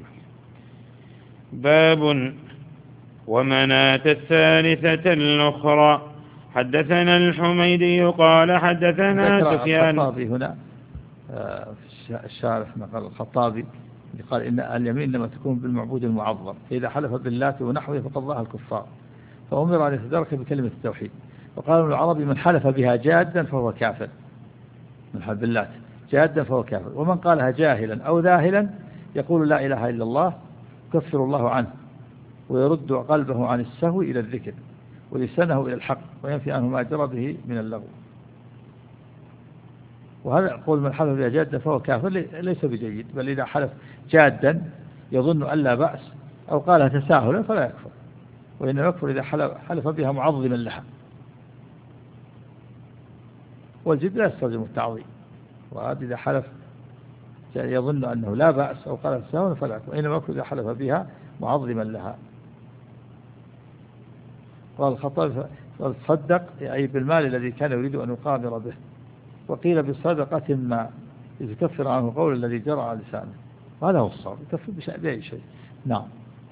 Speaker 1: باب ومناة الثالثة الأخرى. حدثنا الحميدي قال حدثنا سفيان.
Speaker 2: الخطابي هنا في الشارح قال الخطابي قال إن اليمين إنما تكون بالمعبود المعظم، فإذا حلف باللات ونحوه فقد ضاها الكفار، فأمر أن يتدرك بكلمة التوحيد. وقال ابن العربي من حلف بها جادا فهو كافر، من حلف باللات جادا فهو كافر. ومن قالها جاهلا أو ذاهلا يقول لا إله إلا الله كفر الله عنه ويرد قلبه عن السهو إلى الذكر ولسانه إلى الحق وينفي عنه ما جرى به من اللغو. وهذا يقول من حلف بها جادا فهو كافر ليس بجيد، بل إذا حلف جادا يظن أن لا بأس أو قالها تساهلا فلا يكفر، وإنه يكفر إذا حلف بها معظما لها، والجد لا يستلزم التعظيم. وهذا إذا حلف يظن أنه لا بأس أو قالها تساهلا فلا يكفر، وإنما يكفر إذا حلف بها معظما لها. قال الخطاب تصدق أي بالمال الذي كان يريد أن يقامر به، وقيل بصدقة ما يكفر عنه قول الذي جرى على لسانه، وهذا هو الصواب، يكفر بأي شيء. نعم.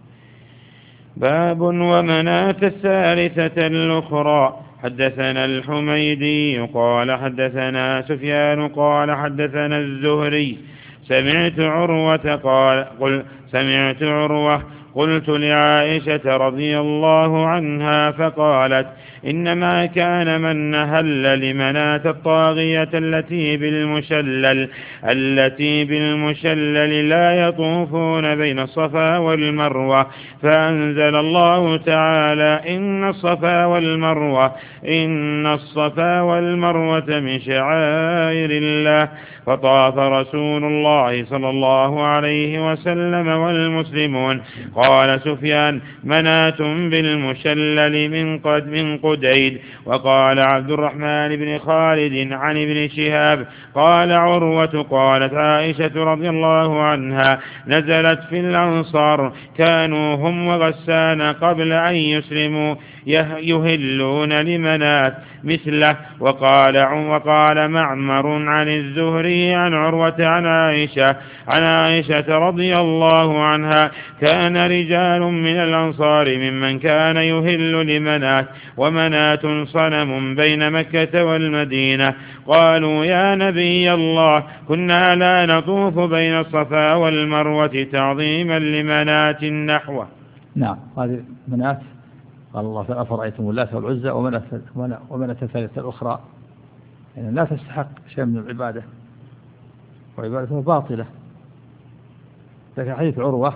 Speaker 1: باب ومناة الثالثة الأخرى. حدثنا الحميدي قال حدثنا سفيان قال حدثنا الزهري سمعت عروة قال قل سمعت عروة قلت لعائشة رضي الله عنها فقالت إنما كان من نهل لمناة الطاغية التي بالمشلل التي بالمشلل لا يطوفون بين الصفا والمروة، فأنزل الله تعالى إن الصفا والمروة إن الصفا والمروة من شعائر الله، فطاف رسول الله صلى الله عليه وسلم والمسلمون. قال سفيان مناة بالمشلل من قد من قديد. وقال عبد الرحمن بن خالد عن ابن شهاب قال عروة قالت عائشة رضي الله عنها نزلت في الأنصار كانوا هم وغسان قبل أن يسلموا يهلون لمناة مثله. وقال وقال معمر عن الزهري عن عروة عن عائشة عن عائشة رضي الله عنها كان رجال من الأنصار ممن كان يهل لمناة ومناة صنم بين مكة والمدينة، قالوا يا نبي الله كنا لا نطوف بين الصفا والمروة تعظيما لمناة نحوه.
Speaker 2: نعم. هذه مناة قال الله تعالى أفرأيتم اللات والعزى ومناة الثالثة الأخرى، يعني لا تستحق شيء من العبادة وعبادته باطلة. لكن حديث عروة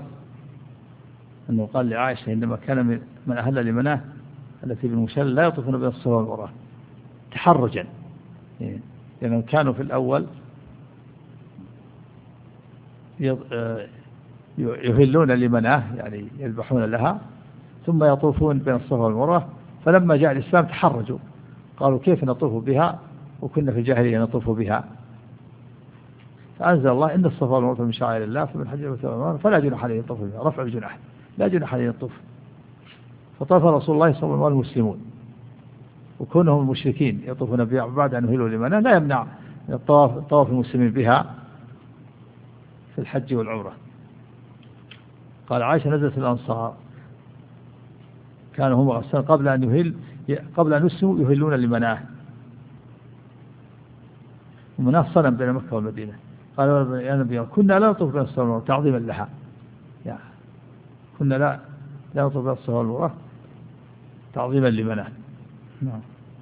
Speaker 2: أنه قال لعائشة إنما كان من أهل لمناه التي بالمشلل لا يطوفون بين الصفا والمروة تحرجا، لأنهم كانوا في الأول يهلون لمناه يعني يذبحون لها ثم يطوفون بين الصفا والمروة، فلما جاء الإسلام تحرجوا قالوا كيف نطوف بها وكنا في الجاهلية نطوف بها، فأنزل الله إن الصفا والمروة من شعائر الله فمن حج البيت والعمرة فلا جناح عليه يطوف بها، رفع الجناح لا جناح عليه يطوف. فطاف رسول الله صلى الله عليه وسلم والمسلمون، وكونهم المشركين يطوفون بها بعد أن يهلوا لمناه لا يمنع الطواف طواف المسلمين بها في الحج والعمرة. قال عائشة نزلت الأنصار كانوا هم أصلا قبل أن يهل قبل أن يسلموا يهلون لمناه، ومناه صنم بين مكة والمدينة، قالوا يا نبي كنا لا نطوف بين الصفا والمروة تعظيما لها، يعني كنا لا لا نطوف بين الصفا والمروة تعظيما لمناه. نعم.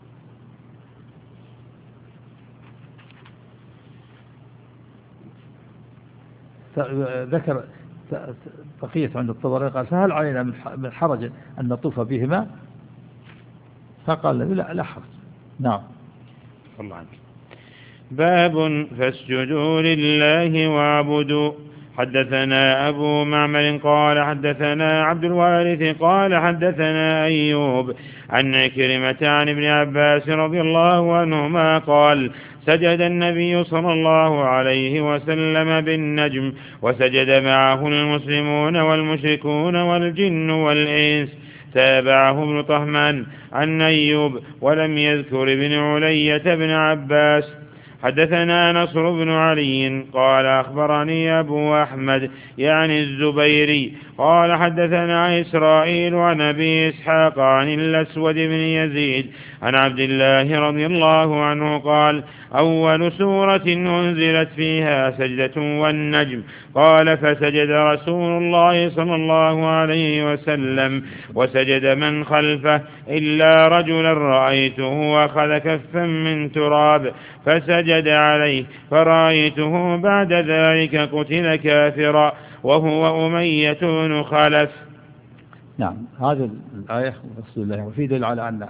Speaker 2: ذكر بقية عند الطبري قال فهل علينا من حرج أن نطوف بهما؟ فقال لا لا حرج. نعم.
Speaker 1: الله عنك. باب فاسجدوا لله واعبدوا. حدثنا أبو معمر قال حدثنا عبد الوارث قال حدثنا أيوب عن عكرمة عن ابن عباس رضي الله عنهما قال سجد النبي صلى الله عليه وسلم بالنجم وسجد معه المسلمون والمشركون والجن والإنس. تابعه ابن طهمان عن أيوب ولم يذكر ابن علية بن عباس. حدثنا نصر بن علي قال أخبرني أبو أحمد يعني الزبيري قال حدثنا إسرائيل عن أبي إسحاق عن الأسود بن يزيد عن عبد الله رضي الله عنه قال أول سورة أنزلت فيها سجدة والنجم. قال فسجد رسول الله صلى الله عليه وسلم وسجد من خلفه إلا رجلا رأيته أخذ كفا من تراب فسجد عليه فرأيته بعد ذلك قتل كافرا وهو أمية بن خلف.
Speaker 2: نعم. هذه الآية رسول الله وفي دليل على أن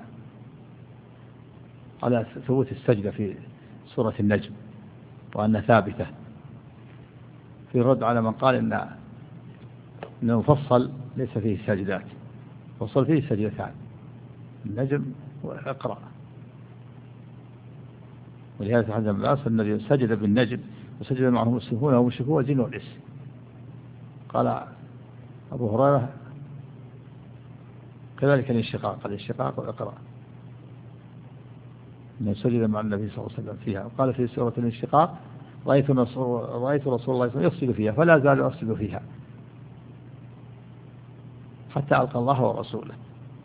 Speaker 2: على ثبوت السجدة في سورة النجم وأنها ثابتة، في رد على من قال إن إنه مفصل ليس فيه سجدات، مفصل فيه سجدتان النجم وإقرأ. ولهذا حدث ابن عباس الذي سجد بالنجم وسجد معه المسلمون والمشركون والجن والإنس. قال أبو هريرة كذلك الانشقاق الانشقاق والإقرأ أنه سجد مع النبي صلى الله عليه وسلم فيها. وقال في سورة الانشقاق رأيت رأيت رسول الله صلى الله عليه وسلم يصل فيها فلا زال يصل فيها حتى ألقى الله ورسوله.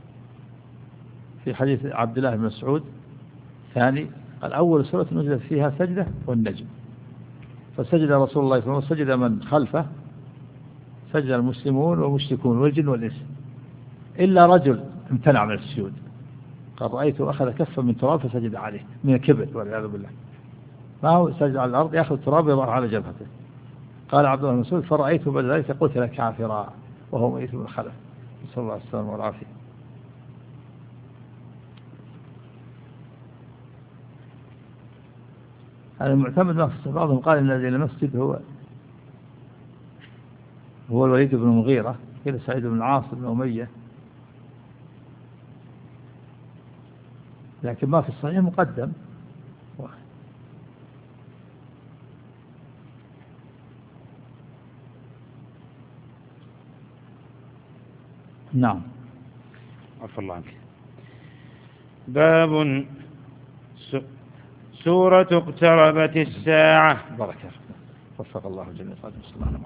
Speaker 2: في حديث عبد الله بن مسعود ثاني قال أول سورة نزلت فيها سجدة والنجم، فسجد رسول الله صلى الله عليه وسلم وسجد من خلفه، سجد المسلمون والمشركون والجن والإنس إلا رجل امتنع من السجود، قال رأيته أخذ كفا من تراب فسجد عليه من الكبر والعياذ بالله، ما هو سجد على الأرض يأخذ تراب يضع على جبهته. قال عبد الله بن مسعود فرأيته بعد ذلك قتل كافرا وهو ميت بن خلف، نسأل الله السلامة والعافية. هذا المعتمد نفسه. بعضهم قال إن الذي المسجد هو هو الوليد بن المغيرة، قيل سعيد بن العاص بن أمية، لكن ما في الصحيح مقدم. نعم.
Speaker 1: عفوا الله عنك. باب سورة اقتربت الساعة.
Speaker 2: بركة وفق الله جميع صلى الله عليه وسلم.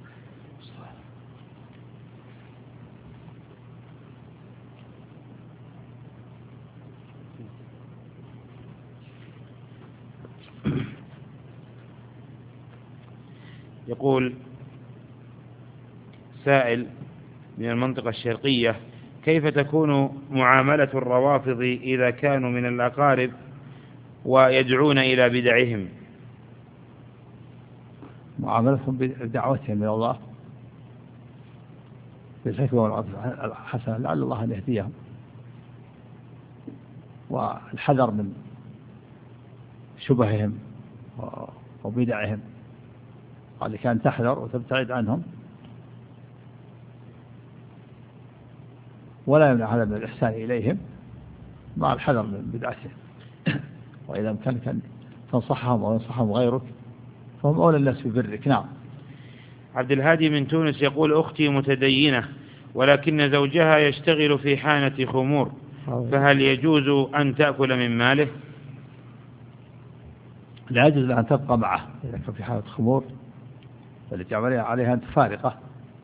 Speaker 1: يقول سائل من المنطقة الشرقية: كيف تكون معاملة الروافض إذا كانوا من الأقارب ويدعون إلى بدعهم؟
Speaker 2: معاملتهم بدعوتهم من الله بالحكمة والعدل الحسنة لعل الله أن يهديهم، والحذر من شبههم وبدعهم، قال كان تحذر وتبتعد عنهم، ولا يمنع هذا من الإحسان إليهم مع الحذر من بدعتهم. وإذا أمكنك كان تنصحهم أو ينصحهم غيرك فهم أولى الناس ببرك. نعم.
Speaker 1: عبد الهادي من تونس يقول: أختي متدينة ولكن زوجها يشتغل في حانة خمور، فهل يجوز أن تأكل من ماله؟
Speaker 2: لا يجوز لها أن تبقى معه إذا كان في حالة خمور، التي عليها أن تفارقه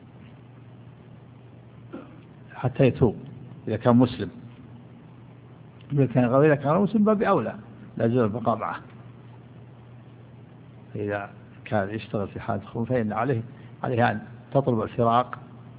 Speaker 2: حتى يتوب إذا كان مسلم. إذا كان غير كان مسلم باب أولى لا يجوز البقاء معه. إذا كان يشتغل في حالة خمور فإن عليه عليه أن تطلب الفراق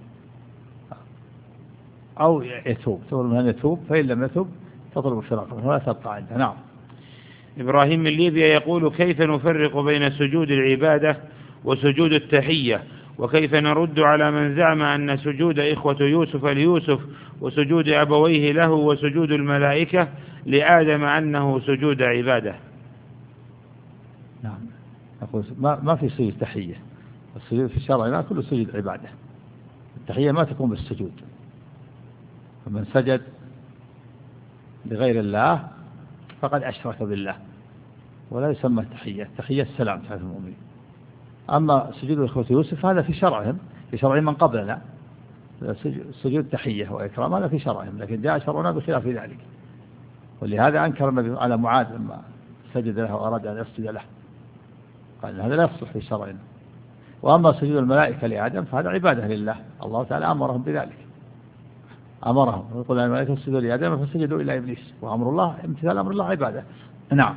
Speaker 2: أو يتوب، تطلب من أن يتوب، فإن لم يتوب تطلب الفراق ولا تبقى عنده. نعم.
Speaker 1: إبراهيم من ليبيا يقول: كيف نفرق بين سجود العبادة وسجود التحية؟ وكيف نرد على من زعم أن سجود إخوة يوسف ليوسف وسجود أبويه له وسجود الملائكة لآدم أنه سجود عبادة؟
Speaker 2: نعم. أقول ما ما في سجود تحية، السجود في الشرع لا كل سجود عبادة. التحية ما تكون بالسجود، فمن سجد لغير الله فقد أشرك بالله ولا يسمى التحية. التحية السلام تعالى المؤمنين. أما سجود إخوة يوسف هذا في شرعهم، في شرع من قبلنا سجود تحية وإكرام، هذا في شرعهم، لكن جاء شرعنا بخلاف ذلك. ولهذا أنكر النبي على معاذ لما سجد له وأراد أن يسجد له، قال هذا لا يصلح في شرعنا. وأما سجود الملائكة لآدم فهذا عبادة لله، الله تعالى أمرهم بذلك، أمرهم ويقول الملائكة اسجدوا لآدم فسجدوا إلى إبليس، وأمر الله امتثال أمر الله عبادة. نعم.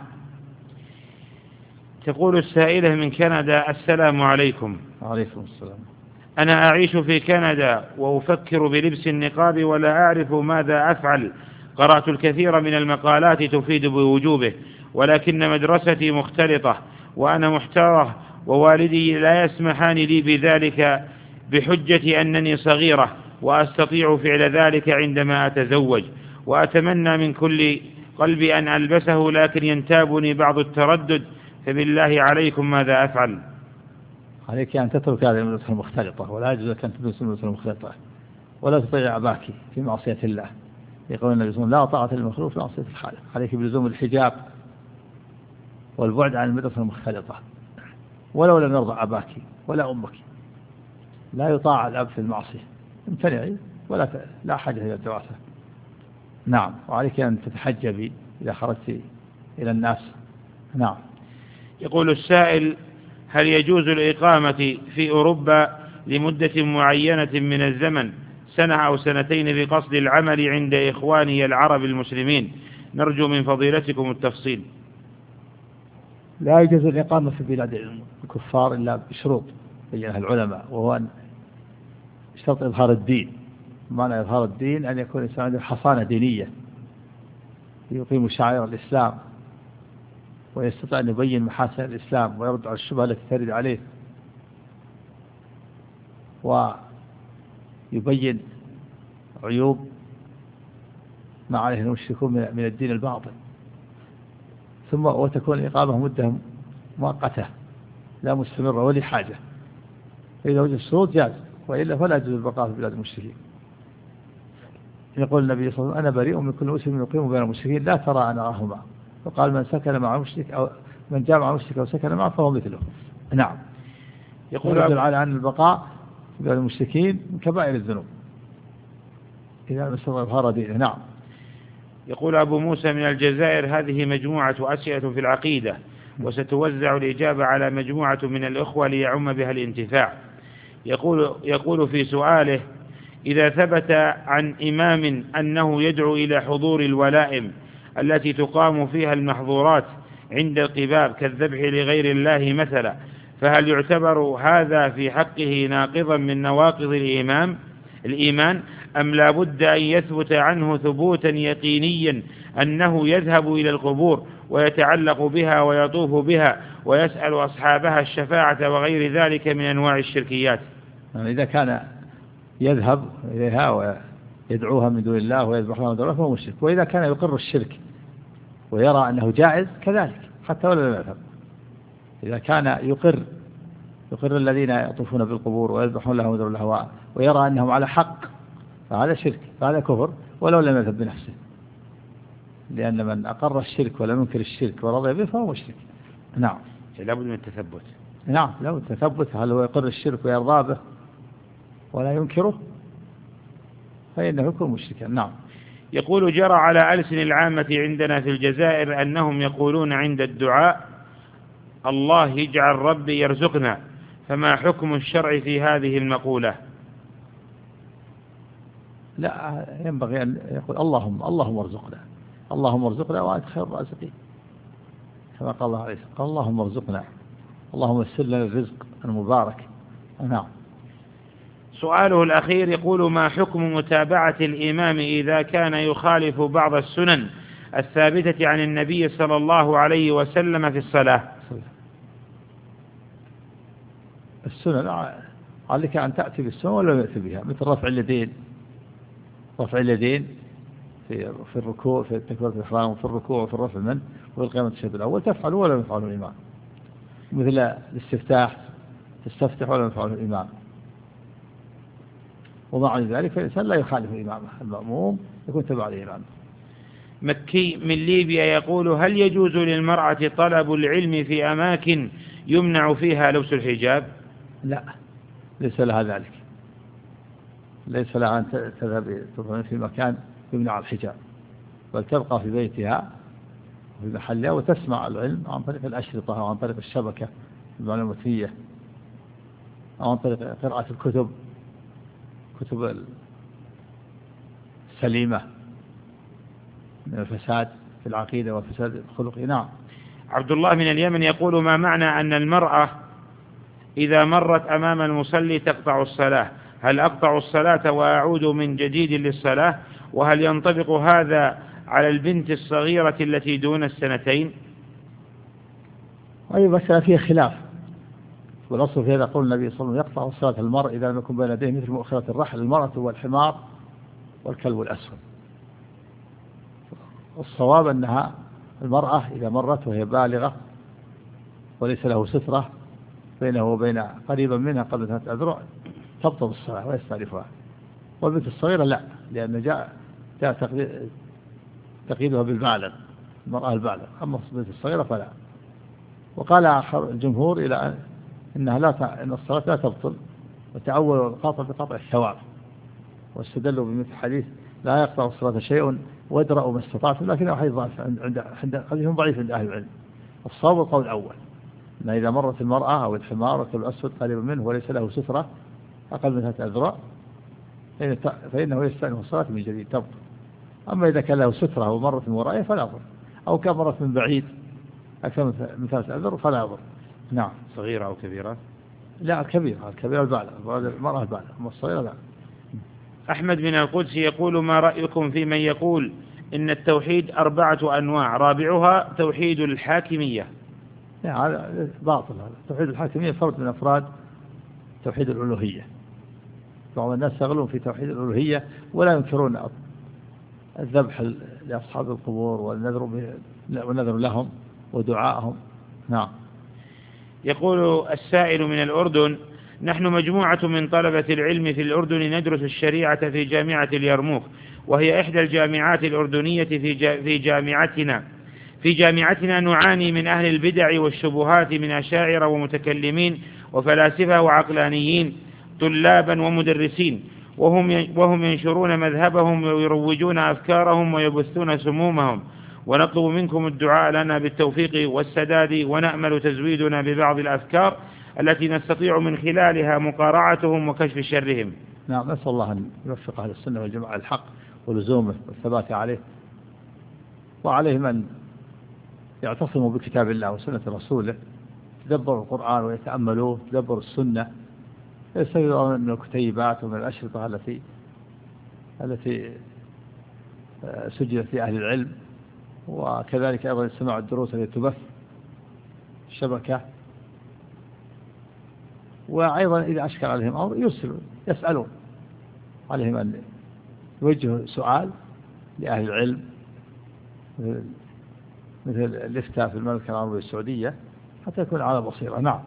Speaker 1: تقول السائلة من كندا: السلام عليكم.
Speaker 2: وعليكم السلام.
Speaker 1: أنا أعيش في كندا وأفكر بلبس النقاب ولا أعرف ماذا أفعل. قرأت الكثير من المقالات تفيد بوجوبه، ولكن مدرستي مختلطة وأنا محتارة، ووالدي لا يسمحان لي بذلك بحجة أنني صغيرة وأستطيع فعل ذلك عندما أتزوج، وأتمنى من كل قلبي أن ألبسه لكن ينتابني بعض التردد، فبالله عليكم ماذا أفعل؟
Speaker 2: عليك أن تترك هذه المدرسة المختلطة، ولا يجوز لك أن تدرس المدرسة المختلطة، ولا تطيع أباك في معصية الله. يقول النبي صلى الله عليه وسلم: لا طاعة للمخلوق في معصية الخالق. عليك بلزوم الحجاب والبعد عن المدرسة المختلطة، ولو لم يرضى أباك ولا أمك. لا يطاع الأب في المعصية، امتنعي ولا ت... لا حاجة إلى الدراسة. نعم. وعليك أن تتحجبي إذا خرجت إلى الناس. نعم.
Speaker 1: يقول السائل: هل يجوز الإقامة في أوروبا لمدة معينة من الزمن، سنة أو سنتين، بقصد العمل عند إخواني العرب المسلمين؟ نرجو من فضيلتكم التفصيل.
Speaker 2: لا يجوز الإقامة في بلاد الكفار إلا بشروط بينها العلماء، وهو أن شرط إظهار الدين. معنى إظهار الدين أن يكون الإنسان عنده حصانة دينية يقيم شعائر الإسلام ويستطيع أن يبين محاسن الإسلام ويرد على الشبهة التي ترد عليه، ويبين عيوب ما عليه المشركون من الدين الباطل. ثم وتكون الإقامة مدة مؤقتة لا مستمرة ولا حاجة. إذا وجد الشروط جاز، وإلا فلا يجوز البقاء في بلاد المشركين. يقول النبي صلى الله عليه وسلم: أنا بريء من كل مسلم يقيم بين المشركين لا ترى أن أراهما. وقال: من سكن مع مشرك أو من جاء مع مشرك أو سكن معه فهو مثله. نعم. يقول يدل على أن البقاء في بلاد المشركين من كبائر الذنوب إذا استطاع إظهار دينه. نعم.
Speaker 1: يقول أبو موسى من الجزائر: هذه مجموعة أسئلة في العقيدة، وستوزع الإجابة على مجموعة من الأخوة ليعم بها الانتفاع. يقول, يقول في سؤاله: إذا ثبت عن إمام أنه يدعو إلى حضور الولائم التي تقام فيها المحظورات عند القباب كالذبح لغير الله مثلا، فهل يعتبر هذا في حقه ناقضا من نواقض الإيمان الإيمان أم لا بد أن يثبت عنه ثبوتا يقينيا أنه يذهب إلى القبور ويتعلق بها ويطوف بها ويسأل أصحابها الشفاعة وغير ذلك من أنواع الشركيات؟
Speaker 2: إذا كان يذهب إليها ويدعوها من دون الله ويذبحها من دون الله فهو مشرك. وإذا كان يقر الشرك ويرى أنه جائز كذلك حتى ولو لم يثب. إذا كان يقر يقر الذين يطوفون بالقبور ويذبحون لهم ذر الهواء ويرى أنهم على حق فهذا شرك، فهذا كفر ولو لم يذهب بنفسه، لأن من أقر الشرك ولم ينكر الشرك ورضي به فهو مشرك. نعم.
Speaker 1: لابد من التثبت.
Speaker 2: نعم لابد من التثبت، هل هو يقر الشرك ويرضى به ولا ينكره فإنه يكون مشركا. نعم.
Speaker 1: يقول جرى على ألسن العامة عندنا في الجزائر أنهم يقولون عند الدعاء الله يجعل ربي يرزقنا، فما حكم الشرع في هذه المقولة؟
Speaker 2: لا، ينبغي أن يقول اللهم اللهم ارزقنا، اللهم ارزقنا وأنت خير الرازقين، كما قال الله عليه وسلم قال اللهم ارزقنا، اللهم يسر لنا الرزق المبارك. نعم.
Speaker 1: سؤاله الأخير يقول ما حكم متابعة الإمام إذا كان يخالف بعض السنن الثابتة عن النبي صلى الله عليه وسلم في الصلاة؟
Speaker 2: السنن عليك أن تأتي بالسنن ولا يأتي بها، مثل رفع اليدين، رفع اليدين في في الركوع في التكبيرة الإحرام وفي الركوع وفي الرفع منه وفي القيام التشهد الأول تفعله ولا يفعله الإمام، مثل الاستفتاح تستفتح ولا يفعله الإمام. ومع ذلك فالإنسان لا يخالف الإمام، المأموم يكون تبع الإمام.
Speaker 1: مكي من ليبيا يقول هل يجوز للمرأة طلب العلم في أماكن يمنع فيها لبس الحجاب؟
Speaker 2: لا، ليس لها ذلك، ليس لها أن تذهب في مكان يمنع الحجاب، بل تبقى في بيتها وفي محلها وتسمع العلم عن طريق الأشرطة أو عن طريق الشبكة المعلوماتية أو عن طريق قراءة الكتب، كتب السليمة من الفساد في العقيدة والفساد الخلقي. نعم.
Speaker 1: عبد الله من اليمن يقول ما معنى أن المرأة إذا مرت أمام المصلي تقطع الصلاة؟ هل أقطع الصلاة وأعود من جديد للصلاة؟ وهل ينطبق هذا على البنت الصغيرة التي دون السنتين؟
Speaker 2: أي مسألة فيها خلاف، والأصل في هذا قول النبي صلى الله عليه وسلم يقطع الصلاة المرء إذا لم يكن بين يديه مثل مؤخرة الرحل، المرأة والحمار والكلب الأسود. الصواب أنها المرأة إذا مرت وهي بالغة وليس له سترة بينه وبين قريبا منها قبل ثلاثة أذرع تبطل الصلاة ويستعرفها، والبنت الصغيرة لا، لأن جاء جاء تقييدها بالبالغ، المرأة البالغ، أما البنت الصغيرة فلا. وقال آخر الجمهور إلى أن إنها لا إن الصلاة لا تبطل، وتعول القاطع بقطع الثواب، واستدلوا بمثل حديث لا يقطع الصلاة شيء وادرأوا ما استطعتم، لكنه حديث ضعيف عند عند حديث ضعيف عند أهل العلم. الصواب القول الأول أن إذا مرت المرأة أو الحمار والكلب الأسود قريبا منه وليس له سترة أقل من ثلاثة أذرع فإنه يستأنف الصلاة من جديد تبطل. أما إذا كان له سترة ومرت من ورائه فلا يضر، أو كان مرت من بعيد أكثر من ثلاثة أذرع فلا يضر. نعم.
Speaker 1: صغيرة أو كبيرة؟
Speaker 2: لا، الكبيرة، الكبيرة البالغة، المرأة البالغة، أما الصغيرة لا.
Speaker 1: أحمد من القدس يقول ما رأيكم في من يقول إن التوحيد أربعة أنواع رابعها توحيد الحاكمية؟
Speaker 2: هذا باطل. هذا توحيد الحاكمية فرد من أفراد توحيد الألوهية. بعض الناس يغلون في توحيد الألوهية ولا ينكرون الذبح لأصحاب القبور والنذر لهم ودعائهم. نعم.
Speaker 1: يقول السائل من الأردن نحن مجموعة من طلبة العلم في الأردن ندرس الشريعة في جامعة اليرموك، وهي إحدى الجامعات الأردنية في في جامعتنا في جامعتنا نعاني من أهل البدع والشبهات من أشاعرة ومتكلمين وفلاسفة وعقلانيين طلابا ومدرسين، وهم وهم ينشرون مذهبهم ويروجون أفكارهم ويبثون سمومهم، ونطلب منكم الدعاء لنا بالتوفيق والسداد، ونأمل تزويدنا ببعض الأفكار التي نستطيع من خلالها مقارعتهم وكشف شرهم.
Speaker 2: نعم، نسأل الله أن يوفق أهل السنة والجماعة الحق ولزومه والثبات عليه، وعليهم أن يعتصموا بكتاب الله وسنة رسوله، يدبروا القرآن ويتأملوه، يدبروا السنة، يستفيدوا من الكتيبات ومن الأشرطة التي التي سجلت لأهل العلم، وكذلك أيضا سماع الدروس التي تبث الشبكة. وأيضا إذا أشكل عليهم أمر يرسلوا يسألون، عليهم أن يوجهوا سؤال لأهل العلم مثل الإفتاء في المملكة العربية السعودية حتى يكون على بصيرة. نعم.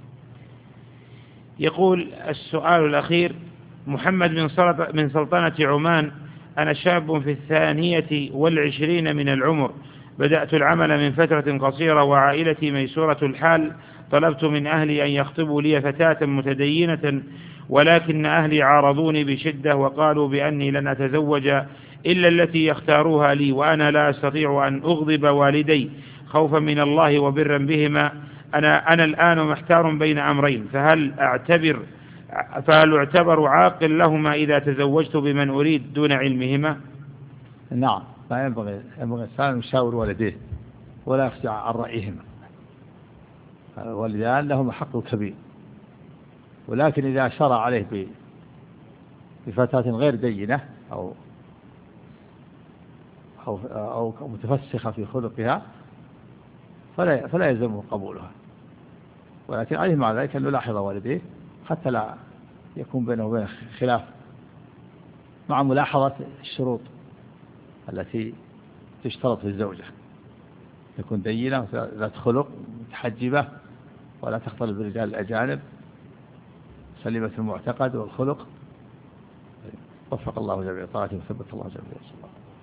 Speaker 1: يقول السؤال الأخير: محمد من من سلطنة عمان. أنا شاب في الثانية والعشرين من العمر، بدأت العمل من فترة قصيرة وعائلتي ميسورة الحال. طلبت من أهلي أن يخطبوا لي فتاة متدينة، ولكن أهلي عارضوني بشدة وقالوا بأني لن أتزوج إلا التي يختاروها لي، وأنا لا أستطيع أن أغضب والدي خوفا من الله وبرا بهما. أنا, أنا الآن محتار بين أمرين، فهل أعتبر فهل أعتبر عاقل لهما إذا تزوجت بمن أريد دون علمهما؟
Speaker 2: نعم، لا ينبغي ينبغي الإنسان يشاور والديه ولا يخشى عن رأيهما، والدان لهم حق كبير. ولكن إذا شرع عليه بفتاة غير دينة أو أو أو متفسخة في خلقها فلا فلا يلزمه قبولها، ولكن عليه مع ذلك أن يلاحظ والديه حتى لا يكون بينه وبين خلاف، مع ملاحظة الشروط التي تشترط في الزوجة: تكون دينة، ذات خلق، متحجبة، ولا تختلط بالرجال الأجانب، سليمة المعتقد والخلق. وفق الله جميع طاعته وثبت الله جميع.